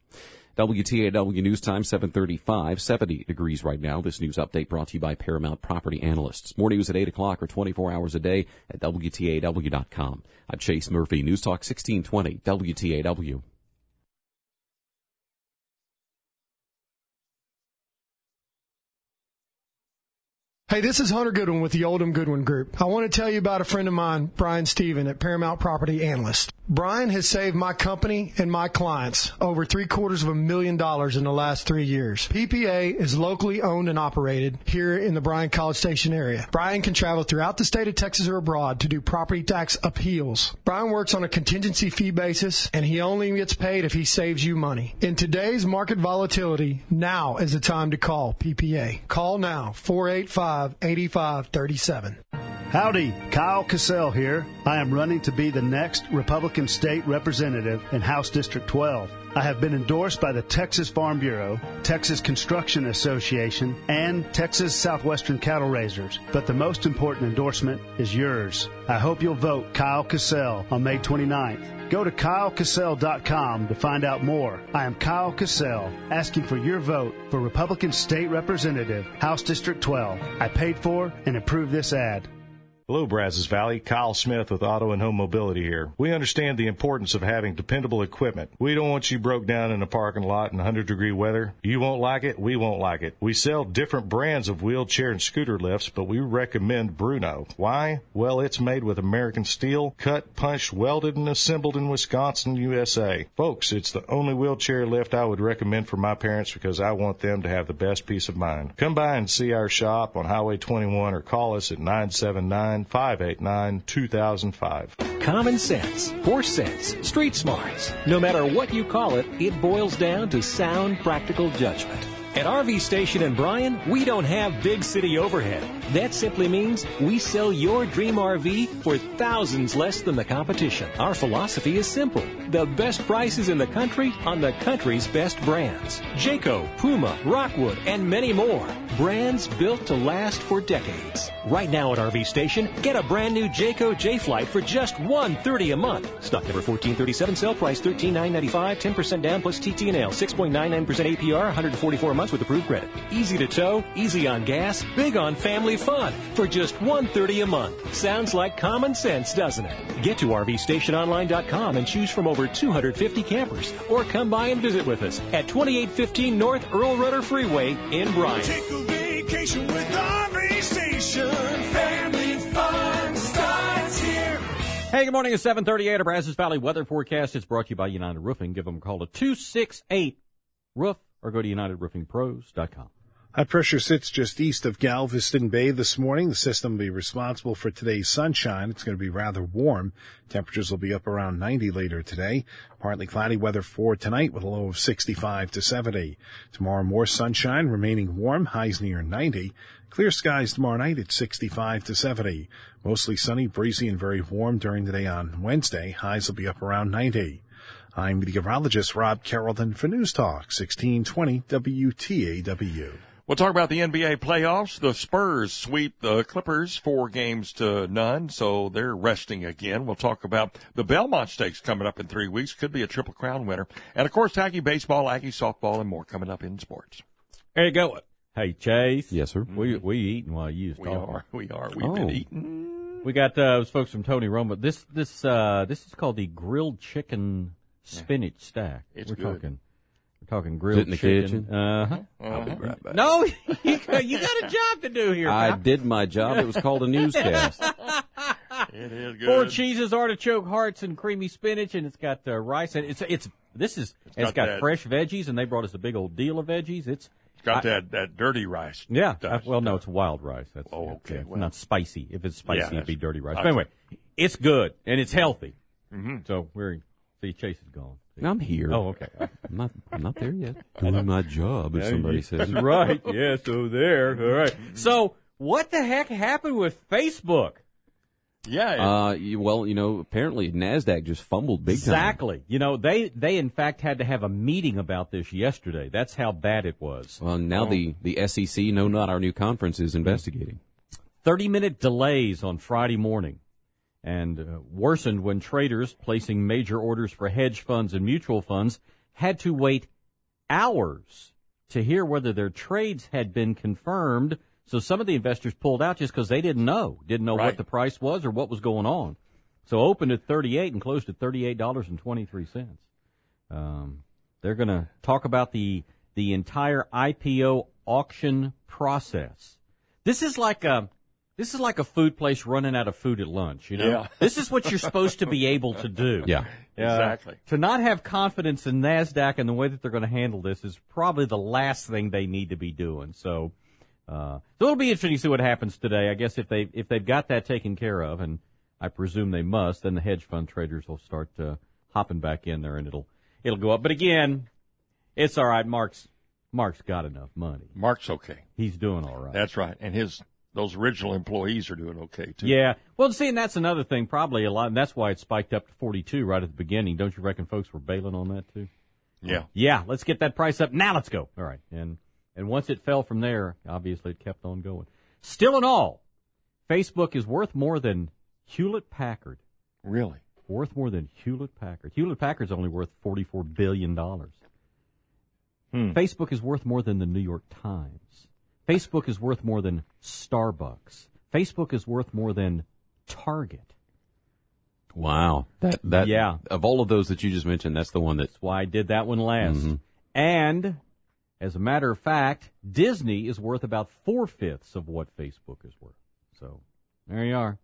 W T A W News Time, seven thirty-five, seventy degrees right now. This news update brought to you by Paramount Property Analysts. More news at eight o'clock or twenty-four hours a day at W T A W dot com. I'm Chase Murphy, News Talk sixteen twenty, W T A W. Hey, this is Hunter Goodwin with the Oldham Goodwin Group. I want to tell you about a friend of mine, Brian Steven at Paramount Property Analyst. Brian has saved my company and my clients over three quarters of a million dollars in the last three years. P P A is locally owned and operated here in the Bryan College Station area. Brian can travel throughout the state of Texas or abroad to do property tax appeals. Brian works on a contingency fee basis, and he only gets paid if he saves you money. In today's market volatility, now is the time to call P P A. Call now, four eight five, eight five three seven. Howdy, Kyle Cassell here. I am running to be the next Republican state representative in House District twelve. I have been endorsed by the Texas Farm Bureau, Texas Construction Association, and Texas Southwestern Cattle Raisers. But the most important endorsement is yours. I hope you'll vote Kyle Cassell on May twenty-ninth. Go to Kyle Cassell dot com to find out more. I am Kyle Cassell, asking for your vote for Republican State Representative, House District twelve. I paid for and approved this ad. Hello, Brazos Valley. Kyle Smith with Auto and Home Mobility here. We understand the importance of having dependable equipment. We don't want you broke down in a parking lot in one hundred degree weather. You won't like it. We won't like it. We sell different brands of wheelchair and scooter lifts, but we recommend Bruno. Why? Well, it's made with American steel, cut, punched, welded, and assembled in Wisconsin, U S A. Folks, it's the only wheelchair lift I would recommend for my parents because I want them to have the best peace of mind. Come by and see our shop on Highway twenty-one or call us at nine seven nine, five eight nine, two thousand five. Common sense, horse sense, street smarts. No matter what you call it, it boils down to sound, practical judgment. At R V Station in Bryan, we don't have big city overhead. That simply means we sell your dream R V for thousands less than the competition. Our philosophy is simple. The best prices in the country on the country's best brands. Jayco, Puma, Rockwood, and many more. Brands built to last for decades. Right now at R V Station, get a brand new Jayco J-Flight for just one hundred thirty dollars a month. Stock number fourteen thirty-seven, sale price thirteen thousand nine hundred ninety-five dollars, ten percent down plus T T and L, six point nine nine percent A P R, one hundred forty-four months with approved credit. Easy to tow, easy on gas, big on family fun for just one hundred thirty dollars a month. Sounds like common sense, doesn't it? Get to R V station online dot com and choose from over two hundred fifty campers, or come by and visit with us at twenty-eight fifteen North Earl Rudder Freeway in Bryan. Take a vacation with R V Station. Family fun starts here. Hey, good morning. It's seven thirty-eight. A Brazos Valley weather forecast is brought to you by United Roofing. Give them a call at two six eight roof or go to united roofing pros dot com. High pressure sits just east of Galveston Bay this morning. The system will be responsible for today's sunshine. It's going to be rather warm. Temperatures will be up around ninety later today. Partly cloudy weather for tonight with a low of sixty-five to seventy. Tomorrow more sunshine, remaining warm, highs near ninety. Clear skies tomorrow night at sixty-five to seventy. Mostly sunny, breezy, and very warm during the day on Wednesday. Highs will be up around ninety. I'm meteorologist Rob Carrollton for News Talk sixteen twenty W T A W. We'll talk about the N B A playoffs. The Spurs sweep the Clippers four games to none, so they're resting again. We'll talk about the Belmont Stakes coming up in three weeks. Could be a Triple Crown winner. And, of course, Aggie baseball, Aggie softball, and more coming up in sports. There you go. Hey, Chase. Yes, sir. We we eating while you was We talking. are. We are. We've Oh. been eating. We got uh, those folks from Tony Roma. This this uh, this is called the grilled chicken spinach stack. It's We're good. talking. We're talking grilled Is it in the chicken. kitchen? Uh-huh. I'll be right back. No, you got, you got a job to do here. I pal. did my job. It was called a newscast. It is good. Four cheeses, artichoke hearts, and creamy spinach, and it's got uh, rice. And it's it's this is it's, got got, that- fresh veggies, and they brought us a big old deal of veggies. It's Got I- that, that dirty rice. Yeah. I- Dust. well, no, it's wild rice. That's Oh, it's, okay, uh, well. not spicy. If it's spicy, Yeah, it'd be that's- dirty rice. okay. But anyway, it's good and it's healthy. Mm-hmm. So we're see, Chase is gone. See? I'm here. Oh, okay. I'm not. I'm not there yet. Doing my job, if Yeah, somebody you- says. That's right. Yeah. So there. All right. So what the heck happened with Facebook? Yeah. it- Uh, you, well, you know, apparently NASDAQ just fumbled big time. Exactly. You know, they they in fact had to have a meeting about this yesterday. That's how bad it was. Well, now Oh. the, the S E C, no, not our new conference, is investigating. thirty minute delays on Friday morning, and uh, worsened when traders placing major orders for hedge funds and mutual funds had to wait hours to hear whether their trades had been confirmed. So some of the investors pulled out just because they didn't know, didn't know Right. what the price was or what was going on. So opened at thirty-eight and closed at thirty-eight dollars and twenty-three cents. Um, they're going to talk about the the entire I P O auction process. This is like a this is like a food place running out of food at lunch. You know, Yeah. this is what you're supposed to be able to do. Yeah. Uh, Exactly. To not have confidence in NASDAQ and the way that they're going to handle this is probably the last thing they need to be doing. So, uh, so it'll be interesting to see what happens today. I guess if they if they've got that taken care of, and I presume they must, then the hedge fund traders will start uh, hopping back in there, and it'll it'll go up. But again, it's all right. Mark's Mark's got enough money. Mark's okay. He's doing all right. That's right. And his those original employees are doing okay, too. Yeah. Well, see, and that's another thing, probably a lot, and that's why it spiked up to forty-two right at the beginning. Don't you reckon folks were bailing on that, too? Yeah. Yeah, let's get that price up. Now let's go. All right. And and once it fell from there, obviously it kept on going. Still in all, Facebook is worth more than Hewlett-Packard. Really? Worth more than Hewlett-Packard. Hewlett-Packard's only worth forty-four billion dollars. Hmm. Facebook is worth more than the New York Times. Facebook is worth more than Starbucks. Facebook is worth more than Target. Wow. That that Yeah. Of all of those that you just mentioned, that's the one that. That's why I did that one last. Mhm. And, as a matter of fact, Disney is worth about four-fifths of what Facebook is worth. So, there you are.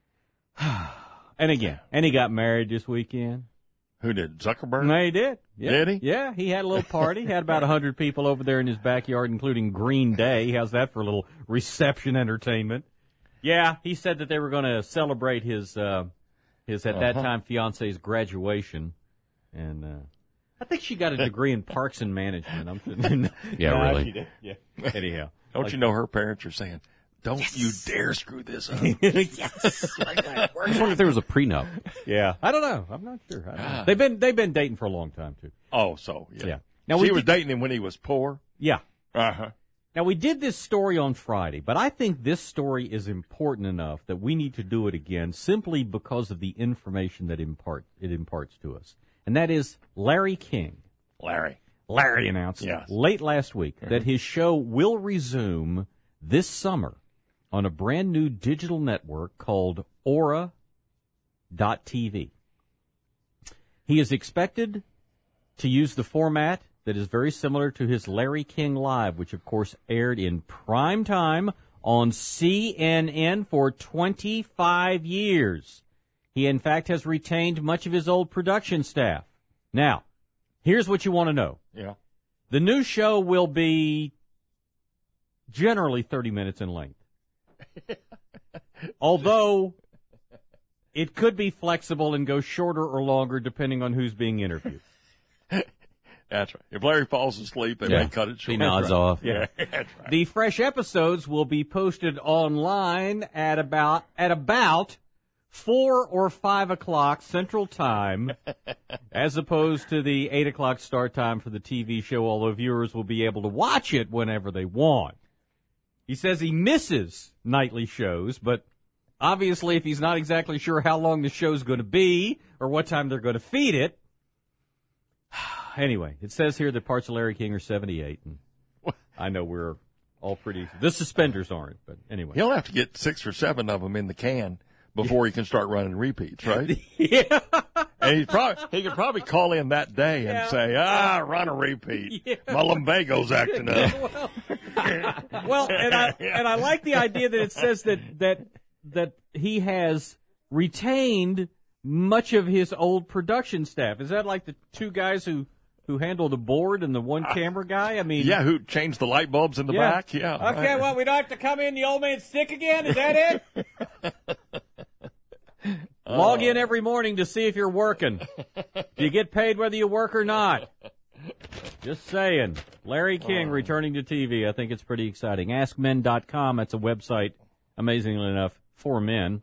And again, and he got married this weekend. Who did? Zuckerberg? No, he did. Yeah. Did he? Yeah, he had a little party. Had about one hundred people over there in his backyard, including Green Day. How's that for a little reception entertainment? Yeah, he said that they were going to celebrate his, uh, his at that Uh-huh. time, fiance's graduation. And uh, I think she got a degree in parks and management. I'm thinking, Yeah, Nah, really. she did. Yeah. Anyhow. Don't Like- you know her parents are saying, don't you dare screw this up. Yes. I just wonder if there was a prenup. Yeah, I don't know. I'm not sure. I don't know. Ah. They've been they've been dating for a long time too. Oh, so, yeah. Yeah. Now Now she we was did- dating him when he was poor? Yeah. Uh-huh. Now we did this story on Friday, but I think this story is important enough that we need to do it again simply because of the information that impart it imparts to us. And that is Larry King. Larry. Larry announced Yes. late last week that his show will resume this summer on a brand new digital network called Aura dot T V. He is expected to use the format that is very similar to his Larry King Live, which of course aired in prime time on C N N for twenty-five years. He in fact has retained much of his old production staff. Now, here's what you want to know. Yeah. The new show will be generally thirty minutes in length. Although it could be flexible and go shorter or longer depending on who's being interviewed. That's right. If Larry falls asleep, they Yeah. may cut it short. He nods That's right. off. Yeah, that's right. The fresh episodes will be posted online at about at about four or five o'clock Central Time, as opposed to the eight o'clock start time for the T V show. Although viewers will be able to watch it whenever they want. He says he misses nightly shows, but obviously, if he's not exactly sure how long the show's going to be or what time they're going to feed it. Anyway, it says here that parts of Larry King are seventy-eight, and I know we're all pretty. The suspenders aren't, but anyway. He'll have to get six or seven of them in the can before he can start running repeats, right? Yeah. And he's probably, he could probably call in that day and Yeah. say, ah, run a repeat. Yeah. My lumbago's acting up. well, well, and I and I like the idea that it says that that that he has retained much of his old production staff. Is that like the two guys who, who handle the board and the one camera guy? I mean, Yeah, who changed the light bulbs in the yeah. back? Yeah. Okay, right. well, we don't have to come in the old man's stick again. Is that it? Log in every morning to see if you're working. Do you get paid whether you work or not? Just saying. Larry King returning to T V. I think it's pretty exciting. ask men dot com. That's a website, amazingly enough, for men.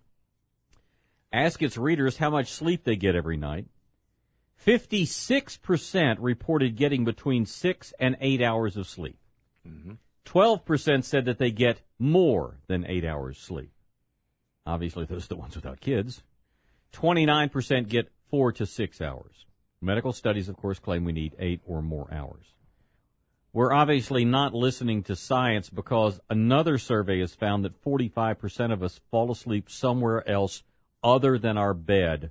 Ask its readers how much sleep they get every night. fifty-six percent reported getting between six and eight hours of sleep. Mm-hmm. twelve percent said that they get more than eight hours sleep. Obviously, those are the ones without kids. twenty-nine percent get four to six hours. Medical studies, of course, claim we need eight or more hours. We're obviously not listening to science because another survey has found that forty-five percent of us fall asleep somewhere else other than our bed.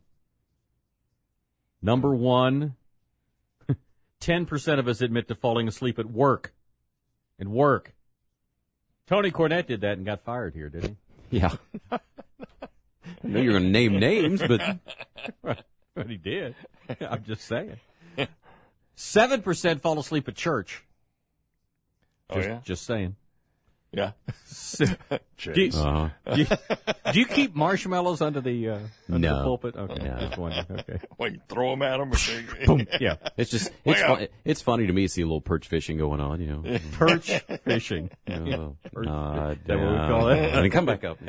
Number one, ten percent of us admit to falling asleep at work. At work. Tony Cornette did that and got fired here, did he? Yeah. I know you're going to name names, but... But he did. I'm just saying. seven percent fall asleep at church. Oh, Just, yeah? just saying. Yeah. do, you, Uh-huh. do, you, do you keep marshmallows under the, uh, under No. the pulpit? Okay, No. just wondering. Okay. Well, you throw them at them. Or Boom. Yeah. It's just, Way it's, out. fun, it's funny to me to see a little perch fishing going on, you know. Perch fishing. Oh, Perch- uh, is that what we call it? And then come back up.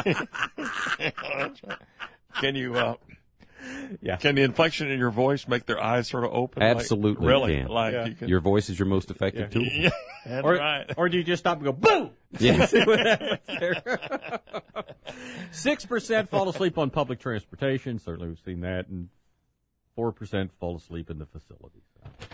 Can you, uh, yeah. can the inflection in your voice make their eyes sort of open? Like- Absolutely really? can. Like Yeah. you can. Your voice is your most effective tool. Yeah, that's Or, right. or do you just stop and go, boom? Yeah. See what happens there? Six percent fall asleep on public transportation. Certainly we've seen that. And four percent fall asleep in the facilities.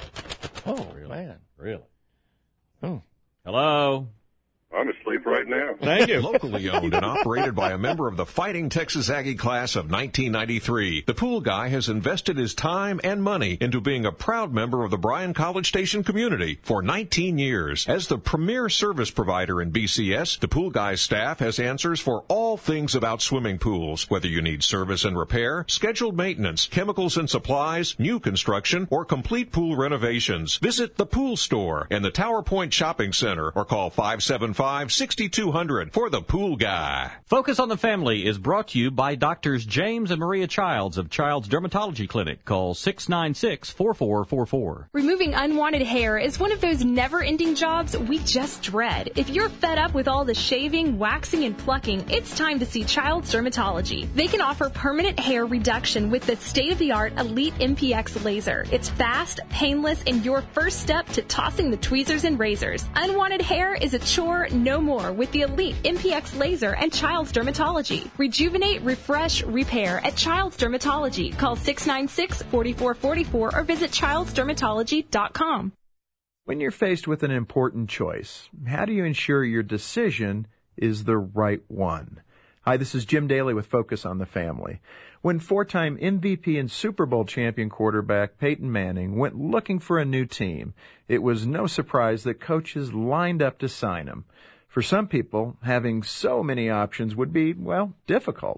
Oh, really? man. Really? Oh. Hello? I'm asleep right now. Thank you. Locally owned and operated by a member of the Fighting Texas Aggie class of nineteen ninety-three, the Pool Guy has invested his time and money into being a proud member of the Bryan College Station community for nineteen years. As the premier service provider in B C S, the Pool Guy's staff has answers for all things about swimming pools, whether you need service and repair, scheduled maintenance, chemicals and supplies, new construction, or complete pool renovations. Visit the Pool Store in the Tower Point Shopping Center or call five seven five, six two zero zero for the Pool Guy. Focus on the Family is brought to you by Doctors James and Maria Childs of Child's Dermatology Clinic. Call six nine six, four four four four. Removing unwanted hair is one of those never-ending jobs we just dread. If you're fed up with all the shaving, waxing, and plucking, it's time to see Child's Dermatology. They can offer permanent hair reduction with the state-of-the-art Elite M P X laser. It's fast, painless, and your first step to tossing the tweezers and razors. Unwanted hair is a chore no more with the Elite M P X laser and Child's Dermatology. Rejuvenate, refresh, repair at Child's Dermatology. Call six nine six, four four four four or visit childs dermatology dot com. When you're faced with an important choice, how do you ensure your decision is the right one? Hi, this is Jim Daly with Focus on the Family. When four-time M V P and Super Bowl champion quarterback Peyton Manning went looking for a new team, it was no surprise that coaches lined up to sign him. For some people, having so many options would be, well, difficult.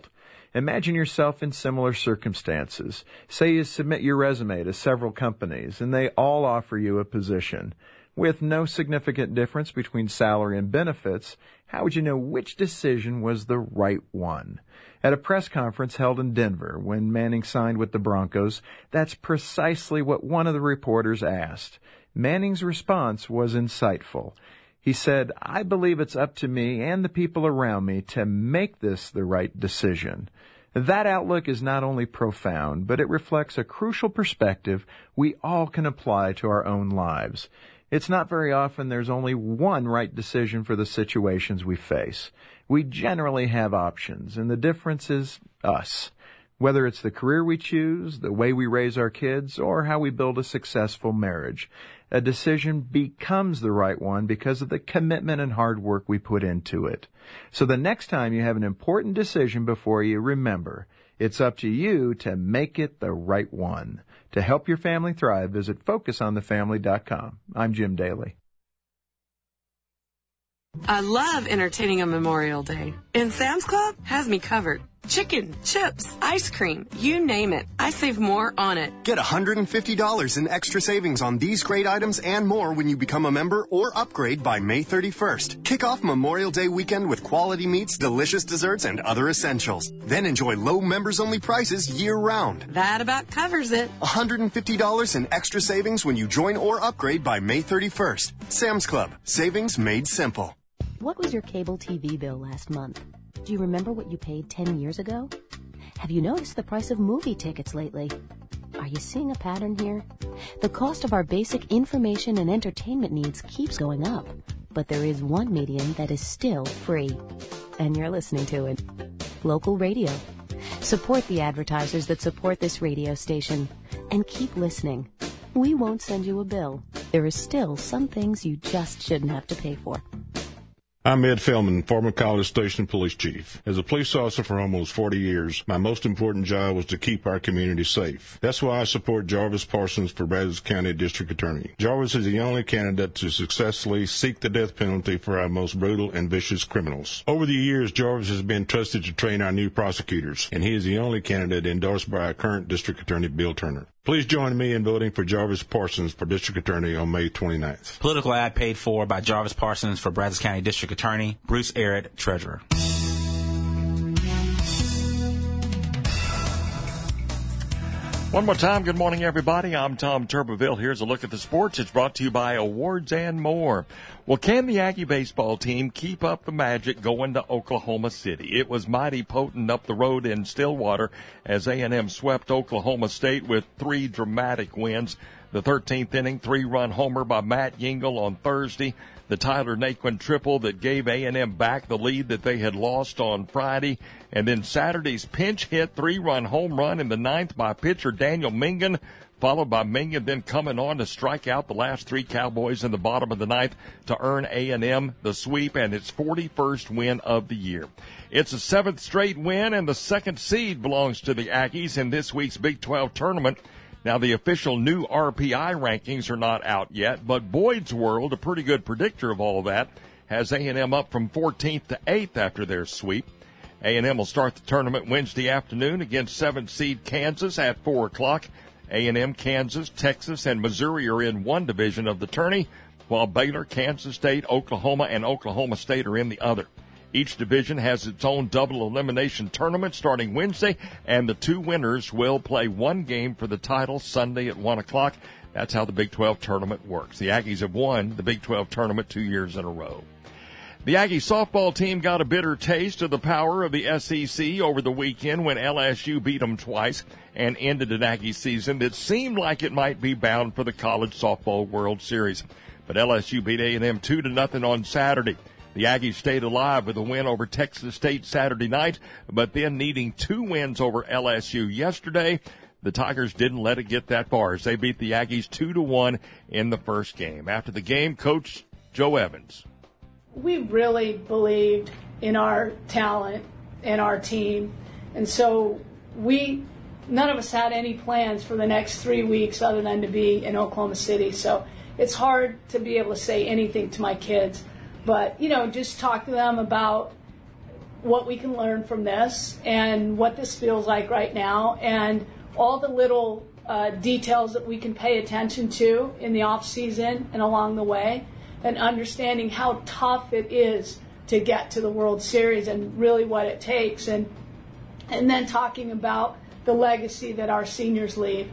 Imagine yourself in similar circumstances. Say you submit your resume to several companies, and they all offer you a position. With no significant difference between salary and benefits, how would you know which decision was the right one? At a press conference held in Denver when Manning signed with the Broncos, that's precisely what one of the reporters asked. Manning's response was insightful. He said, "I believe it's up to me and the people around me to make this the right decision." That outlook is not only profound, but it reflects a crucial perspective we all can apply to our own lives. It's not very often there's only one right decision for the situations we face. We generally have options, and the difference is us. Whether it's the career we choose, the way we raise our kids, or how we build a successful marriage, a decision becomes the right one because of the commitment and hard work we put into it. So the next time you have an important decision before you, remember, it's up to you to make it the right one. To help your family thrive, visit focus on the family dot com. I'm Jim Daly. I love entertaining on Memorial Day, and Sam's Club has me covered. Chicken, chips, ice cream, you name it. I save more on it. Get one hundred fifty dollars in extra savings on these great items and more when you become a member or upgrade by May thirty-first. Kick off Memorial Day weekend with quality meats, delicious desserts, and other essentials. Then enjoy low members-only prices year-round. That about covers it. one hundred fifty dollars in extra savings when you join or upgrade by May thirty-first. Sam's Club. Savings made simple. What was your cable T V bill last month? Do you remember what you paid ten years ago? Have you noticed the price of movie tickets lately? Are you seeing a pattern here? The cost of our basic information and entertainment needs keeps going up, but there is one medium that is still free, and you're listening to it. Local radio. Support the advertisers that support this radio station, and keep listening. We won't send you a bill. There is still some things you just shouldn't have to pay for. I'm Ed Feldman, former College Station police chief. As a police officer for almost forty years, my most important job was to keep our community safe. That's why I support Jarvis Parsons for Brazos County District Attorney. Jarvis is the only candidate to successfully seek the death penalty for our most brutal and vicious criminals. Over the years, Jarvis has been trusted to train our new prosecutors, and he is the only candidate endorsed by our current District Attorney, Bill Turner. Please join me in voting for Jarvis Parsons for District Attorney on May twenty-ninth. Political ad paid for by Jarvis Parsons for Brazos County District Attorney, Bruce Arrett, Treasurer. One more time, good morning, everybody. I'm Tom Turbeville. Here's a look at the sports. It's brought to you by Awards and More. Well, can the Aggie baseball team keep up the magic going to Oklahoma City? It was mighty potent up the road in Stillwater as A and M swept Oklahoma State with three dramatic wins. The thirteenth inning three-run homer by Matt Yingle on Thursday. The Tyler Naquin triple that gave A and M back the lead that they had lost on Friday. And then Saturday's pinch hit three-run home run in the ninth by pitcher Daniel Mingan, followed by Mingan then coming on to strike out the last three Cowboys in the bottom of the ninth to earn A and M the sweep and its forty-first win of the year. It's a seventh straight win, and the second seed belongs to the Aggies in this week's Big twelve tournament. Now, the official new R P I rankings are not out yet, but Boyd's World, a pretty good predictor of all that, has A and M up from fourteenth to eighth after their sweep. A and M will start the tournament Wednesday afternoon against seventh seed Kansas at four o'clock. A and M, Kansas, Texas, and Missouri are in one division of the tourney, while Baylor, Kansas State, Oklahoma, and Oklahoma State are in the other. Each division has its own double elimination tournament starting Wednesday, and the two winners will play one game for the title Sunday at one o'clock. That's how the Big twelve tournament works. The Aggies have won the Big twelve tournament two years in a row. The Aggie softball team got a bitter taste of the power of the S E C over the weekend when L S U beat them twice and ended an Aggie season that seemed like it might be bound for the College Softball World Series. But L S U beat A and M two to nothing on Saturday. The Aggies stayed alive with a win over Texas State Saturday night, but then needing two wins over L S U yesterday, the Tigers didn't let it get that far as they beat the Aggies two to one in the first game. After the game, Coach Joe Evans. We really believed in our talent and our team, and so we none of us had any plans for the next three weeks other than to be in Oklahoma City. So it's hard to be able to say anything to my kids. But, you know, just talk to them about what we can learn from this and what this feels like right now and all the little uh, details that we can pay attention to in the off season and along the way, and understanding how tough it is to get to the World Series and really what it takes, and and then talking about the legacy that our seniors leave.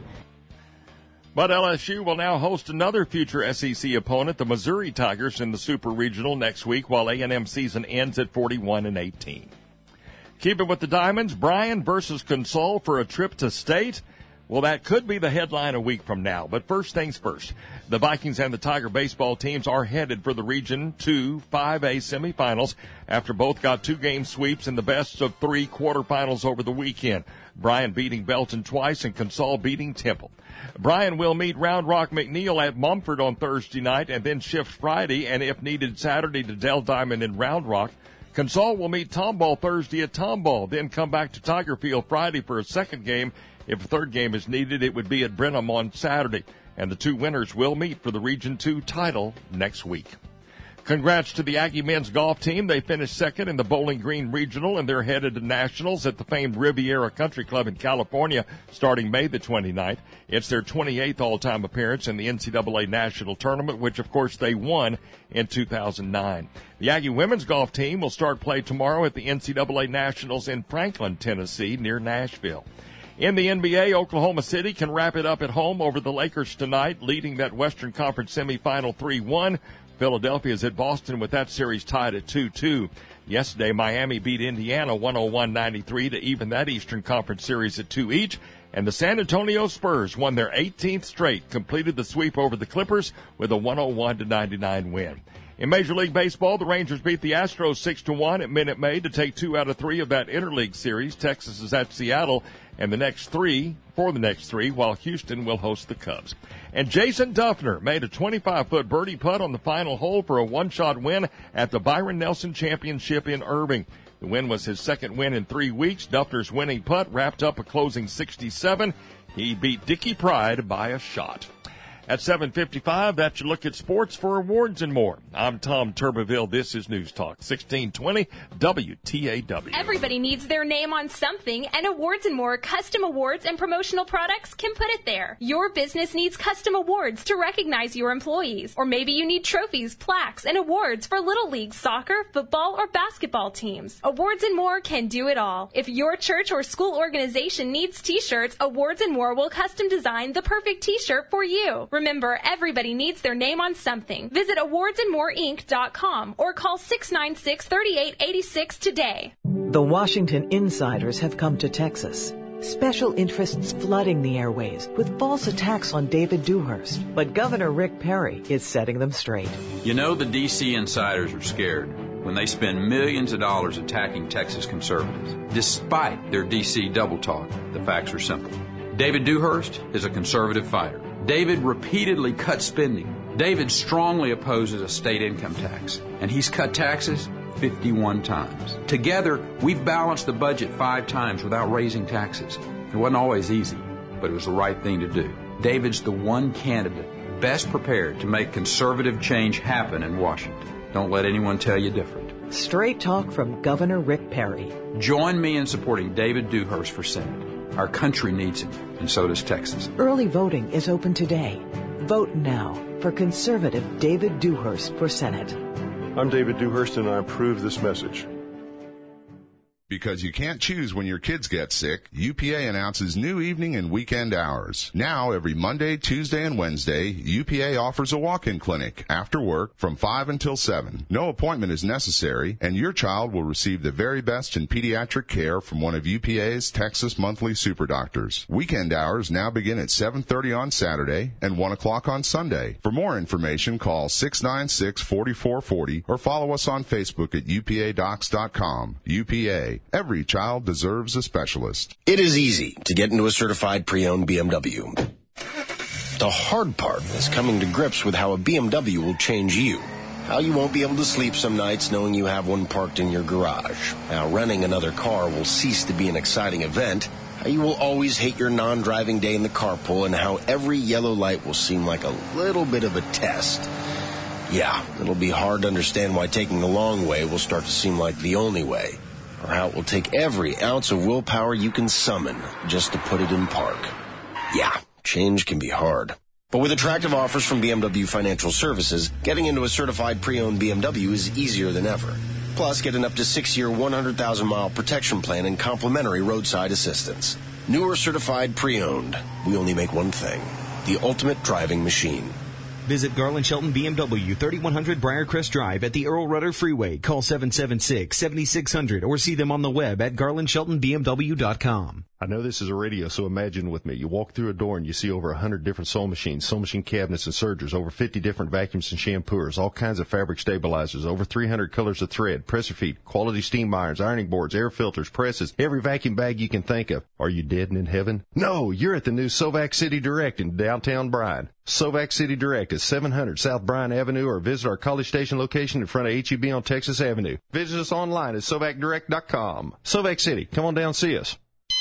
But L S U will now host another future S E C opponent, the Missouri Tigers, in the Super Regional next week, while A and M season ends at forty-one and eighteen. Keep it with the Diamonds. Bryan versus Consol for a trip to state. Well, that could be the headline a week from now. But first things first, the Vikings and the Tiger baseball teams are headed for the Region two five A semifinals after both got two-game sweeps in the best of three quarterfinals over the weekend. Bryan beating Belton twice and Consol beating Temple. Bryan will meet Round Rock McNeil at Mumford on Thursday night and then shift Friday and, if needed, Saturday to Dell Diamond in Round Rock. Consol will meet Tomball Thursday at Tomball, then come back to Tiger Field Friday for a second game. If a third game is needed, it would be at Brenham on Saturday. And the two winners will meet for the Region two title next week. Congrats to the Aggie men's golf team. They finished second in the Bowling Green Regional, and they're headed to Nationals at the famed Riviera Country Club in California starting May the twenty-ninth. It's their twenty-eighth all-time appearance in the N C double A National Tournament, which, of course, they won in two thousand nine. The Aggie women's golf team will start play tomorrow at the N C double A Nationals in Franklin, Tennessee, near Nashville. In the N B A, Oklahoma City can wrap it up at home over the Lakers tonight, leading that Western Conference semifinal three one. Philadelphia is at Boston with that series tied at two two. Yesterday, Miami beat Indiana one oh one ninety-three to even that Eastern Conference series at two each. And the San Antonio Spurs won their eighteenth straight, completed the sweep over the Clippers with a one oh one to ninety-nine win. In Major League Baseball, the Rangers beat the Astros six to one at Minute Maid to take two out of three of that interleague series. Texas is at Seattle, and the next three, for the next three, while Houston will host the Cubs. And Jason Duffner made a twenty-five-foot birdie putt on the final hole for a one-shot win at the Byron Nelson Championship in Irving. The win was his second win in three weeks. Duffner's winning putt wrapped up a closing sixty-seven. He beat Dickie Pride by a shot. At seven fifty-five, that's your look at sports for awards and more. I'm Tom Turbeville. This is News Talk sixteen twenty W T A W. Everybody needs their name on something, and Awards and More custom awards and promotional products can put it there. Your business needs custom awards to recognize your employees. Or maybe you need trophies, plaques, and awards for Little League soccer, football, or basketball teams. Awards and More can do it all. If your church or school organization needs t-shirts, Awards and More will custom design the perfect t-shirt for you. Remember, everybody needs their name on something. Visit awards and more inc dot com or call six nine six, three eight eight six today. The Washington insiders have come to Texas. Special interests flooding the airways with false attacks on David Dewhurst. But Governor Rick Perry is setting them straight. You know the D C insiders are scared when they spend millions of dollars attacking Texas conservatives. Despite their D C double talk, the facts are simple. David Dewhurst is a conservative fighter. David repeatedly cut spending. David strongly opposes a state income tax, and he's cut taxes fifty-one times. Together, we've balanced the budget five times without raising taxes. It wasn't always easy, but it was the right thing to do. David's the one candidate best prepared to make conservative change happen in Washington. Don't let anyone tell you different. Straight talk from Governor Rick Perry. Join me in supporting David Dewhurst for Senate. Our country needs him, and so does Texas. Early voting is open today. Vote now for conservative David Dewhurst for Senate. I'm David Dewhurst, and I approve this message. Because you can't choose when your kids get sick, U P A announces new evening and weekend hours. Now, every Monday, Tuesday, and Wednesday, U P A offers a walk-in clinic after work from five until seven. No appointment is necessary, and your child will receive the very best in pediatric care from one of U P A's Texas monthly super doctors. Weekend hours now begin at seven thirty on Saturday and one o'clock on Sunday. For more information, call six nine six, four four four zero or follow us on Facebook at U P A docs dot com. U P A. Every child deserves a specialist. It is easy to get into a certified pre-owned B M W. The hard part is coming to grips with how a B M W will change you. How you won't be able to sleep some nights knowing you have one parked in your garage. How renting another car will cease to be an exciting event. How you will always hate your non-driving day in the carpool, and how every yellow light will seem like a little bit of a test. Yeah, it'll be hard to understand why taking the long way will start to seem like the only way. or how it will take every ounce of willpower you can summon just to put it in park. Yeah, change can be hard. But with attractive offers from B M W Financial Services, getting into a certified pre-owned B M W is easier than ever. Plus, get an up to six-year, one hundred thousand mile protection plan and complimentary roadside assistance. New or certified pre-owned. We only make one thing. The ultimate driving machine. Visit Garland Shelton B M W, thirty-one hundred Briarcrest Drive at the Earl Rudder Freeway. Call seven seven six, seven six zero zero or see them on the web at garland shelton b m w dot com. I know this is a radio, so imagine with me. You walk through a door and you see over one hundred different sewing machines, sewing machine cabinets and sergers, over fifty different vacuums and shampooers, all kinds of fabric stabilizers, over three hundred colors of thread, presser feet, quality steam irons, ironing boards, air filters, presses, every vacuum bag you can think of. Are you dead and in heaven? No, you're at the new Sovac City Direct in downtown Bryan. Sovac City Direct is seven hundred South Bryan Avenue, or visit our College Station location in front of H E B on Texas Avenue. Visit us online at sovac direct dot com. Sovac City, come on down and see us.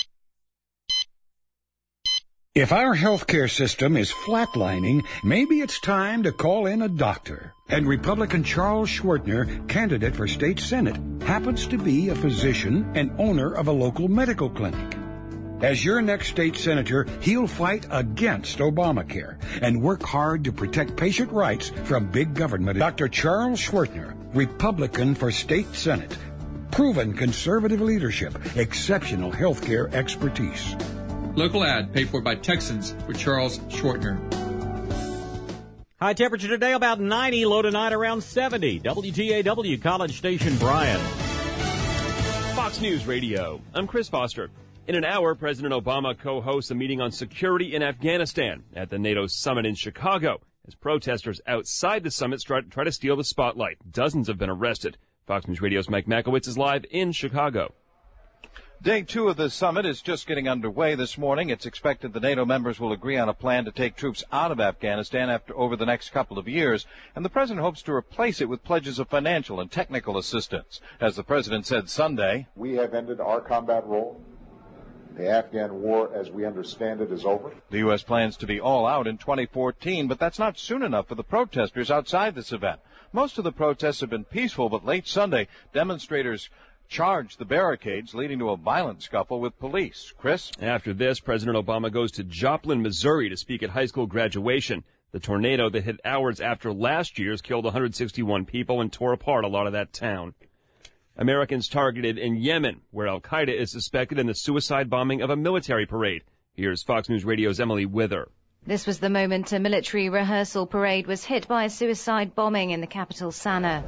If our healthcare system is flatlining, maybe it's time to call in a doctor. And Republican Charles Schwertner, candidate for state senate, happens to be a physician and owner of a local medical clinic. As your next state senator, he'll fight against Obamacare and work hard to protect patient rights from big government. Doctor Charles Schwertner, Republican for state senate. Proven conservative leadership, exceptional healthcare expertise. Local ad paid for by Texans for Charles Schwertner. High temperature today about ninety, low tonight around seventy. W T A W, College Station, Bryan. Fox News Radio. I'm Chris Foster. In an hour, President Obama co-hosts a meeting on security in Afghanistan at the NATO summit in Chicago, as protesters outside the summit try, try to steal the spotlight. Dozens have been arrested. Fox News Radio's Mike Makowitz is live in Chicago. Day two of the summit is just getting underway this morning. It's expected the NATO members will agree on a plan to take troops out of Afghanistan after over the next couple of years, and the president hopes to replace it with pledges of financial and technical assistance. As the president said Sunday, we have ended our combat role. The Afghan war, as we understand it, is over. The U S plans to be all out in twenty fourteen, but that's not soon enough for the protesters outside this event. Most of the protests have been peaceful, but late Sunday, demonstrators charged the barricades, leading to a violent scuffle with police. Chris? After this, President Obama goes to Joplin, Missouri to speak at high school graduation. The tornado that hit hours after last year's killed one hundred sixty-one people and tore apart a lot of that town. Americans targeted in Yemen, where al-Qaeda is suspected in the suicide bombing of a military parade. Here's Fox News Radio's Emily Wither. This was the moment a military rehearsal parade was hit by a suicide bombing in the capital, Sana'a.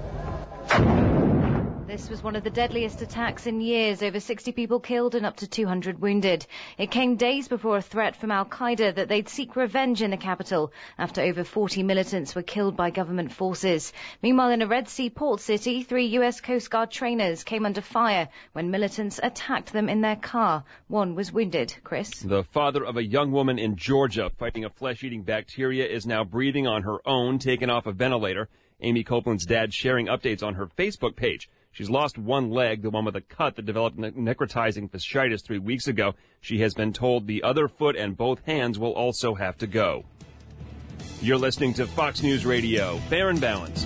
This was one of the deadliest attacks in years, over sixty people killed and up to two hundred wounded. It came days before a threat from al-Qaeda that they'd seek revenge in the capital after over forty militants were killed by government forces. Meanwhile, in a Red Sea port city, three U S Coast Guard trainers came under fire when militants attacked them in their car. One was wounded. Chris? The father of a young woman in Georgia fighting a flesh-eating bacteria is now breathing on her own, taken off a ventilator. Amy Copeland's dad sharing updates on her Facebook page. She's lost one leg, the one with a cut that developed ne- necrotizing fasciitis three weeks ago. She has been told the other foot and both hands will also have to go. You're listening to Fox News Radio, fair and balanced.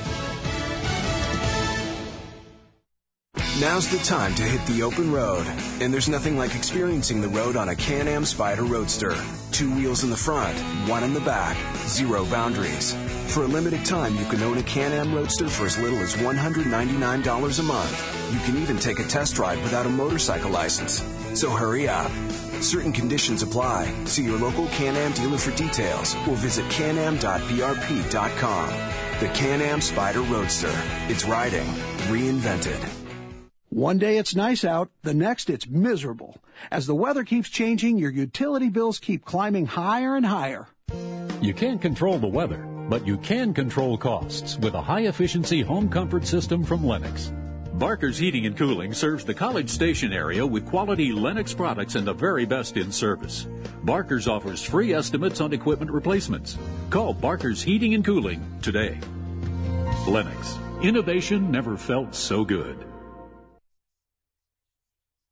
Now's the time to hit the open road, and there's nothing like experiencing the road on a Can-Am Spyder Roadster. Two wheels in the front, one in the back, zero boundaries. For a limited time, you can own a Can-Am Roadster for as little as one hundred ninety-nine dollars a month. You can even take a test drive without a motorcycle license. So hurry up. Certain conditions apply. See your local Can-Am dealer for details or visit can am dot b r p dot com. The Can-Am Spyder Roadster. It's riding reinvented. One day it's nice out, the next it's miserable. As the weather keeps changing, your utility bills keep climbing higher and higher. You can't control the weather, but you can control costs with a high-efficiency home comfort system from Lennox. Barker's Heating and Cooling serves the College Station area with quality Lennox products and the very best in service. Barker's offers free estimates on equipment replacements. Call Barker's Heating and Cooling today. Lennox. Innovation never felt so good.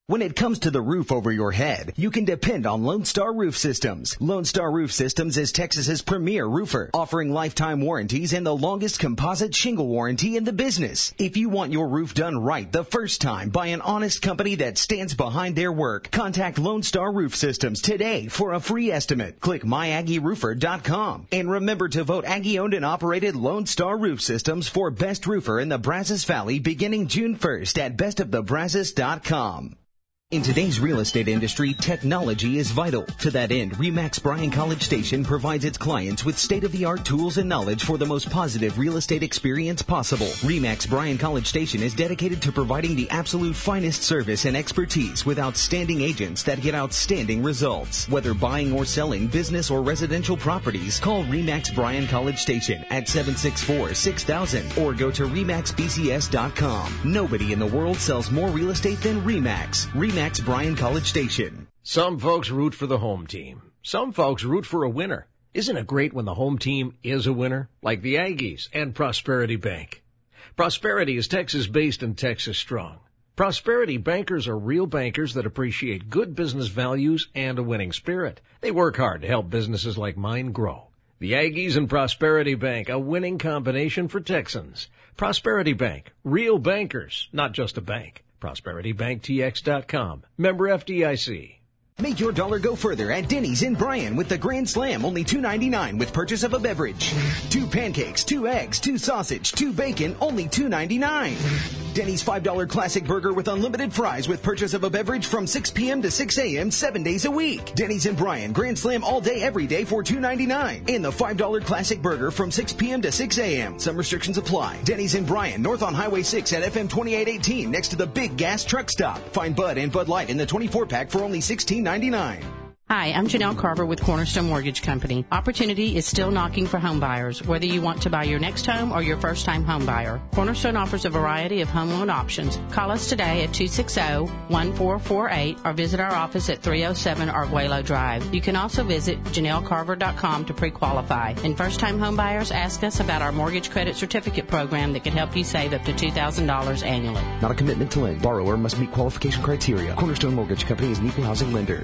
When it comes to the roof over your head, you can depend on Lone Star Roof Systems. Lone Star Roof Systems is Texas's premier roofer, offering lifetime warranties and the longest composite shingle warranty in the business. If you want your roof done right the first time by an honest company that stands behind their work, contact Lone Star Roof Systems today for a free estimate. Click my aggie roofer dot com. And remember to vote Aggie-owned and operated Lone Star Roof Systems for Best Roofer in the Brazos Valley beginning June first at best of the brazos dot com. In today's real estate industry, technology is vital. To that end, RE/MAX Bryan College Station provides its clients with state-of-the-art tools and knowledge for the most positive real estate experience possible. RE/MAX Bryan College Station is dedicated to providing the absolute finest service and expertise with outstanding agents that get outstanding results. Whether buying or selling business or residential properties, call RE/MAX Bryan College Station at seven six four, six thousand or go to remax b c s dot com. Nobody in the world sells more real estate than RE/MAX. RE/MAX Bryan College Station. Some folks root for the home team. Some folks root for a winner. Isn't it great when the home team is a winner? Like the Aggies and Prosperity Bank. Prosperity is Texas-based and Texas-strong. Prosperity bankers are real bankers that appreciate good business values and a winning spirit. They work hard to help businesses like mine grow. The Aggies and Prosperity Bank, a winning combination for Texans. Prosperity Bank, real bankers, not just a bank. prosperity bank t x dot com. Member F D I C. Make your dollar go further at Denny's in Bryan with the Grand Slam, only two ninety-nine with purchase of a beverage. Two pancakes, two eggs, two sausage, two bacon, only two ninety-nine. Denny's five dollar classic burger with unlimited fries with purchase of a beverage from six p.m. to six a.m. seven days a week. Denny's in Bryan, Grand Slam all day every day for two ninety-nine. And the five dollar classic burger from six p.m. to six a.m. Some restrictions apply. Denny's in Bryan, north on Highway six at F M twenty-eight eighteen next to the big gas truck stop. Find Bud and Bud Light in the twenty-four pack for only sixteen ninety-nine. Hi, I'm Janelle Carver with Cornerstone Mortgage Company. Opportunity is still knocking for home buyers, whether you want to buy your next home or your first-time home buyer. Cornerstone offers a variety of home loan options. Call us today at two six zero, one four four eight or visit our office at three oh seven Arguello Drive. You can also visit janelle carver dot com to pre-qualify. And first-time home buyers, ask us about our mortgage credit certificate program that can help you save up to two thousand dollars annually. Not a commitment to lend. Borrower must meet qualification criteria. Cornerstone Mortgage Company is an equal housing lender.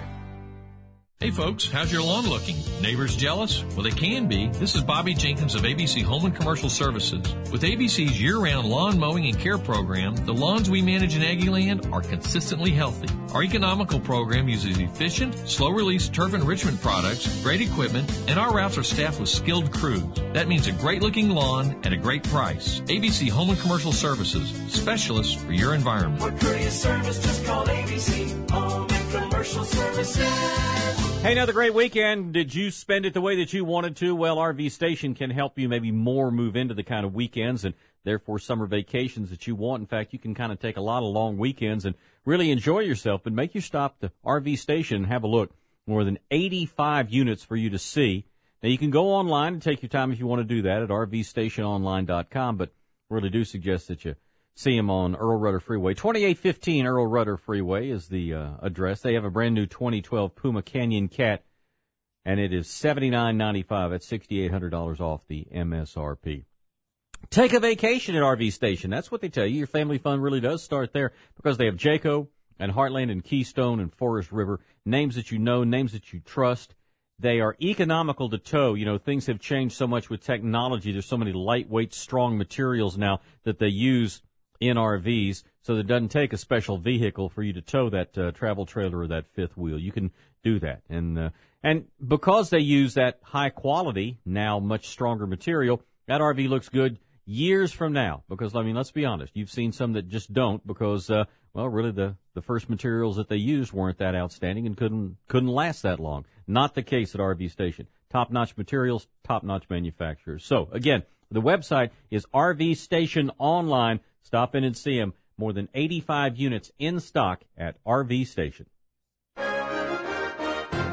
Hey folks, how's your lawn looking? Neighbors jealous? Well, they can be. This is Bobby Jenkins of A B C Home and Commercial Services. With A B C's year-round lawn mowing and care program, the lawns we manage in Aggieland are consistently healthy. Our economical program uses efficient, slow-release turf enrichment products, great equipment, and our routes are staffed with skilled crews. That means a great-looking lawn at a great price. A B C Home and Commercial Services, specialists for your environment. For courteous service, just call A B C Home and Commercial Services. Hey, another great weekend. Did you spend it the way that you wanted to? Well, R V Station can help you maybe more move into the kind of weekends and therefore summer vacations that you want. In fact, you can kind of take a lot of long weekends and really enjoy yourself, but make you stop the R V Station and have a look. More than eighty-five units for you to see. Now, you can go online and take your time if you want to do that at r v station online dot com, but really do suggest that you see them on Earl Rudder Freeway. twenty-eight fifteen Earl Rudder Freeway is the uh, address. They have a brand new twenty twelve Puma Canyon Cat, and it is seventy-nine ninety-five. That's sixty-eight hundred dollars off the M S R P. Take a vacation at R V Station. That's what they tell you. Your family fun really does start there because they have Jayco and Heartland and Keystone and Forest River, names that you know, names that you trust. They are economical to tow. You know, things have changed so much with technology. There's so many lightweight, strong materials now that they use in R Vs, so that it doesn't take a special vehicle for you to tow that uh, travel trailer or that fifth wheel. You can do that. And uh, and because they use that high quality, now much stronger material, that R V looks good years from now. Because, I mean, let's be honest, you've seen some that just don't because, uh, well, really the, the first materials that they used weren't that outstanding and couldn't couldn't last that long. Not the case at R V Station. Top-notch materials, top-notch manufacturers. So, again, the website is R V Station Online. Stop in and see them. More than eighty-five units in stock at R V Station.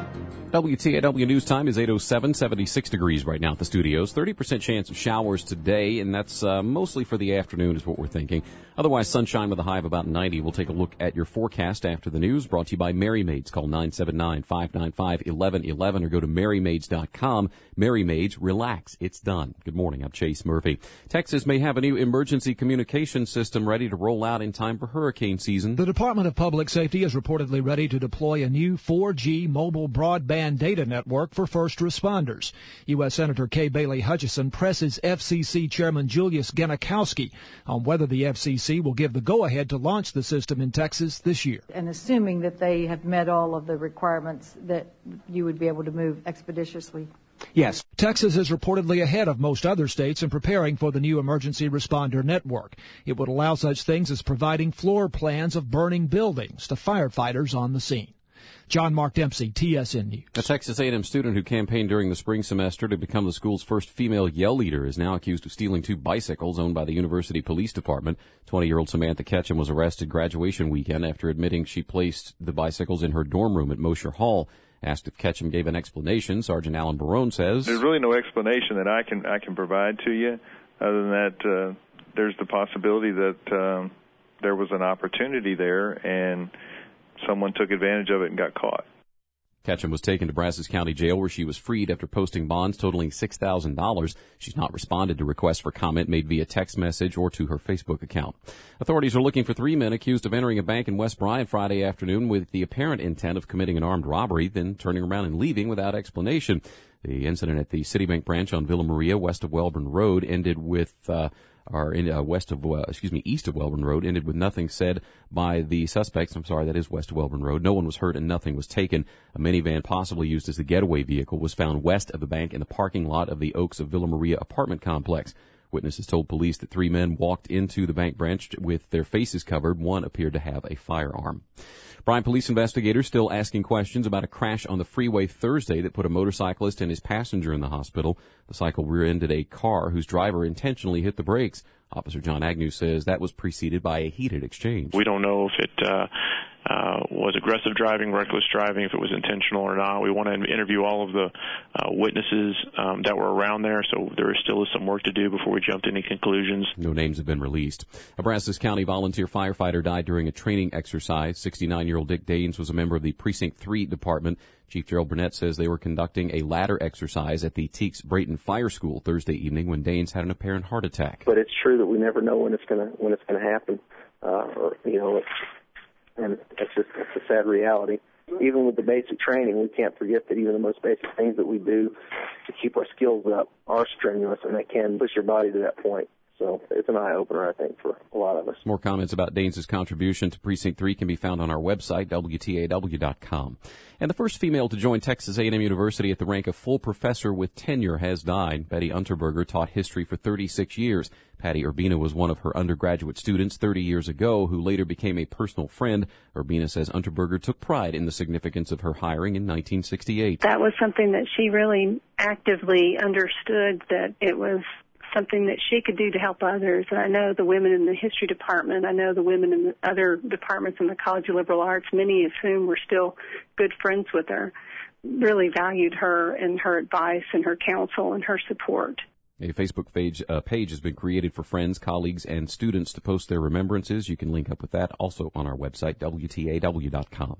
W T A W News Time is eight oh seven, seventy-six degrees right now at the studios. thirty percent chance of showers today, and that's uh, mostly for the afternoon is what we're thinking. Otherwise, sunshine with a high of about ninety. We'll take a look at your forecast after the news, brought to you by Mary Maids. Call nine seven nine, five nine five, one one one one or go to mary maids dot com. Mary Maids, relax. It's done. Good morning. I'm Chase Murphy. Texas may have a new emergency communication system ready to roll out in time for hurricane season. The Department of Public Safety is reportedly ready to deploy a new four G mobile broadband data network for first responders. U S. Senator Kay Bailey Hutchison presses F C C Chairman Julius Genachowski on whether the F C C will give the go-ahead to launch the system in Texas this year. And assuming that they have met all of the requirements, that you would be able to move expeditiously. Yes. Texas is reportedly ahead of most other states in preparing for the new emergency responder network. It would allow such things as providing floor plans of burning buildings to firefighters on the scene. John Mark Dempsey, T S N News. A Texas A and M student who campaigned during the spring semester to become the school's first female yell leader is now accused of stealing two bicycles owned by the University Police Department. twenty-year-old Samantha Ketchum was arrested graduation weekend after admitting she placed the bicycles in her dorm room at Mosher Hall. Asked if Ketchum gave an explanation, Sergeant Alan Barone says, "There's really no explanation that I can I can provide to you, other than that uh, there's the possibility that um, there was an opportunity there and someone took advantage of it and got caught." Ketchum was taken to Brazos County Jail, where she was freed after posting bonds totaling six thousand dollars. She's not responded to requests for comment made via text message or to her Facebook account. Authorities are looking for three men accused of entering a bank in West Bryant Friday afternoon with the apparent intent of committing an armed robbery, then turning around and leaving without explanation. The incident at the Citibank branch on Villa Maria, west of Welborn Road, ended with uh, or in, uh, west of, uh, excuse me, east of Welborn Road, ended with nothing said by the suspects. I'm sorry, that is west of Welborn Road. No one was hurt and nothing was taken. A minivan possibly used as the getaway vehicle was found west of the bank in the parking lot of the Oaks of Villa Maria apartment complex. Witnesses told police that three men walked into the bank branch with their faces covered. One appeared to have a firearm. Bryant police investigators still asking questions about a crash on the freeway Thursday that put a motorcyclist and his passenger in the hospital. The cycle rear-ended a car whose driver intentionally hit the brakes. Officer John Agnew says that was preceded by a heated exchange. We don't know if it uh, uh, was aggressive driving, reckless driving, if it was intentional or not. We want to interview all of the uh, witnesses um, that were around there, so there still is some work to do before we jump to any conclusions. No names have been released. A Brazos County volunteer firefighter died during a training exercise. sixty-nine-year-old Dick Daines was a member of the Precinct three department. Chief Gerald Burnett says they were conducting a ladder exercise at the Teeks Brayton Fire School Thursday evening when Daines had an apparent heart attack. But it's true that we never know when it's going to when it's going to happen, uh, or you know, it's, and it's just it's a sad reality. Even with the basic training, we can't forget that even the most basic things that we do to keep our skills up are strenuous, and they can push your body to that point. So it's an eye-opener, I think, for a lot of us. More comments about Daines' contribution to Precinct three can be found on our website, W T A W dot com. And the first female to join Texas A and M University at the rank of full professor with tenure has died. Betty Unterberger taught history for thirty-six years. Patty Urbina was one of her undergraduate students thirty years ago who later became a personal friend. Urbina says Unterberger took pride in the significance of her hiring in nineteen sixty-eight. That was something that she really actively understood, that it was something that she could do to help others. And I know the women in the history department, I know the women in the other departments in the College of Liberal Arts, many of whom were still good friends with her, really valued her and her advice and her counsel and her support. A Facebook page, uh, page has been created for friends, colleagues, and students to post their remembrances. You can link up with that also on our website, W T A W dot com.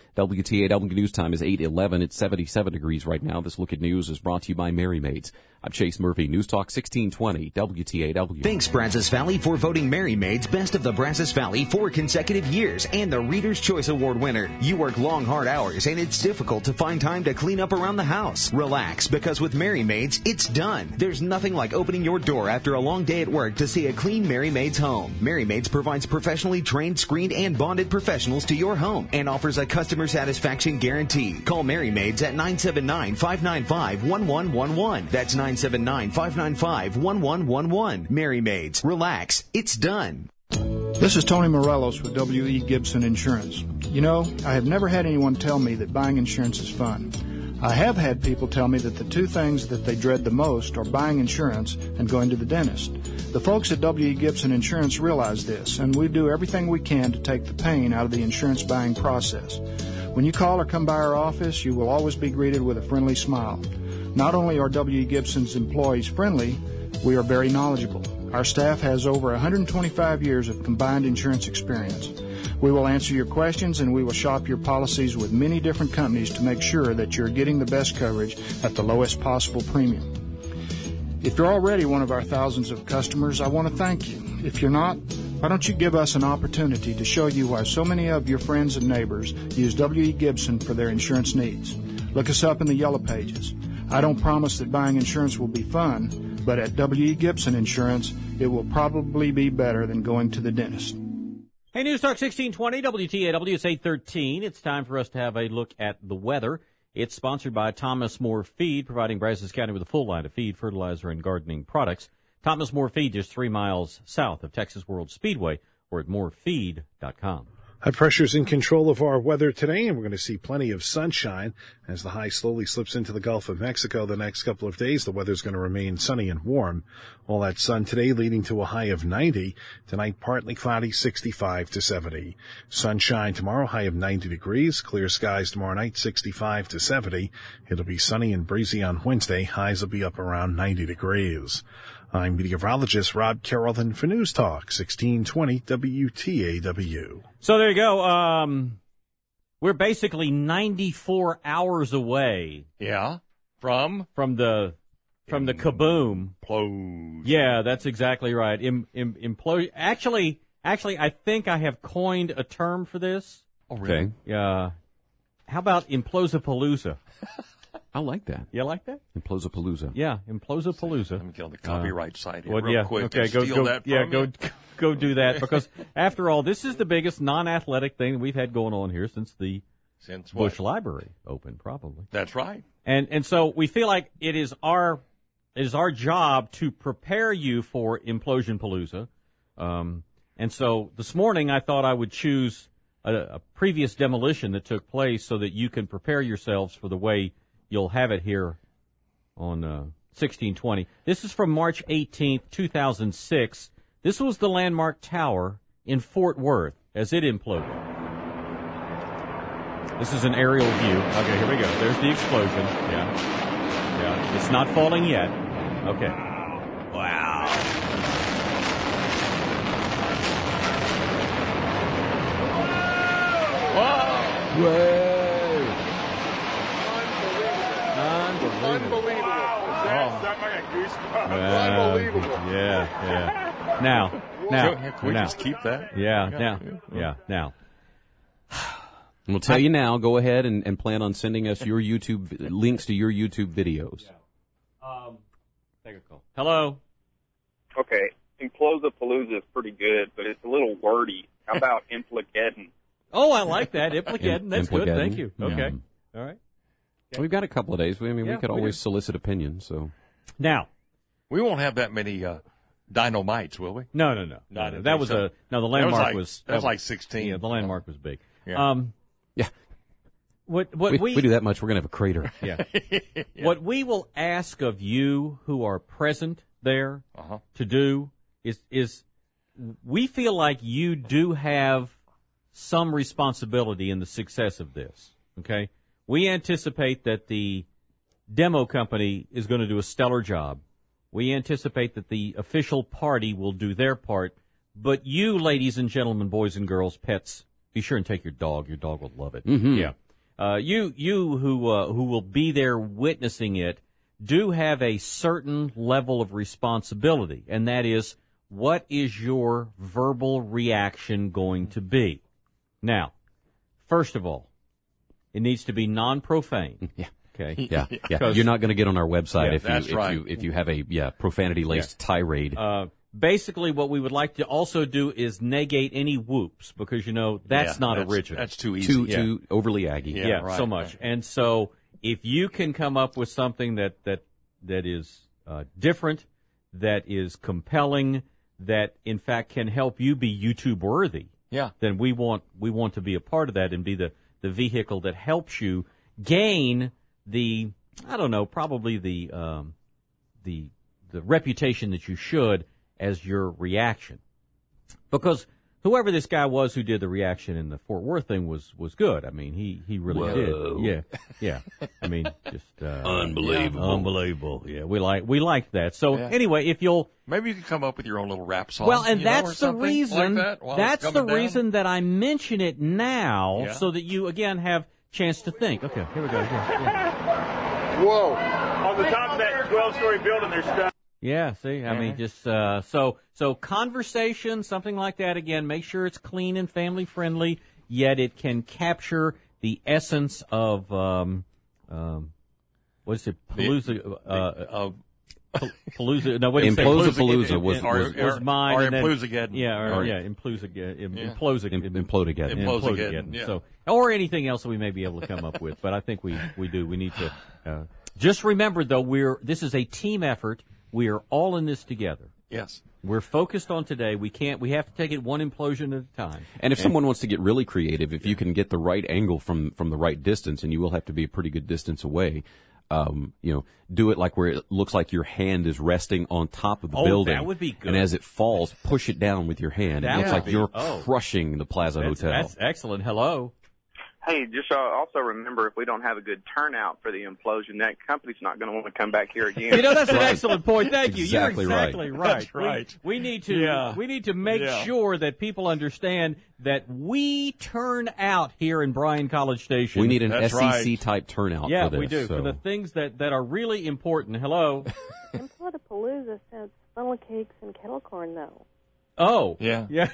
W T A W News Time is eight eleven. It's seventy-seven degrees right now. This Look at News is brought to you by Mary Maids. I'm Chase Murphy, News Talk sixteen twenty, W T A W. Thanks, Brazos Valley, for voting Mary Maids Best of the Brazos Valley four consecutive years and the Reader's Choice Award winner. You work long, hard hours, and it's difficult to find time to clean up around the house. Relax, because with Mary Maids, it's done. There's nothing like opening your door after a long day at work to see a clean Mary Maids home. Mary Maids provides professionally trained, screened, and bonded professionals to your home and offers a customer satisfaction guarantee. Call Mary Maids at nine seven nine, five nine five, one one one one. That's nine seven nine, five nine five, one one one one. Mary Maids. Relax. It's done. This is Tony Morelos with W E. Gibson Insurance. You know, I have never had anyone tell me that buying insurance is fun. I have had people tell me that the two things that they dread the most are buying insurance and going to the dentist. The folks at W E. Gibson Insurance realize this, and we do everything we can to take the pain out of the insurance buying process. When you call or come by our office, you will always be greeted with a friendly smile. Not only are W E. Gibson's employees friendly, we are very knowledgeable. Our staff has over one hundred twenty-five years of combined insurance experience. We will answer your questions and we will shop your policies with many different companies to make sure that you're getting the best coverage at the lowest possible premium. If you're already one of our thousands of customers, I want to thank you. If you're not, why don't you give us an opportunity to show you why so many of your friends and neighbors use W E. Gibson for their insurance needs. Look us up in the Yellow Pages. I don't promise that buying insurance will be fun, but at W E. Gibson Insurance, it will probably be better than going to the dentist. Hey, News Talk sixteen twenty, W T A W, it's eight thirteen. It's time for us to have a look at the weather. It's sponsored by Thomas More Feed, providing Brazos County with a full line of feed, fertilizer, and gardening products. Thomas More Feed, just three miles south of Texas World Speedway, or at more feed dot com. High pressure's in control of our weather today, and we're going to see plenty of sunshine as the high slowly slips into the Gulf of Mexico. The next couple of days, the weather's going to remain sunny and warm. All that sun today leading to a high of ninety. Tonight, partly cloudy, sixty-five to seventy. Sunshine tomorrow, high of ninety degrees. Clear skies tomorrow night, sixty-five to seventy. It'll be sunny and breezy on Wednesday. Highs will be up around ninety degrees. I'm meteorologist Rob Carrollton for News Talk sixteen twenty W T A W. So there you go. Um, we're basically ninety-four hours away. Yeah, from from the from the kaboom. Implosion. Yeah, that's exactly right. Im, im, implosion. Actually, actually, I think I have coined a term for this. Oh, really? Okay. Yeah. How about implosapalooza? I like that. You like that? Implosapalooza. Yeah, Implosapalooza. Let me get on the copyright uh, site here well, real yeah, quick okay, and go, steal go, that from yeah, you. go, go do that, because after all, this is the biggest non-athletic thing that we've had going on here since the since Bush what? Library opened, probably. That's right. And and so we feel like it is our it is our job to prepare you for Implosion Palooza. Um, and so this morning I thought I would choose a, a previous demolition that took place so that you can prepare yourselves for the way you'll have it here on uh, sixteen twenty. This is from March eighteenth, two thousand six. This was the Landmark Tower in Fort Worth as it imploded. This is an aerial view. Okay, here we go. There's the explosion. Yeah. Yeah. It's not falling yet. Okay. Wow. Whoa. Whoa. Unbelievable. Oh. Uh, Unbelievable. Yeah, yeah. Now, now, Can we now. just keep that? Yeah, now, yeah, now. And we'll tell you now, go ahead and, and plan on sending us your YouTube, links to your YouTube videos. Um, take a call. Hello? Okay, Implosapalooza is pretty good, but it's a little wordy. How about Implicaddon? Oh, I like that. Implicaddon. That's good. Implicaddon. Thank you. Okay. Yeah. All right. We've got a couple of days. I mean, Yeah, we could we always do. solicit opinions. So Now, we won't have that many uh, dynamites, will we? No, no, no. No, I no, didn't that think was so. a no. The That was landmark like- was that was like sixteen. Yeah, the landmark was big. Yeah. Um, yeah. What what we, we, we do that much, we're gonna have a crater. Yeah. What we will ask of you who are present there Uh-huh. to do is is we feel like you do have some responsibility in the success of this. Okay, we anticipate that the demo company is going to do a stellar job. We anticipate that the official party will do their part, but you, ladies and gentlemen, boys and girls, pets, be sure and take your dog. Your dog will love it. Mhm. Yeah. Uh, you, you who, uh, who will be there witnessing it do have a certain level of responsibility, and that is, what is your verbal reaction going to be? Now, first of all, it needs to be non-profane. Yeah. Okay. Yeah, yeah. 'Cause- You're not going to get on our website Yeah, if you that's if right. you if you have a yeah profanity laced tirade. Uh, basically, what we would like to also do is negate any whoops, because, you know, that's Yeah, not that's- original. that's too easy. Too Yeah. too overly Aggie. Yeah, Yeah, right, so much. right. And so if you can come up with something that, that, that is uh, different, that is compelling, that in fact can help you be YouTube worthy, Yeah. then we want we want to be a part of that and be the, the vehicle that helps you gain the, I don't know, probably the um, the the reputation that you should as your reaction. Because whoever this guy was who did the reaction in the Fort Worth thing was was good. I mean, he he really Whoa. did. Yeah, yeah. I mean, just uh, Unbelievable. unbelievable. Yeah, we like we like that. So Yeah. anyway, if you'll. Maybe you could come up with your own little rap song. Well, and you know, or that's the something reason. Like that while that's it's the coming down. reason that I mention it now, Yeah. so that you again have chance to think. Okay, here we go. Yeah, yeah. Whoa. On the top of that twelve-story building, there's stuff. Yeah, see, I mean, just uh, so so conversation, something like that. Again, make sure it's clean and family friendly, yet it can capture the essence of um, um, what is it, Palooza? Uh, uh, Palooza. No, what did you say? Implozapalooza was, Or- was, or- was mine. or and then- Implosageddon. Yeah, or, Or- yeah, Implosageddon. Im- Yeah. Implosageddon. Im- Implodageddon. Implosageddon. Yeah. So, or anything else that we may be able to come up with, but I think we, we do. We need to uh, just remember, though, we're this is a team effort. We are all in this together. Yes. We're focused on today. We can't. We have to take it one implosion at a time. And if someone wants to get really creative, if you can get the right angle from, from the right distance, and you will have to be a pretty good distance away, um, you know, do it like where it looks like your hand is resting on top of the Oh, building. that would be good. And as it falls, push it down with your hand. That it looks would like be- you're oh. crushing the Plaza That's, Hotel. that's excellent. Hello. Hey, just uh, also remember, if we don't have a good turnout for the implosion, that company's not going to want to come back here again. You know, that's an Right. excellent point. Thank you. Exactly You're right. exactly right. That's right. We, we need to Yeah. we need to make Yeah. sure that people understand that we turn out here in Bryan College Station. We need an That's S E C right. type turnout yeah, for this. we do so. for the things that, that are really important. Hello. Imploda-palooza says funnel cakes and kettle corn, though. Oh, Yeah. yeah.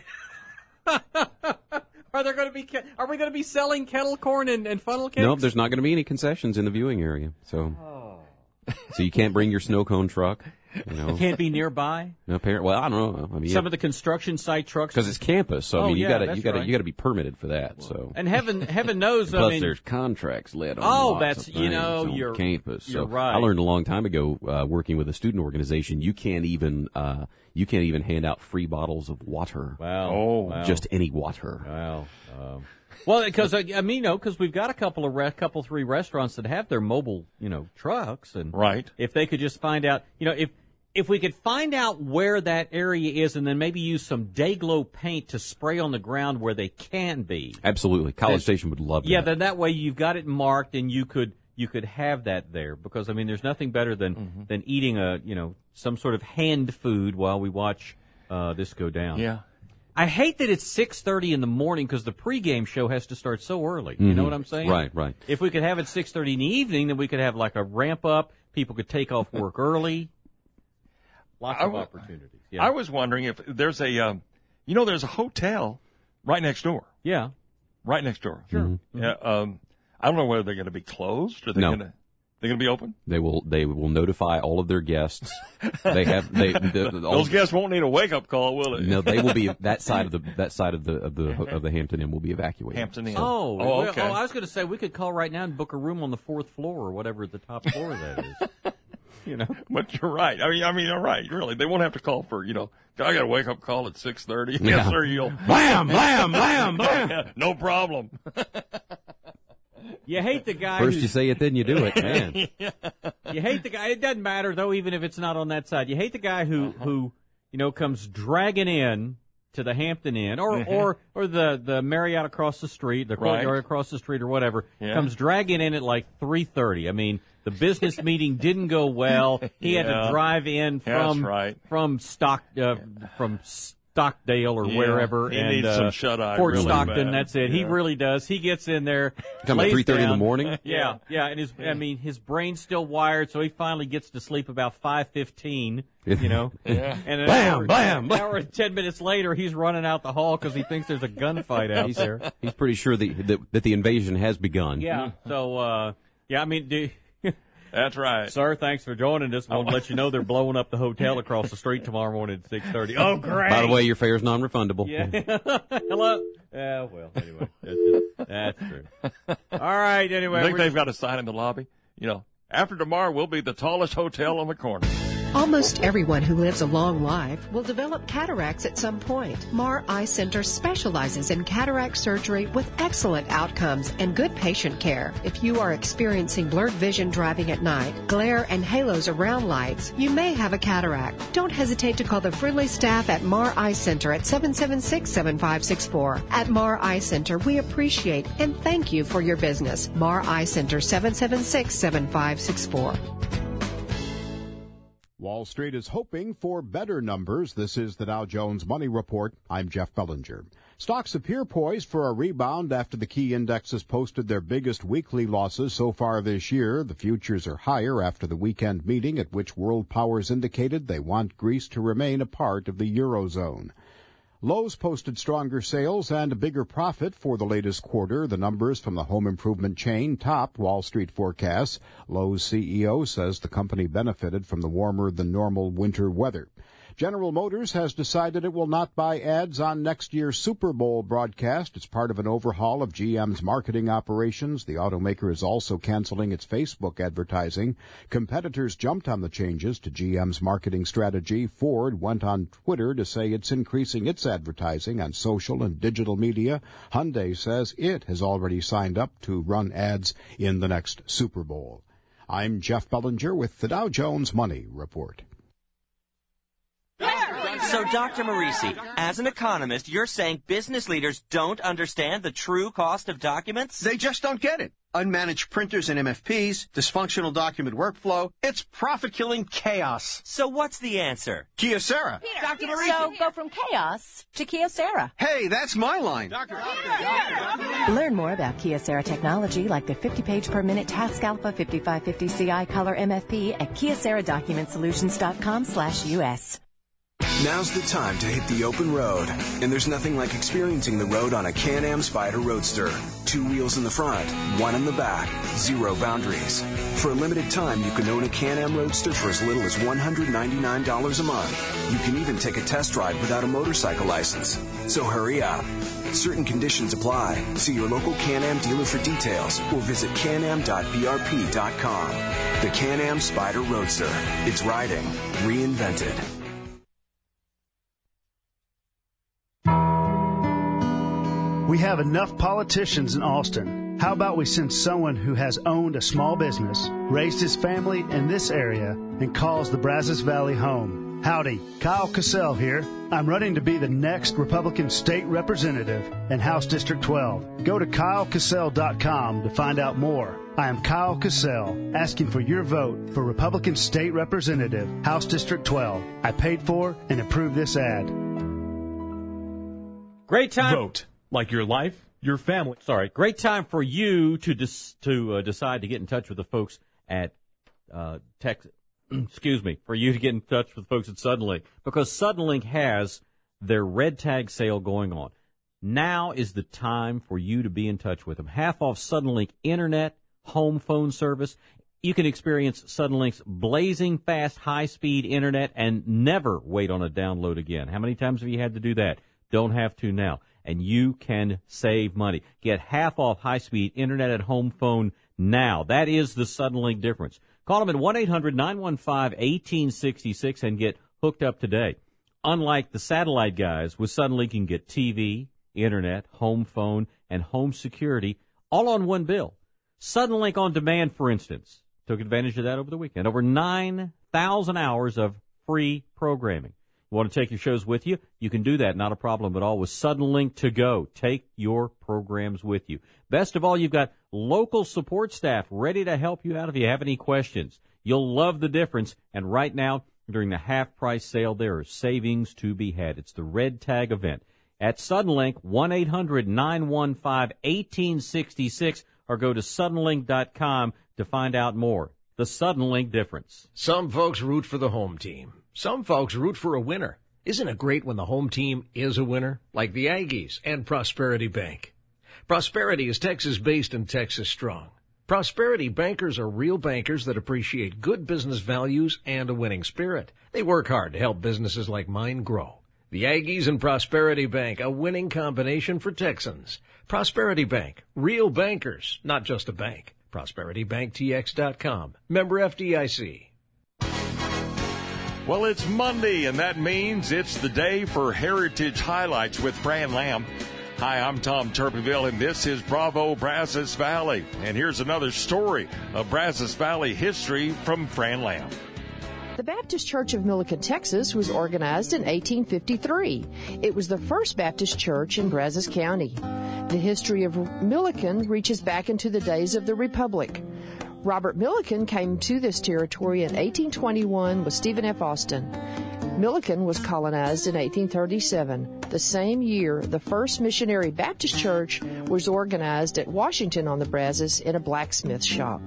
Are there going to be? ke- Are we going to be selling kettle corn and, and funnel cakes? Nope, there's not going to be any concessions in the viewing area. So, so you can't bring your snow cone truck. You know, Can't be nearby. no, apparent. Well, I don't know. I mean, Some of the construction site trucks. because it's campus, so I Oh, mean, you yeah, got to that's you got to right. you got to be permitted for that. So, And heaven, heaven knows. plus I mean, there's contracts led on. Oh, lots that's- of you things know, on you're- campus. you're so right. I learned a long time ago uh, working with a student organization. You can't even uh, you can't even hand out free bottles of water. wow. Oh. wow. Just any water. Wow. Um, well, because I, I mean, you know, because we've got a couple of re- couple three restaurants that have their mobile, you know, trucks, and Right. if they could just find out, you know, if if we could find out where that area is, and then maybe use some Dayglow paint to spray on the ground where they can be. Absolutely, College Then- Station would love Yeah, that. then that way you've got it marked, and you could you could have that there, because I mean, there's nothing better than Mm-hmm. than eating a you know some sort of hand food while we watch uh, this go down. Yeah. I hate that it's six thirty in the morning because the pregame show has to start so early. You know Mhm. what I'm saying? Right, right. If we could have it six thirty in the evening, then we could have like a ramp up. People could take off work early. Lots I of w- opportunities. Yeah. I was wondering if there's a, um, you know, there's a hotel right next door. yeah. Right next door. Sure. Mm-hmm. Yeah. Um, I don't know whether they're going to be closed or they're No. going to they're going to be open. They will they will notify all of their guests. They have they the, the, all, Those guests won't need a wake up call, will they? no, they will be that side of the that side of the of the of the Hampton Inn will be evacuated. Hampton Inn. Oh, Oh, well, okay. oh, I was going to say we could call right now and book a room on the fourth floor or whatever the top floor that is. You know. But you're right. I mean, I mean, you're right. Really, they won't have to call for you know. I got a wake up call at six thirty. Yeah. Yes, sir. You'll Blam, blam, blam, blam. Yeah, no problem. You hate the guy. First who's- you say it, then you do it, man. You hate the guy. It doesn't matter though, even if it's not on that side. You hate the guy who who you know comes dragging in to the Hampton Inn or Mhm. or or the the Marriott across the street, the Right. courtyard across the street, or whatever. Yeah. Comes dragging in at like three thirty. I mean, the business meeting didn't go well. He had Yeah. to drive in That's from right. from Stock uh, from Stockdale or Yeah. wherever. He and, needs uh, some shut-eye Fort really Stockton. bad. That's it. He Yeah. really does. He gets in there. Come at lays three thirty in the down. morning? Yeah, yeah, and his, I mean, his brain's still wired, so he finally gets to sleep about five fifteen. You know, Yeah. and an Blam, hour, blam, an blam. hour and ten minutes later, he's running out the hall because he thinks there's a gunfight out He's, there. he's pretty sure the, that that the invasion has begun. Yeah. So, uh, yeah, I mean, do, That's right. sir, thanks for joining us. We'll let you know they're blowing up the hotel across the street tomorrow morning at six thirty. Oh, great! By the way, your fare's non-refundable. Yeah. Hello. Yeah. Well, anyway, that's, just, that's true. All right. Anyway, I think we're- they've got a sign in the lobby. You know, after tomorrow, we'll be the tallest hotel on the corner. Almost everyone who lives a long life will develop cataracts at some point. Mar Eye Center specializes in cataract surgery with excellent outcomes and good patient care. If you are experiencing blurred vision driving at night, glare and halos around lights, you may have a cataract. Don't hesitate to call the friendly staff at Mar Eye Center at seven seven six, seven five six four. At Mar Eye Center, we appreciate and thank you for your business. Mar Eye Center, seven seven six, seven five six four. Wall Street is hoping for better numbers. This is the Dow Jones Money Report. I'm Jeff Bellinger. Stocks appear poised for a rebound after the key indexes posted their biggest weekly losses so far this year. The futures are higher after the weekend meeting at which world powers indicated they want Greece to remain a part of the Eurozone. Lowe's posted stronger sales and a bigger profit for the latest quarter. The numbers from the home improvement chain topped Wall Street forecasts. Lowe's C E O says the company benefited from the warmer-than-normal winter weather. General Motors has decided it will not buy ads on next year's Super Bowl broadcast. It's part of an overhaul of G M's marketing operations. The automaker is also canceling its Facebook advertising. Competitors jumped on the changes to G M's marketing strategy. Ford went on Twitter to say it's increasing its advertising on social and digital media. Hyundai says it has already signed up to run ads in the next Super Bowl. I'm Jeff Bellinger with the Dow Jones Money Report. So, Doctor Marisi, as an economist, you're saying business leaders don't understand the true cost of documents? They just don't get it. Unmanaged printers and M F Ps, dysfunctional document workflow, it's profit-killing chaos. So what's the answer? Kyocera. Peter, Doctor Marisi. So, go from chaos to Kyocera. Hey, that's my line. Doctor, Learn more about Kyocera technology like the fifty page per minute Task Alpha fifty-five fifty C I Color M F P at Kyocera Document Solutions dot com slash U S. Now's the time to hit the open road, and there's nothing like experiencing the road on a Can-Am Spyder Roadster. Two wheels in the front, one in the back, zero boundaries. For a limited time, you can own a Can-Am Roadster for as little as one hundred ninety-nine dollars a month. You can even take a test drive without a motorcycle license. So hurry up. Certain conditions apply. See your local Can-Am dealer for details or visit can am dot b r p dot com. The Can-Am Spyder Roadster. It's riding reinvented. We have enough politicians in Austin. How about we send someone who has owned a small business, raised his family in this area, and calls the Brazos Valley home? Howdy, Kyle Cassell here. I'm running to be the next Republican state representative in House District twelve. Go to kyle cassell dot com to find out more. I am Kyle Cassell, asking for your vote for Republican State Representative, House District twelve. I paid for and approved this ad. Great time. Vote. Like your life, your family. Sorry. Great time for you to dis- to uh, decide to get in touch with the folks at uh, Texas. Excuse me. For you to get in touch with the folks at Suddenlink, because Suddenlink has their red tag sale going on. Now is the time for you to be in touch with them. Half off Suddenlink internet, home phone service. You can experience Suddenlink's blazing fast, high-speed internet and never wait on a download again. How many times have you had to do that? Don't have to now. And you can save money. Get half off high-speed internet and home phone now. That is the Suddenlink difference. Call them at one eight hundred nine one five one eight six six and get hooked up today. Unlike the satellite guys, with Suddenlink you can get T V, internet, home phone, and home security all on one bill. Suddenlink On Demand, for instance, took advantage of that over the weekend. Over nine thousand hours of free programming. You want to take your shows with you? You can do that, not a problem at all, with Suddenlink to go. Take your programs with you. Best of all, you've got local support staff ready to help you out if you have any questions. You'll love the difference, and right now, during the half-price sale, there are savings to be had. It's the Red Tag event. At Suddenlink, one eight hundred nine one five one eight six six, or go to suddenlink dot com to find out more. The Suddenlink difference. Some folks root for the home team. Some folks root for a winner. Isn't it great when the home team is a winner? Like the Aggies and Prosperity Bank. Prosperity is Texas-based and Texas-strong. Prosperity bankers are real bankers that appreciate good business values and a winning spirit. They work hard to help businesses like mine grow. The Aggies and Prosperity Bank, a winning combination for Texans. Prosperity Bank, real bankers, not just a bank. prosperity bank t x dot com. Member F D I C. Well, it's Monday, and that means it's the day for Heritage Highlights with Fran Lamb. Hi, I'm Tom Turpeville, and this is Bravo Brazos Valley. And here's another story of Brazos Valley history from Fran Lamb. The Baptist Church of Milliken, Texas was organized in eighteen fifty-three. It was the first Baptist church in Brazos County. The history of Milliken reaches back into the days of the Republic. Robert Milliken came to this territory in eighteen twenty-one with Stephen F. Austin. Milliken was colonized in eighteen thirty-seven. The same year, the first missionary Baptist church was organized at Washington on the Brazos in a blacksmith shop.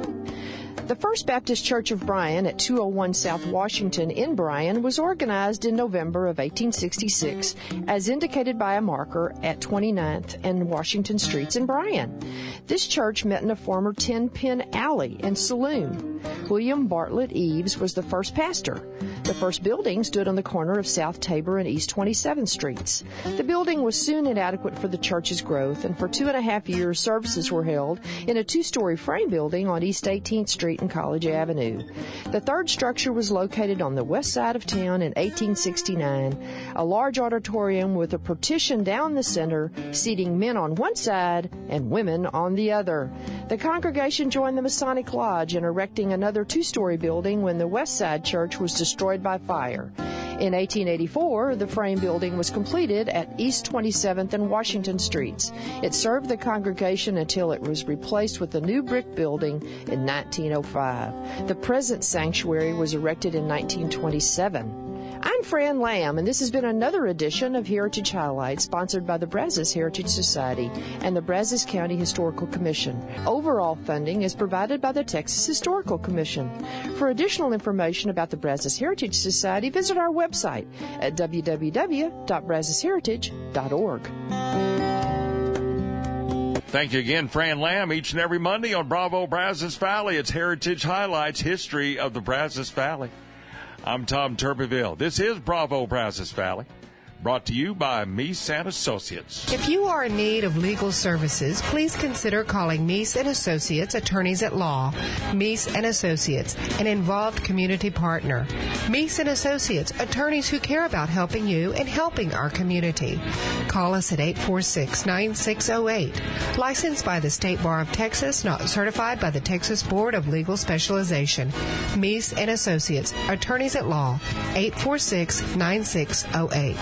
The First Baptist Church of Bryan at two oh one South Washington in Bryan was organized in November of eighteen sixty-six, as indicated by a marker at twenty-ninth and Washington Streets in Bryan. This church met in a former ten-pin alley and saloon. William Bartlett Eves was the first pastor. The first building stood on the corner of South Tabor and East twenty-seventh Streets. The building was soon inadequate for the church's growth, and for two and a half years services were held in a two-story frame building on East eighteenth Street and College Avenue. The third structure was located on the west side of town in eighteen sixty-nine, a large auditorium with a partition down the center, seating men on one side and women on the other. The congregation joined the Masonic Lodge in erecting another two-story building when the West Side Church was destroyed by fire. In eighteen eighty-four, the frame building was completed at East twenty-seventh and Washington Streets. It served the congregation until it was replaced with a new brick building in nineteen oh five. The present sanctuary was erected in nineteen twenty-seven. I'm Fran Lamb, and this has been another edition of Heritage Highlights, sponsored by the Brazos Heritage Society and the Brazos County Historical Commission. Overall funding is provided by the Texas Historical Commission. For additional information about the Brazos Heritage Society, visit our website at w w w dot brazos heritage dot org. Thank you again, Fran Lamb. Each and every Monday on Bravo Brazos Valley, it's Heritage Highlights, history of the Brazos Valley. I'm Tom Turpeville. This is Bravo Brazos Valley, brought to you by Meese and Associates. If you are in need of legal services, please consider calling Meese and Associates, attorneys at law. Meese and Associates, an involved community partner. Meese and Associates, attorneys who care about helping you and helping our community. Call us at eight four six, nine six zero eight. Licensed by the State Bar of Texas, not certified by the Texas Board of Legal Specialization. Meese and Associates, attorneys at law. eight four six, nine six zero eight.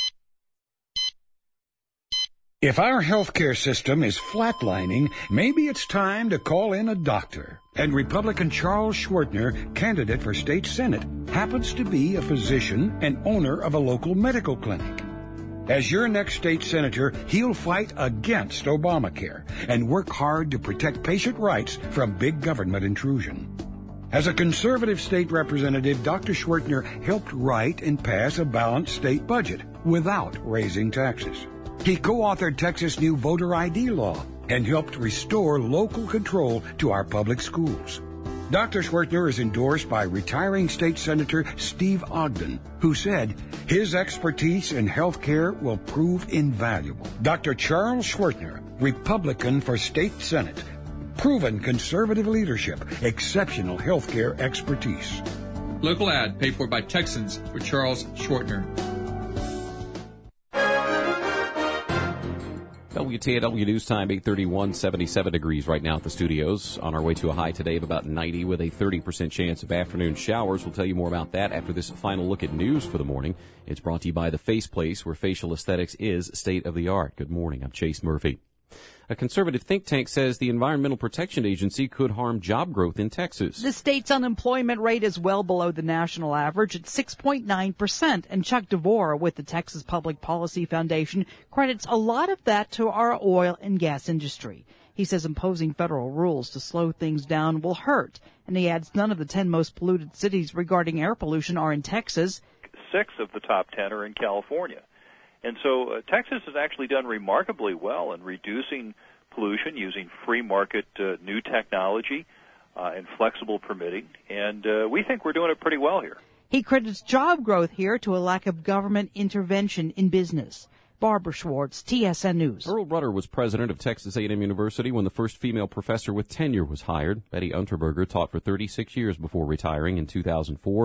If our healthcare system is flatlining, maybe it's time to call in a doctor. And Republican Charles Schwertner, candidate for state senate, happens to be a physician and owner of a local medical clinic. As your next state senator, he'll fight against Obamacare and work hard to protect patient rights from big government intrusion. As a conservative state representative, Doctor Schwertner helped write and pass a balanced state budget without raising taxes. He co-authored Texas' new voter I D law and helped restore local control to our public schools. Doctor Schwertner is endorsed by retiring state senator Steve Ogden, who said his expertise in health care will prove invaluable. Doctor Charles Schwertner, Republican for state senate. Proven conservative leadership, exceptional health care expertise. Local ad paid for by Texans for Charles Schwertner. W T A W News Time, eight thirty-one, seventy-seven degrees right now at the studios. On our way to a high today of about ninety with a thirty percent chance of afternoon showers. We'll tell you more about that after this final look at news for the morning. It's brought to you by The Face Place, where facial aesthetics is state of the art. Good morning. I'm Chase Murphy. A conservative think tank says the Environmental Protection Agency could harm job growth in Texas. The state's unemployment rate is well below the national average at six point nine percent, and Chuck DeVore with the Texas Public Policy Foundation credits a lot of that to our oil and gas industry. He says imposing federal rules to slow things down will hurt, and he adds none of the ten most polluted cities regarding air pollution are in Texas. Six of the top ten are in California. And so uh, Texas has actually done remarkably well in reducing pollution using free market uh, new technology uh, and flexible permitting. And uh, we think we're doing it pretty well here. He credits job growth here to a lack of government intervention in business. Barbara Schwartz, T S N News. Earl Rudder was president of Texas A and M University when the first female professor with tenure was hired. Betty Unterberger taught for thirty-six years before retiring in two thousand four.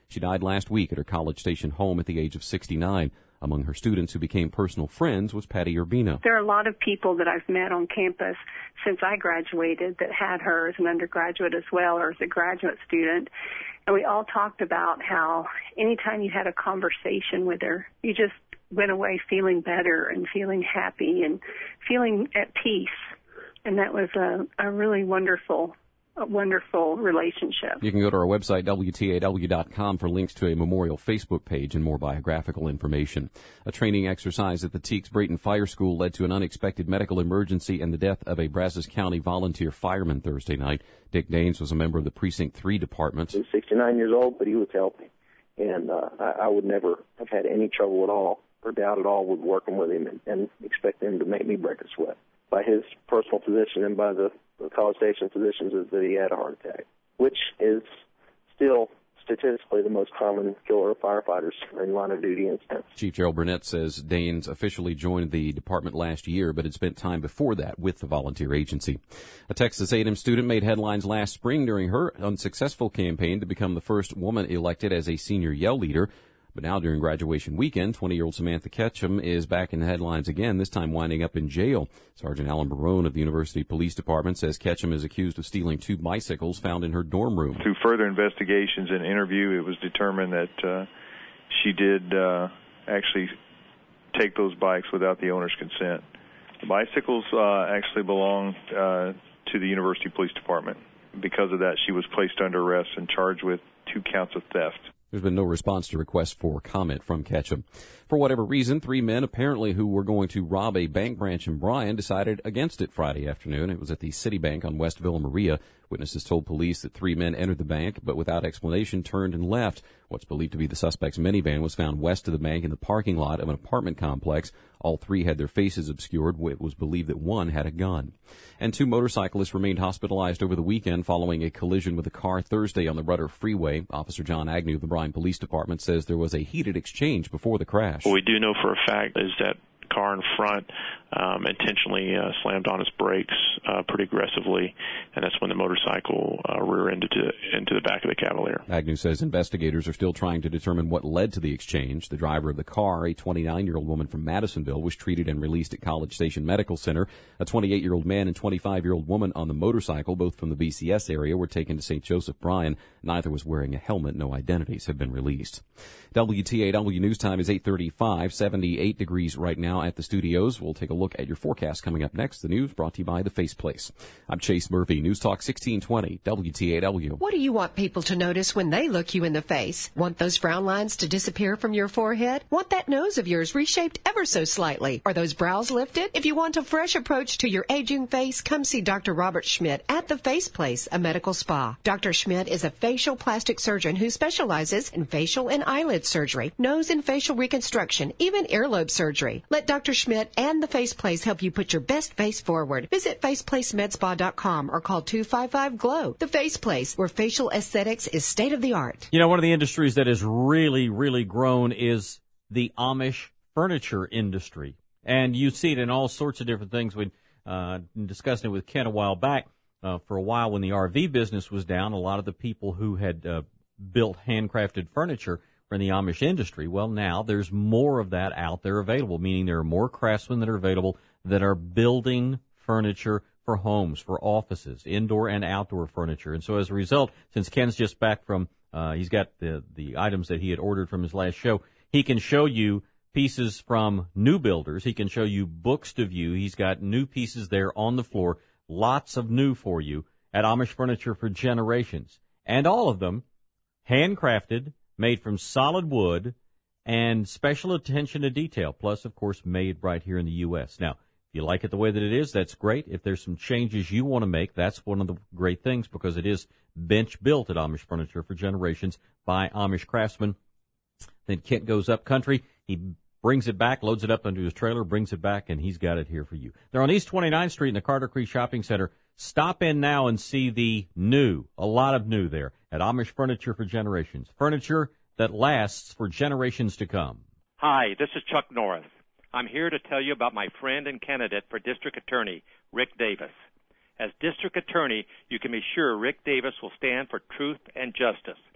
She died last week at her College Station home at the age of sixty-nine. Among her students who became personal friends was Patty Urbina. There are a lot of people that I've met on campus since I graduated that had her as an undergraduate as well, or as a graduate student. And we all talked about how anytime you had a conversation with her, you just went away feeling better and feeling happy and feeling at peace. And that was a, a really wonderful A wonderful relationship. You can go to our website, W T A W dot com, for links to a memorial Facebook page and more biographical information. A training exercise at the Teeks Brayton Fire School led to an unexpected medical emergency and the death of a Brazos County volunteer fireman Thursday night. Dick Daines was a member of the Precinct three department. He was sixty-nine years old, but he was healthy. And uh, I, I would never have had any trouble at all or doubt at all with working with him and, and expect him to make me break a sweat. By his personal physician and by the the College Station physicians, is that he had a heart attack, which is still statistically the most common killer of firefighters in line of duty incidents. Chief Gerald Burnett says Daines officially joined the department last year, but had spent time before that with the volunteer agency. A Texas A and M student made headlines last spring during her unsuccessful campaign to become the first woman elected as a senior Yell leader. But now during graduation weekend, twenty-year-old Samantha Ketchum is back in the headlines again, this time winding up in jail. Sergeant Alan Barone of the University Police Department says Ketchum is accused of stealing two bicycles found in her dorm room. Through further investigations and interview, it was determined that uh, she did uh, actually take those bikes without the owner's consent. The bicycles uh, actually belong uh, to the University Police Department. Because of that, she was placed under arrest and charged with two counts of theft. There's been no response to requests for comment from Ketchum. For whatever reason, three men apparently who were going to rob a bank branch in Bryan decided against it Friday afternoon. It was at the Citibank on West Villa Maria. Witnesses told police that three men entered the bank, but without explanation turned and left. What's believed to be the suspect's minivan was found west of the bank in the parking lot of an apartment complex. All three had their faces obscured. It was believed that one had a gun. And two motorcyclists remained hospitalized over the weekend following a collision with a car Thursday on the Rudder Freeway. Officer John Agnew of the Bryan Police Department says there was a heated exchange before the crash. What we do know for a fact is that car in front um, intentionally uh, slammed on its brakes uh, pretty aggressively, and that's when the motorcycle uh, rear-ended to, into the back of the Cavalier. Agnew says investigators are still trying to determine what led to the exchange. The driver of the car, a twenty-nine-year-old woman from Madisonville, was treated and released at College Station Medical Center. A twenty-eight-year-old man and twenty-five-year-old woman on the motorcycle, both from the B C S area, were taken to Saint Joseph Bryan. Neither was wearing a helmet. No identities have been released. W T A W News Time is eight thirty-five, seventy-eight degrees right now at the studios. We'll take a look at your forecast coming up next. The news brought to you by The Face Place. I'm Chase Murphy, News Talk sixteen twenty, W T A W. What do you want people to notice when they look you in the face? Want those frown lines to disappear from your forehead? Want that nose of yours reshaped ever so slightly? Are those brows lifted? If you want a fresh approach to your aging face, come see Doctor Robert Schmidt at The Face Place, a medical spa. Doctor Schmidt is a facial plastic surgeon who specializes in facial and eyelid surgery, nose and facial reconstruction, even earlobe surgery. Let Doctor Schmidt and The Face Place help you put your best face forward. Visit face place med spa dot com or call two five five G L O W. The Face Place, where facial aesthetics is state of the art. You know, one of the industries that has really, really grown is the Amish furniture industry. And you see it in all sorts of different things. We uh, discussed it with Ken a while back. Uh, for a while when the R V business was down, a lot of the people who had uh, built handcrafted furniture were in the Amish industry. Well, now there's more of that out there available, meaning there are more craftsmen that are available that are building furniture for homes, for offices, indoor and outdoor furniture. And so as a result, since Ken's just back from, uh, he's got the, the items that he had ordered from his last show, he can show you pieces from new builders. He can show you books to view. He's got new pieces there on the floor. Lots of new for you at Amish Furniture for Generations. And all of them handcrafted, made from solid wood, and special attention to detail. Plus, of course, made right here in the U S. Now, if you like it the way that it is, that's great. If there's some changes you want to make, that's one of the great things because it is bench built at Amish Furniture for Generations by Amish craftsmen. Then Kent goes up country. He brings it back, loads it up into his trailer, brings it back, and he's got it here for you. They're on East twenty-ninth Street in the Carter Creek Shopping Center. Stop in now and see the new, a lot of new there, at Amish Furniture for Generations. Furniture that lasts for generations to come. Hi, this is Chuck Norris. I'm here to tell you about my friend and candidate for District Attorney, Rick Davis. As District Attorney, you can be sure Rick Davis will stand for truth and justice.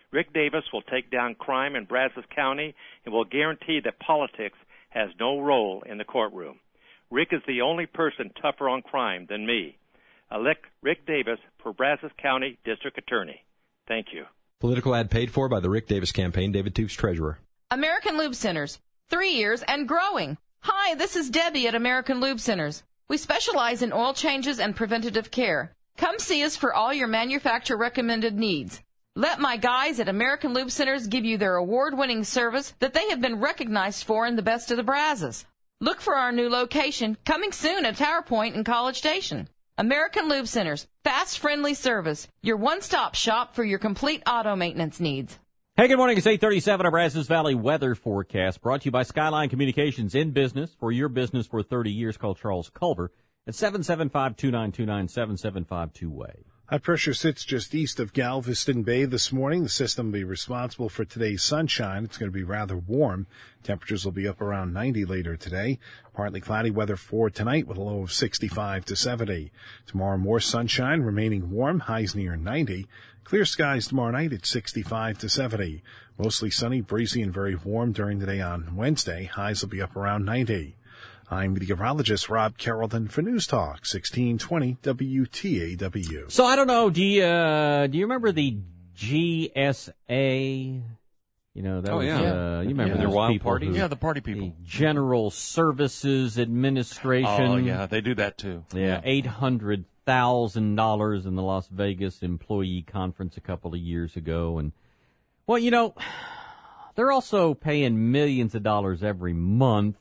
Rick Davis will take down crime in Brazos County and will guarantee that politics has no role in the courtroom. Rick is the only person tougher on crime than me. Elect Rick Davis for Brazos County District Attorney. Thank you. Political ad paid for by the Rick Davis Campaign. David Toops, Treasurer. American Lube Centers. Three years and growing. Hi, this is Debbie at American Lube Centers. We specialize in oil changes and preventative care. Come see us for all your manufacturer-recommended needs. Let my guys at American Lube Centers give you their award-winning service that they have been recognized for in the best of the Brazos. Look for our new location, coming soon at Tower Point and College Station. American Lube Centers, fast, friendly service, your one-stop shop for your complete auto maintenance needs. Hey, good morning. It's eight thirty-seven, a Brazos Valley weather forecast brought to you by Skyline Communications, in business for your business for thirty years. Call Charles Culver at seven seven five, two nine two nine, seven seven five two way. High pressure sits just east of Galveston Bay this morning. The system will be responsible for today's sunshine. It's going to be rather warm. Temperatures will be up around ninety later today. Partly cloudy weather for tonight with a low of sixty-five to seventy. Tomorrow, more sunshine, remaining warm, highs near ninety. Clear skies tomorrow night at sixty-five to seventy. Mostly sunny, breezy, and very warm during the day on Wednesday. Highs will be up around ninety. I'm meteorologist Rob Carrollton for News Talk sixteen twenty W T A W. So I don't know. Do you uh, do you remember the G S A? You know that oh, was yeah. uh, you remember yeah. their wild people parties? Who, yeah, the party people. The General Services Administration. Oh yeah, they do that too. Yeah, yeah. eight hundred thousand dollars in the Las Vegas employee conference a couple of years ago, and well, you know, they're also paying millions of dollars every month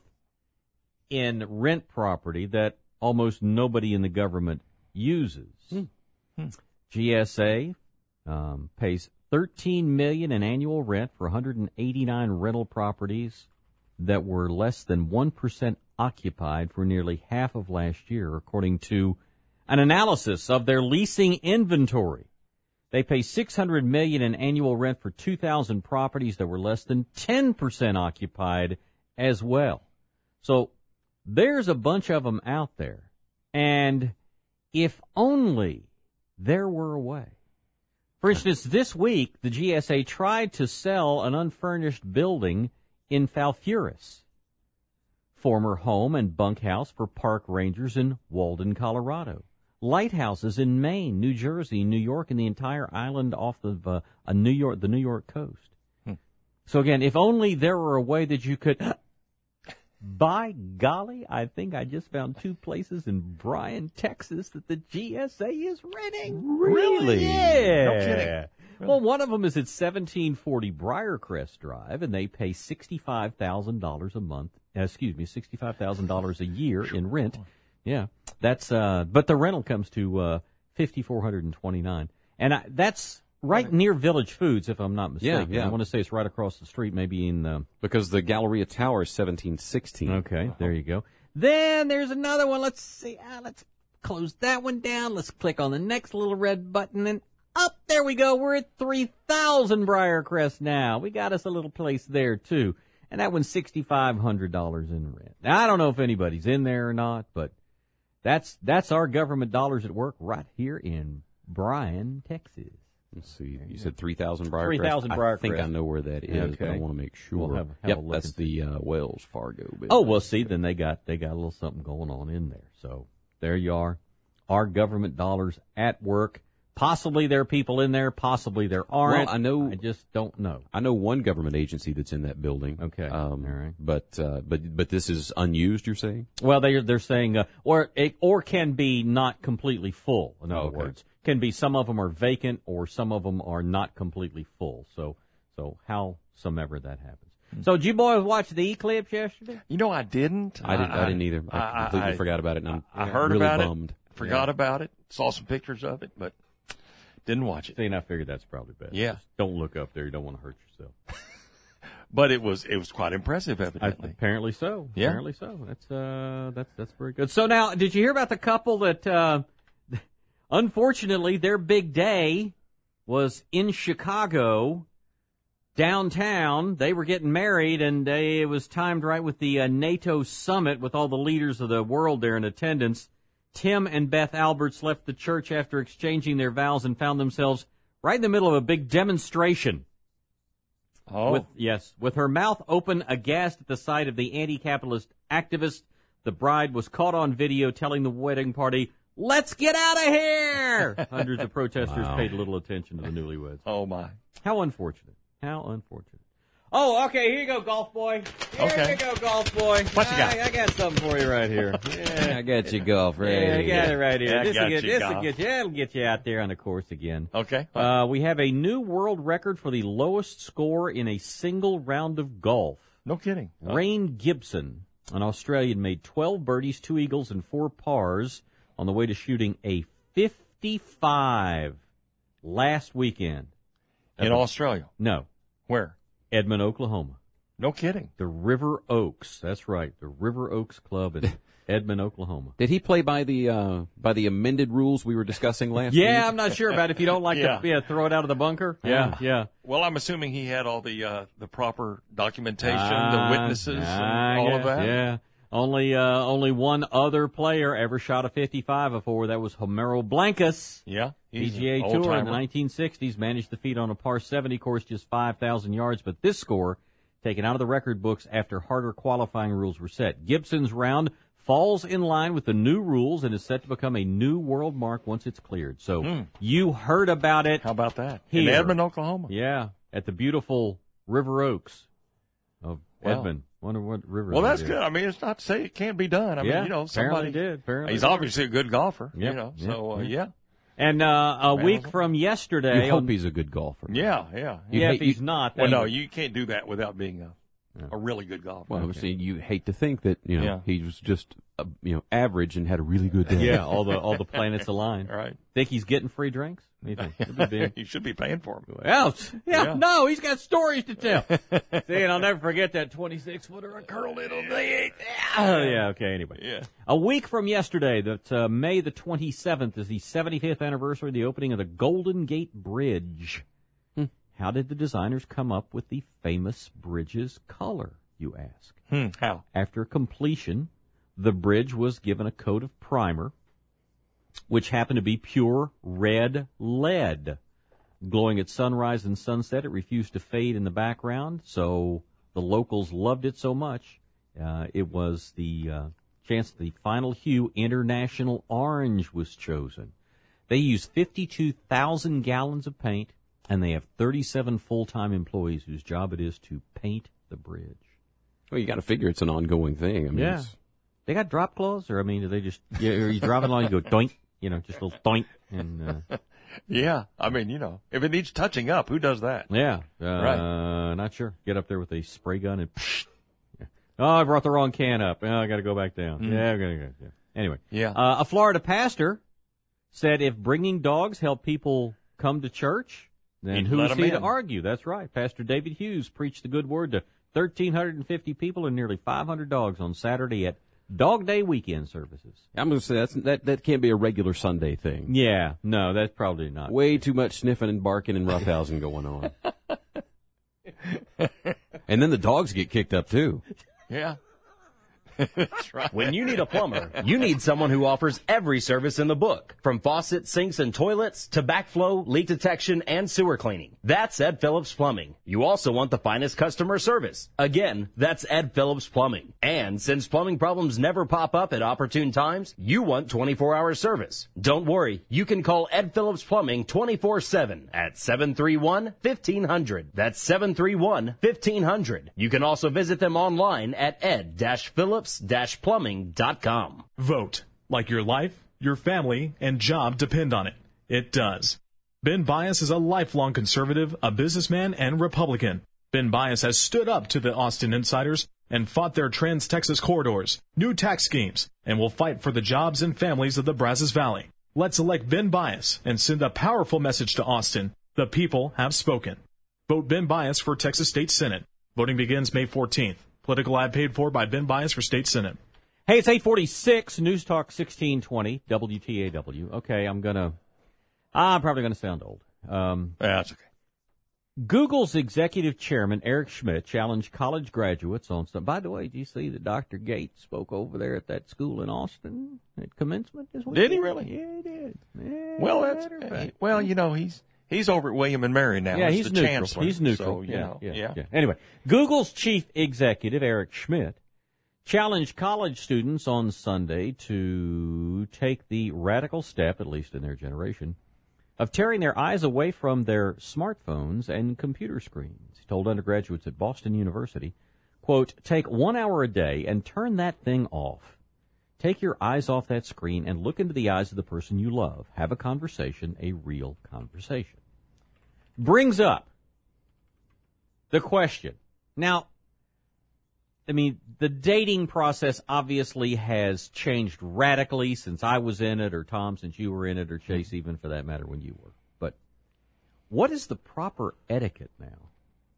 in rent property that almost nobody in the government uses. Hmm. Hmm. G S A um, pays thirteen million dollars in annual rent for one hundred eighty-nine rental properties that were less than one percent occupied for nearly half of last year, according to an analysis of their leasing inventory. They pay six hundred million dollars in annual rent for two thousand properties that were less than ten percent occupied as well. So there's a bunch of them out there, and if only there were a way. For instance, this week, the G S A tried to sell an unfurnished building in Falfurus, former home and bunkhouse for park rangers in Walden, Colorado, lighthouses in Maine, New Jersey, New York, and the entire island off of uh, a New York, the New York coast. Hmm. So again, if only there were a way that you could... By golly, I think I just found two places in Bryan, Texas that the G S A is renting. Really? Yeah. No kidding. Really? Well, one of them is at seventeen forty Briarcrest Drive, and they pay sixty-five thousand dollars a month, uh, excuse me, sixty-five thousand dollars a year in rent. Yeah. That's, uh, but the rental comes to, uh, five thousand four hundred twenty-nine dollars. And I, that's right near Village Foods, if I'm not mistaken. Yeah, yeah. I want to say it's right across the street, maybe in the... Because the Galleria Tower is seventeen sixteen. Okay, there you go. Then there's another one. Let's see. Ah, let's close that one down. Let's click on the next little red button, and up there we go. We're at three thousand Briarcrest now. We got us a little place there, too. And that one's six thousand five hundred dollars in rent. Now, I don't know if anybody's in there or not, but that's that's our government dollars at work right here in Bryan, Texas. Let's see. You said three thousand Briarcrest? three thousand Briarcrest. I think I know where that is, Okay. but I want to make sure. We'll have, have yep, a look that's and the uh, Wells Fargo business. Oh, well, see, then they got they got a little something going on in there. So there you are. Our government dollars at work. Possibly there are people in there. Possibly there aren't. Well, I know. I just don't know. I know one government agency that's in that building. Okay. Um, All right. But uh, but but this is unused, you're saying? Well, they they're saying uh, or it, or can be not completely full. In other Okay. words, can be some of them are vacant or some of them are not completely full. So so howsoever that happens. Mm-hmm. So did you boys watch the eclipse yesterday? You know, I didn't. I didn't. I, I didn't either. I, I completely I, forgot about it. And I'm I heard really about bummed. it. Forgot Yeah. about it. Saw some pictures of it, but didn't watch it. See, and I figured that's probably best. Yeah. Just don't look up there. You don't want to hurt yourself. But it was it was quite impressive, evidently. I, apparently so. Yeah. Apparently so. That's uh that's that's very good. So now, did you hear about the couple that uh unfortunately their big day was in Chicago, downtown. They were getting married, and they, it was timed right with the uh, NATO summit with all the leaders of the world there in attendance. Tim and Beth Alberts left the church after exchanging their vows and found themselves right in the middle of a big demonstration Oh. With, yes. With her mouth open, aghast at the sight of the anti-capitalist activist, the bride was caught on video telling the wedding party, "Let's get out of here!" Hundreds of protesters Wow. paid little attention to the newlyweds. Oh, my. How unfortunate. How unfortunate. Oh, okay, here you go, golf boy. Here Okay. you go, golf boy. What you got? I, I got something for you right here. Yeah. I got you, golf, right Yeah, I got it right here. Yeah, I this will got get, you, this will golf. get you. That'll get you out there on the course again. Okay. Uh, we have a new world record for the lowest score in a single round of golf. No kidding. Rain Gibson, an Australian, made twelve birdies, two eagles, and four pars on the way to shooting a fifty-five last weekend. In Australia? No. Where? Edmond, Oklahoma. No kidding. The River Oaks. That's right. The River Oaks Club in Edmond, Oklahoma. Did he play by the uh, by the amended rules we were discussing last week? Yeah, I'm not sure about it. If you don't like Yeah. to yeah, throw it out of the bunker. Yeah, yeah. Well, I'm assuming he had all the uh, the proper documentation, Ah, the witnesses, I and all of guess, that. Yeah. Only uh, only one other player ever shot a fifty-five before. That was Homero Blancas. Yeah. P He's G A an Tour in old-timer. the nineteen sixties, managed the feat on a par seventy course, just five thousand yards. But this score, taken out of the record books after harder qualifying rules were set. Gibson's round falls in line with the new rules and is set to become a new world mark once it's cleared. So Hmm. you heard about it. How about that? Here. In Edmond, Oklahoma. Yeah, at the beautiful River Oaks of Well. Edmond. Wonder what river. Well, that that's is. good. I mean, it's not to say it can't be done. I Yeah, mean, you know, somebody apparently did. Apparently he's did. obviously a good golfer. Yep, You know, yep, so uh, yep. yeah, And uh, a Man, week was- from yesterday, You hope on- he's a good golfer. yeah, yeah. You yeah, hate- if he's you- not, Well, then no, you can't do that without being a a really good golfer. Well, obviously, you hate to think that you know Yeah. he was just uh, you know average and had a really good day. yeah, all the all the planets align. Right. Think he's getting free drinks? What do you think? It'd be big. You should be paying for him. Well, yeah, Yeah. no, he's got stories to tell. See, and I'll never forget that twenty-six footer I curled in on day eight. Oh, yeah, okay, anyway. Yeah. A week from yesterday, that uh, May the twenty-seventh, is the seventy-fifth anniversary of the opening of the Golden Gate Bridge. Hmm. How did the designers come up with the famous bridge's color, you ask? Hmm. How? After completion, the bridge was given a coat of primer, which happened to be pure red lead. Glowing at sunrise and sunset, it refused to fade in the background, so the locals loved it so much. Uh, it was the uh, chance the final hue, International Orange, was chosen. They use fifty-two thousand gallons of paint, and they have thirty-seven full-time employees whose job it is to paint the bridge. Well, you got to figure it's an ongoing thing. I mean, Yeah. it's- They got drop claws, or I mean, do they just? Yeah, are you driving along? You go doink, you know, just a little doink, and uh, Yeah, I mean, you know, if it needs touching up, who does that? yeah, uh, Right. Not sure. Get up there with a spray gun and. Yeah. Oh, I brought the wrong can up. Oh, I got to go back down. Mm. Yeah, I gotta go. Yeah. Anyway, Yeah. uh, a Florida pastor said if bringing dogs help people come to church, then He'd who let is 'em he to in. argue? That's right. Pastor David Hughes preached the good word to one thousand three hundred fifty people and nearly five hundred dogs on Saturday at Dog Day weekend services. I'm going to say that's that that can't be a regular Sunday thing. Yeah, no, that's probably not. Way too much sniffing and barking and roughhousing going on. And then the dogs get kicked up too. Yeah. That's right. When you need a plumber, you need someone who offers every service in the book, from faucets, sinks, and toilets to backflow, leak detection, and sewer cleaning. That's Ed Phillips Plumbing. You also want the finest customer service. Again, that's Ed Phillips Plumbing. And since plumbing problems never pop up at opportune times, you want twenty-four hour service. Don't worry, you can call Ed Phillips Plumbing twenty-four seven at seven three one, fifteen hundred. That's seven three one, fifteen hundred. You can also visit them online at ed phillips plumbing dot com. Vote. Like your life, your family, and job depend on it. It does. Ben Bias is a lifelong conservative, a businessman, and Republican. Ben Bias has stood up to the Austin insiders and fought their trans-Texas corridors, new tax schemes, and will fight for the jobs and families of the Brazos Valley. Let's elect Ben Bias and send a powerful message to Austin. The people have spoken. Vote Ben Bias for Texas State Senate. Voting begins May fourteenth. Political ad paid for by Ben Bias for State Senate. Hey, it's eight forty-six, News Talk sixteen twenty, W T A W. Okay, I'm gonna, I'm probably gonna sound old. Um, yeah, that's okay. Google's executive chairman, Eric Schmidt, challenged college graduates on some. By the way, did you see that Doctor Gates spoke over there at that school in Austin at commencement this week? Did he really? Yeah, he did. Yeah, Well, that's matter of fact. well, you know, he's He's over at William and Mary now. Yeah, He's he's the neutral. chancellor. He's neutral. So, you yeah, know, yeah, yeah. yeah. Anyway, Google's chief executive, Eric Schmidt, challenged college students on Sunday to take the radical step, at least in their generation, of tearing their eyes away from their smartphones and computer screens. He told undergraduates at Boston University, quote, take one hour a day and turn that thing off. Take your eyes off that screen and look into the eyes of the person you love. Have a conversation, a real conversation. Brings up the question. Now, I mean, the dating process obviously has changed radically since I was in it, or Tom, since you were in it, or Chase, even for that matter, when you were. But what is the proper etiquette now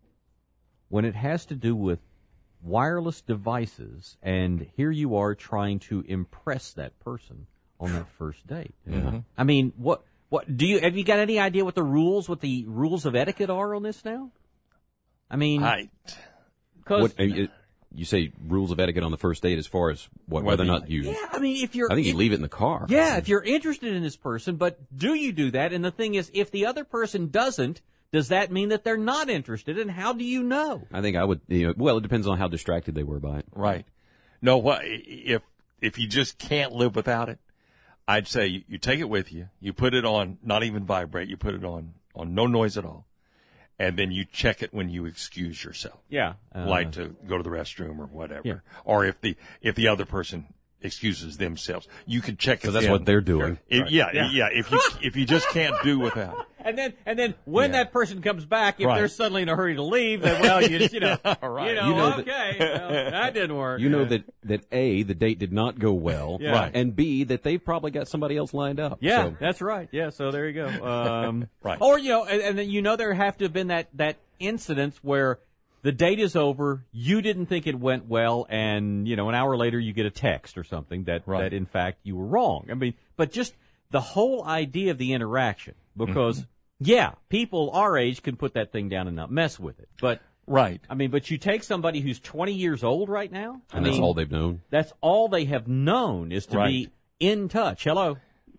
when it has to do with wireless devices, and here you are trying to impress that person on that first date? Mm-hmm. I mean, what, what, do you, have you got any idea what the rules, what the rules of etiquette are on this now? I mean, I, what, you, you say rules of etiquette on the first date as far as what, whether or not you, yeah, I mean, if you're, I think you if, leave it in the car. Yeah, if you're interested in this person, but do you do that? And the thing is, if the other person doesn't, does that mean that they're not interested? And how do you know? I think I would, you know, well, it depends on how distracted they were by it. Right. No, what if if you just can't live without it? I'd say you, you take it with you. You put it on, not even vibrate. You put it on on no noise at all, and then you check it when you excuse yourself. Yeah, uh, like to go to the restroom or whatever. Yeah. Or if the if the other person excuses themselves, you can check it. So that's then. what they're doing. If, Right. yeah, Yeah. yeah. If you if you just can't do without it. And then, and then, when Yeah. that person comes back, if Right. they're suddenly in a hurry to leave, then well, you, you know, Yeah, right. you know, You know that- okay, well, that didn't work. You know that, that A, the date did not go well, Yeah. Right. and B, that they've probably got somebody else lined up. Yeah, So. that's right. Yeah, so there you go. Um, Right. Or you know, and, and then you know there have to have been that that incident where the date is over, you didn't think it went well, and you know, an hour later you get a text or something that Right. that in fact you were wrong. I mean, but just the whole idea of the interaction, because yeah, people our age can put that thing down and not mess with it, but. Right. I mean, but you take somebody who's twenty years old right now. And I that's mean, all they've known. That's all they have known is to Right. be in touch. Hello.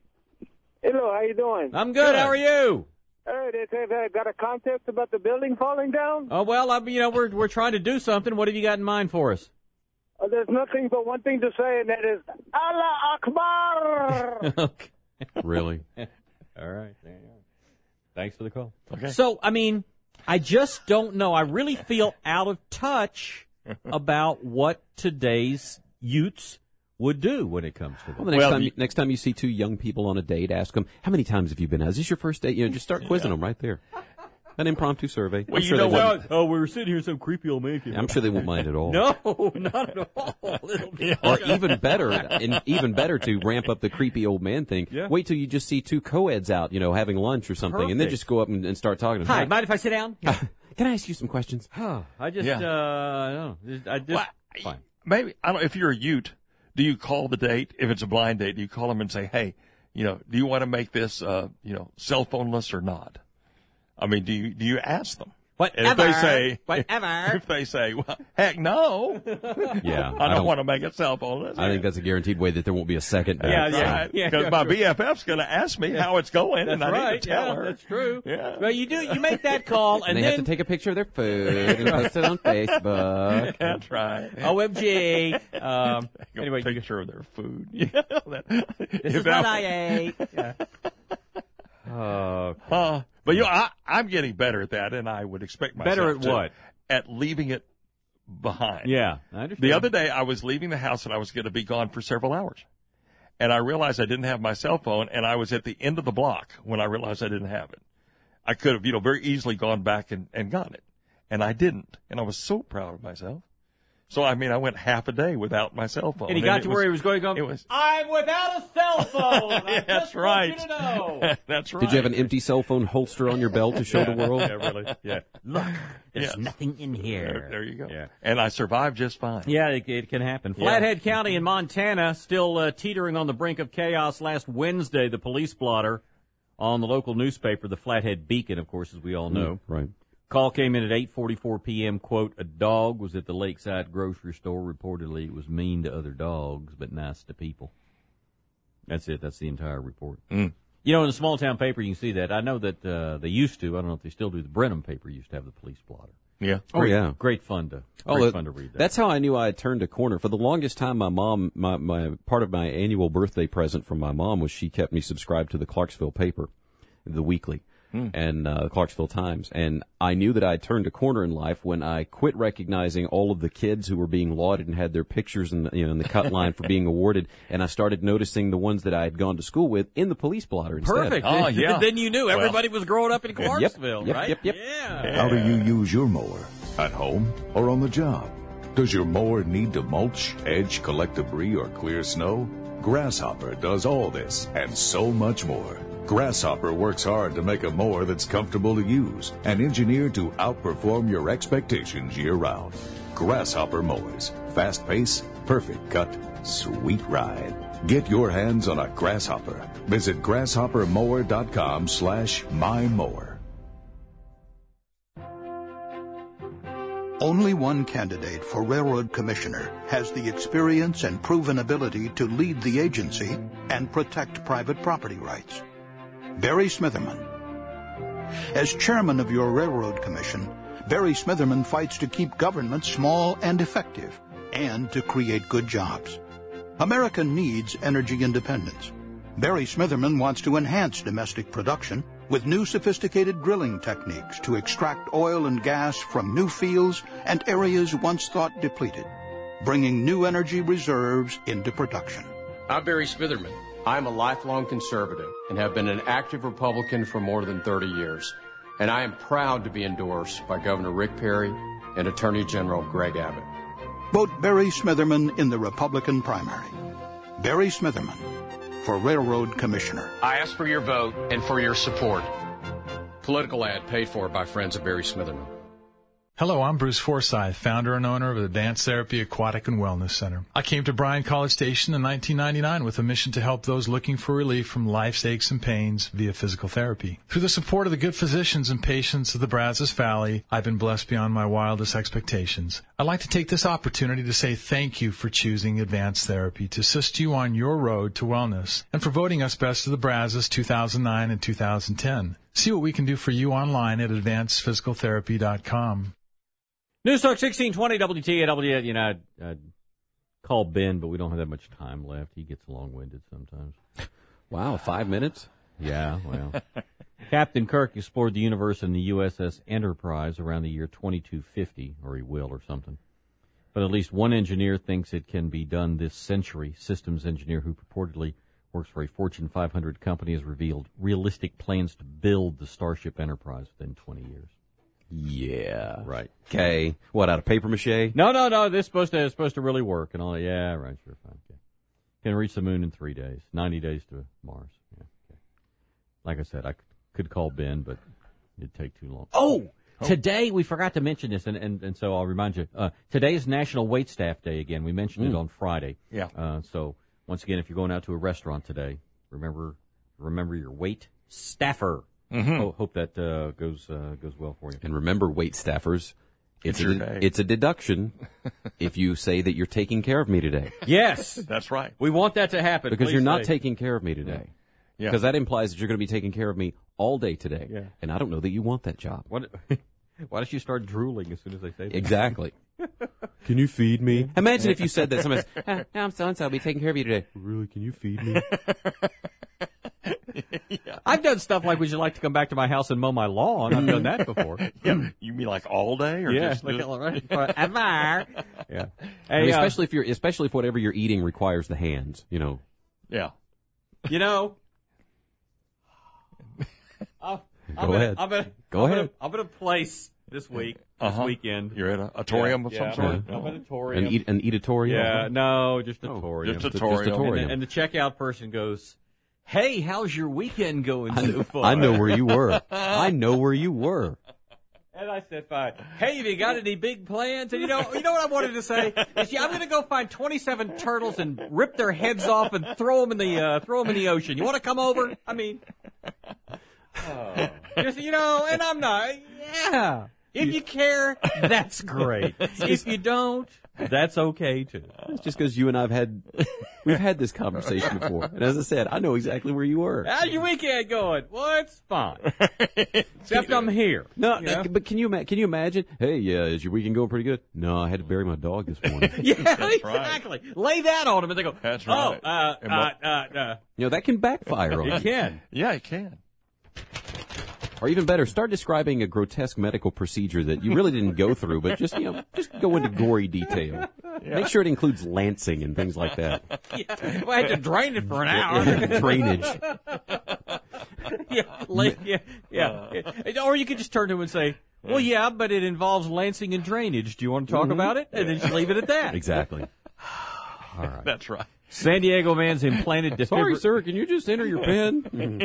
Hello, how you doing? I'm good. How are you? Hey, they say they got a contest about the building falling down? Oh well, I, you know we're we're trying to do something. What have you got in mind for us? Uh, there's nothing but one thing to say, and that is Allah Akbar. Okay. Really? All right. There you are. Thanks for the call. Okay. So I mean, I just don't know. I really feel out of touch about what today's youths would do when it comes to that. Well, the next, Well, time, you- you, next time you see two young people on a date, ask them, how many times have you been out? Is this your first date? You know, just start quizzing them right there. An impromptu survey. Well, I'm you sure know they what? won't- Oh, we were sitting here, some creepy old man. I'm sure they won't mind at all. No, not at all. It'll be- Or even better, and even better to ramp up the creepy old man thing. Yeah. Wait till you just see two co-eds out, you know, having lunch or something, and then Perfect. just go up and, and start talking to them. Hi, mind if I sit down? Can I ask you some questions? I just, Yeah. uh, no, just- I just, Well, fine. Maybe I don't. If you're a Ute, do you call the date? If it's a blind date, do you call them and say, "Hey, you know, do you want to make this, uh, you know, cell phoneless or not?" I mean, do you do you ask them? Whatever. And if they say, Whatever. if they say, well, heck no, Yeah, I don't, want to make it cell phoneless. I think that's a guaranteed way that there won't be a second date. Yeah, so. yeah. yeah, Because yeah, my sure. B F F's going to ask me how it's going, That's and I right. need to tell yeah, her. that's true. Yeah. Well, you do. You make that call, And and, they then have to take a picture of their food and post it on Facebook. That's right. O M G. Um, Go anyway, you- picture of their food. Yeah, that, this if is that- what I ate. Yeah. Oh, Uh, but you know, I, I'm getting better at that, and I would expect myself Better at to- what? At leaving it behind. yeah. I understand. The other day, I was leaving the house, and I was going to be gone for several hours. And I realized I didn't have my cell phone, and I was at the end of the block when I realized I didn't have it. I could have, you know, very easily gone back and, and gotten it. And I didn't. And I was so proud of myself. So, I mean, I went half a day without my cell phone. and he got it to where he was going. It Going, was, I'm without a cell phone. I That's just want right. you to know. That's right. Did you have an empty cell phone holster on your belt to show the world? Yeah, really. Yeah. Look, there's Yes. nothing in here. There, there you go. Yeah. And I survived just fine. Yeah, it, it can happen. Yeah. Flathead County in Montana still uh, teetering on the brink of chaos. Last Wednesday, the police blotter on the local newspaper, the Flathead Beacon, of course, as we all know. Right. Call came in at eight forty-four p.m. Quote, a dog was at the Lakeside grocery store. Reportedly, it was mean to other dogs, but nice to people. That's it. That's the entire report. Mm. You know, in the small town paper, you can see that. I know that uh, they used to. I don't know if they still do. The Brenham paper used to have the police blotter. Yeah. Great, oh, yeah. Great fun to, oh, great it, fun to read that. That's how I knew I had turned a corner. For the longest time, my mom, my, my part of my annual birthday present from my mom was she kept me subscribed to the Clarksville paper, the weekly. Hmm. And uh, the Clarksville Times, and I knew that I had turned a corner in life when I quit recognizing all of the kids who were being lauded and had their pictures in the, you know, in the cut line for being awarded, and I started noticing the ones that I had gone to school with in the police blotter instead. Perfect. Oh, yeah. Then you knew everybody well, was growing up in Clarksville, yep, right? Yep, yep, yep. Yeah. How do you use your mower? At home or on the job? Does your mower need to mulch, edge, collect debris, or clear snow? Grasshopper does all this and so much more. Grasshopper works hard to make a mower that's comfortable to use and engineered to outperform your expectations year-round. Grasshopper mowers. Fast pace, perfect cut, sweet ride. Get your hands on a Grasshopper. Visit grasshopper mower dot com slash my mower. Only one candidate for Railroad Commissioner has the experience and proven ability to lead the agency and protect private property rights. Barry Smitherman. As chairman of your Railroad Commission, Barry Smitherman fights to keep government small and effective and to create good jobs. America needs energy independence. Barry Smitherman wants to enhance domestic production with new sophisticated drilling techniques to extract oil and gas from new fields and areas once thought depleted, bringing new energy reserves into production. I'm Barry Smitherman. I'm a lifelong conservative and have been an active Republican for more than thirty years. And I am proud to be endorsed by Governor Rick Perry and Attorney General Greg Abbott. Vote Barry Smitherman in the Republican primary. Barry Smitherman for Railroad Commissioner. I ask for your vote and for your support. Political ad paid for by friends of Barry Smitherman. Hello, I'm Bruce Forsyth, founder and owner of Advanced Therapy Aquatic and Wellness Center. I came to Bryan College Station in nineteen ninety-nine with a mission to help those looking for relief from life's aches and pains via physical therapy. Through the support of the good physicians and patients of the Brazos Valley, I've been blessed beyond my wildest expectations. I'd like to take this opportunity to say thank you for choosing Advanced Therapy to assist you on your road to wellness and for voting us Best of the Brazos two thousand nine and two thousand ten. See what we can do for you online at advanced physical therapy dot com. News Talk sixteen twenty W T A W. You know, I'd, I'd call Ben, but we don't have that much time left. He gets long-winded sometimes. Wow, five minutes? Yeah, well. Captain Kirk explored the universe in the U S S Enterprise around the year twenty-two fifty, or he will, or something. But at least one engineer thinks it can be done this century. Systems engineer who purportedly works for a Fortune five hundred company has revealed realistic plans to build the Starship Enterprise within twenty years. Yeah. Right. Okay. What, out of paper mache? No, no, no. This is supposed to, it's supposed to really work and all that. Yeah, right, sure, fine. Okay. Can reach the moon in three days. ninety days to Mars. Yeah, okay. Like I said, I could call Ben, but it'd take too long. Oh! oh. Today, we forgot to mention this, and, and, and so I'll remind you. Uh, today is National Waitstaff Day again. We mentioned mm. it on Friday. Yeah. Uh, so, once again, if you're going out to a restaurant today, remember remember your wait staffer. Mm-hmm. Ho- hope that uh, goes uh, goes well for you. And remember, wait staffers, it's, it's, your a, day. it's a deduction if you say that you're taking care of me today. Yes. That's right. We want that to happen. Because Please you're not say. taking care of me today. Yeah. Because that implies that you're going to be taking care of me all day today. Yeah. And I don't know that you want that job. What, why don't you start drooling as soon as they say that? Exactly. Can you feed me? Imagine if you said that. Somebody says, ah, no, I'm so-and-so. I'll be taking care of you today. Really? Can you feed me? Yeah. I've done stuff like, would you like to come back to my house and mow my lawn? I've done that before. Yeah. You mean like all day? Or yeah. just, Like, just... right. Forever. Yeah. Hey, I mean, uh, especially if you're, especially if whatever you're eating requires the hands, you know. Yeah. You know. I'll, Go I'm ahead. Gonna, I'm gonna, Go I'm ahead. Gonna, I'm going to place this week, this uh-huh. weekend. You're at a, a torium yeah, of yeah, some sort? I'm at a torium. An, eat, an eatorium? Yeah, no, just a oh, torium. Just a Just torium. a torium. And, the, and the checkout person goes, hey, how's your weekend going I, so far? I know where you were. I know where you were. And I said, fine. Hey, have you got any big plans? And you know, you know what I wanted to say? Is, yeah, I'm going to go find twenty-seven turtles and rip their heads off and throw them in the uh, throw them in the ocean. You want to come over? I mean, oh, just, you know, and I'm not. Yeah. If you care, that's great. If you don't, That's okay too. It's just because you and I've had we've had this conversation before, and as I said, I know exactly where you were. How's your weekend going? Well, it's fine. Except I'm here. No, You know? but can you ima- can you imagine? Hey, yeah, is your weekend going pretty good? No, I had to bury my dog this morning. Yeah, exactly. Lay that on them, and they go, That's "Oh, right. uh, And uh, what- uh, uh." You know that can backfire on you. It can. Yeah, it can. Or even better, start describing a grotesque medical procedure that you really didn't go through, but just you know, just go into gory detail. Yeah. Make sure it includes lancing and things like that. Yeah. Well, I had to drain it for an hour. Yeah, drainage. yeah, lay, yeah, yeah. Uh, or you could just turn to him and say, "Well, yeah, but it involves lancing and drainage. Do you want to talk Mhm. about it?" And then just leave it at that. Exactly. All right. That's right. San Diego man's implanted defibrillator. Sorry, sir. Can you just enter your pin?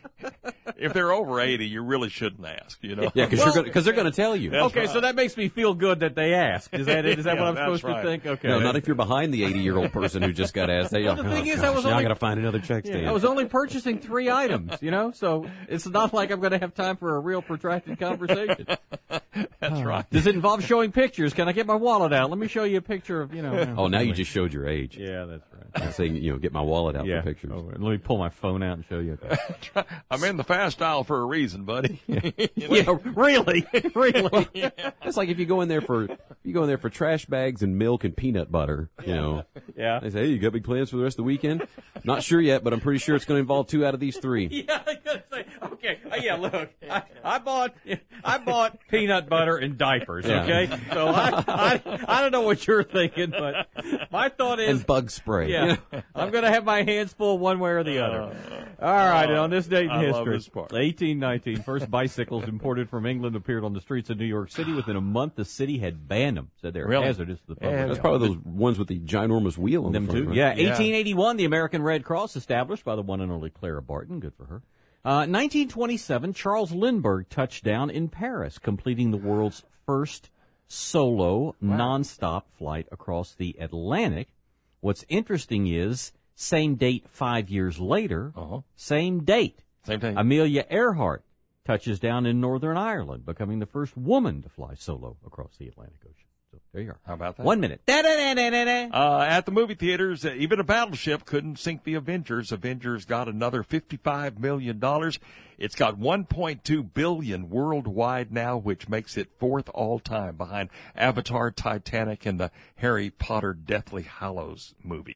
If they're over eighty, you really shouldn't ask, you know? Yeah, because Well- because they're going to tell you. Okay, right. so that makes me feel good that they asked. Is that it? Is that Yeah, what I'm that's supposed right. to think? Okay. No, not if you're behind the eighty-year-old person who just got asked. They, Well, the oh, thing is, gosh, I was now I only- got to find another check Yeah, stand. I was only purchasing three items, you know, so it's not like I'm going to have time for a real protracted conversation. That's right. Does it involve showing pictures? Can I get my wallet out? Let me show you a picture of, you know. Oh, now you just showed your age. Yeah, that's right. I'm saying, you know, get my wallet out Yeah. for pictures. Oh, let me pull my phone out and show you. I'm in the fast aisle for a reason, buddy. Yeah, really, really. It's like if you go in there for you go in there for trash bags and milk and peanut butter, you know. Yeah. They say, hey, you got big plans for the rest of the weekend? Not sure yet, but I'm pretty sure it's going to involve two out of these three. Yeah, I gotta say, okay, uh, yeah, look, I, I bought, I bought peanut butter and diapers, Yeah. okay? So I, I, I don't know what you're thinking, but my thought is, And bug spray. yeah, I'm gonna have my hands full one way or the other. All right, and on this date in I love history, this part. eighteen nineteen, first bicycles imported from England appeared on the streets of New York City. Within a month, the city had banned them, said they were Really? hazardous to the public. Yeah, That's probably those ones with the ginormous wheel on Them the front. too. right? Yeah, Yeah. eighteen eighty-one, the American Red Cross, established by the one and only Clara Barton. Good for her. Uh, nineteen twenty-seven, Charles Lindbergh touched down in Paris, completing the world's first solo nonstop flight across the Atlantic. What's interesting is, same date five years later, Uh-huh. same date, Same thing. Amelia Earhart touches down in Northern Ireland, becoming the first woman to fly solo across the Atlantic Ocean. So there you are. How about that? One minute. Da-da-da-da-da-da. Uh, at the movie theaters, uh, even a battleship couldn't sink the Avengers. Avengers got another fifty-five million dollars. It's got one point two billion dollars worldwide now, which makes it fourth all time behind Avatar, Titanic, and the Harry Potter Deathly Hallows movie.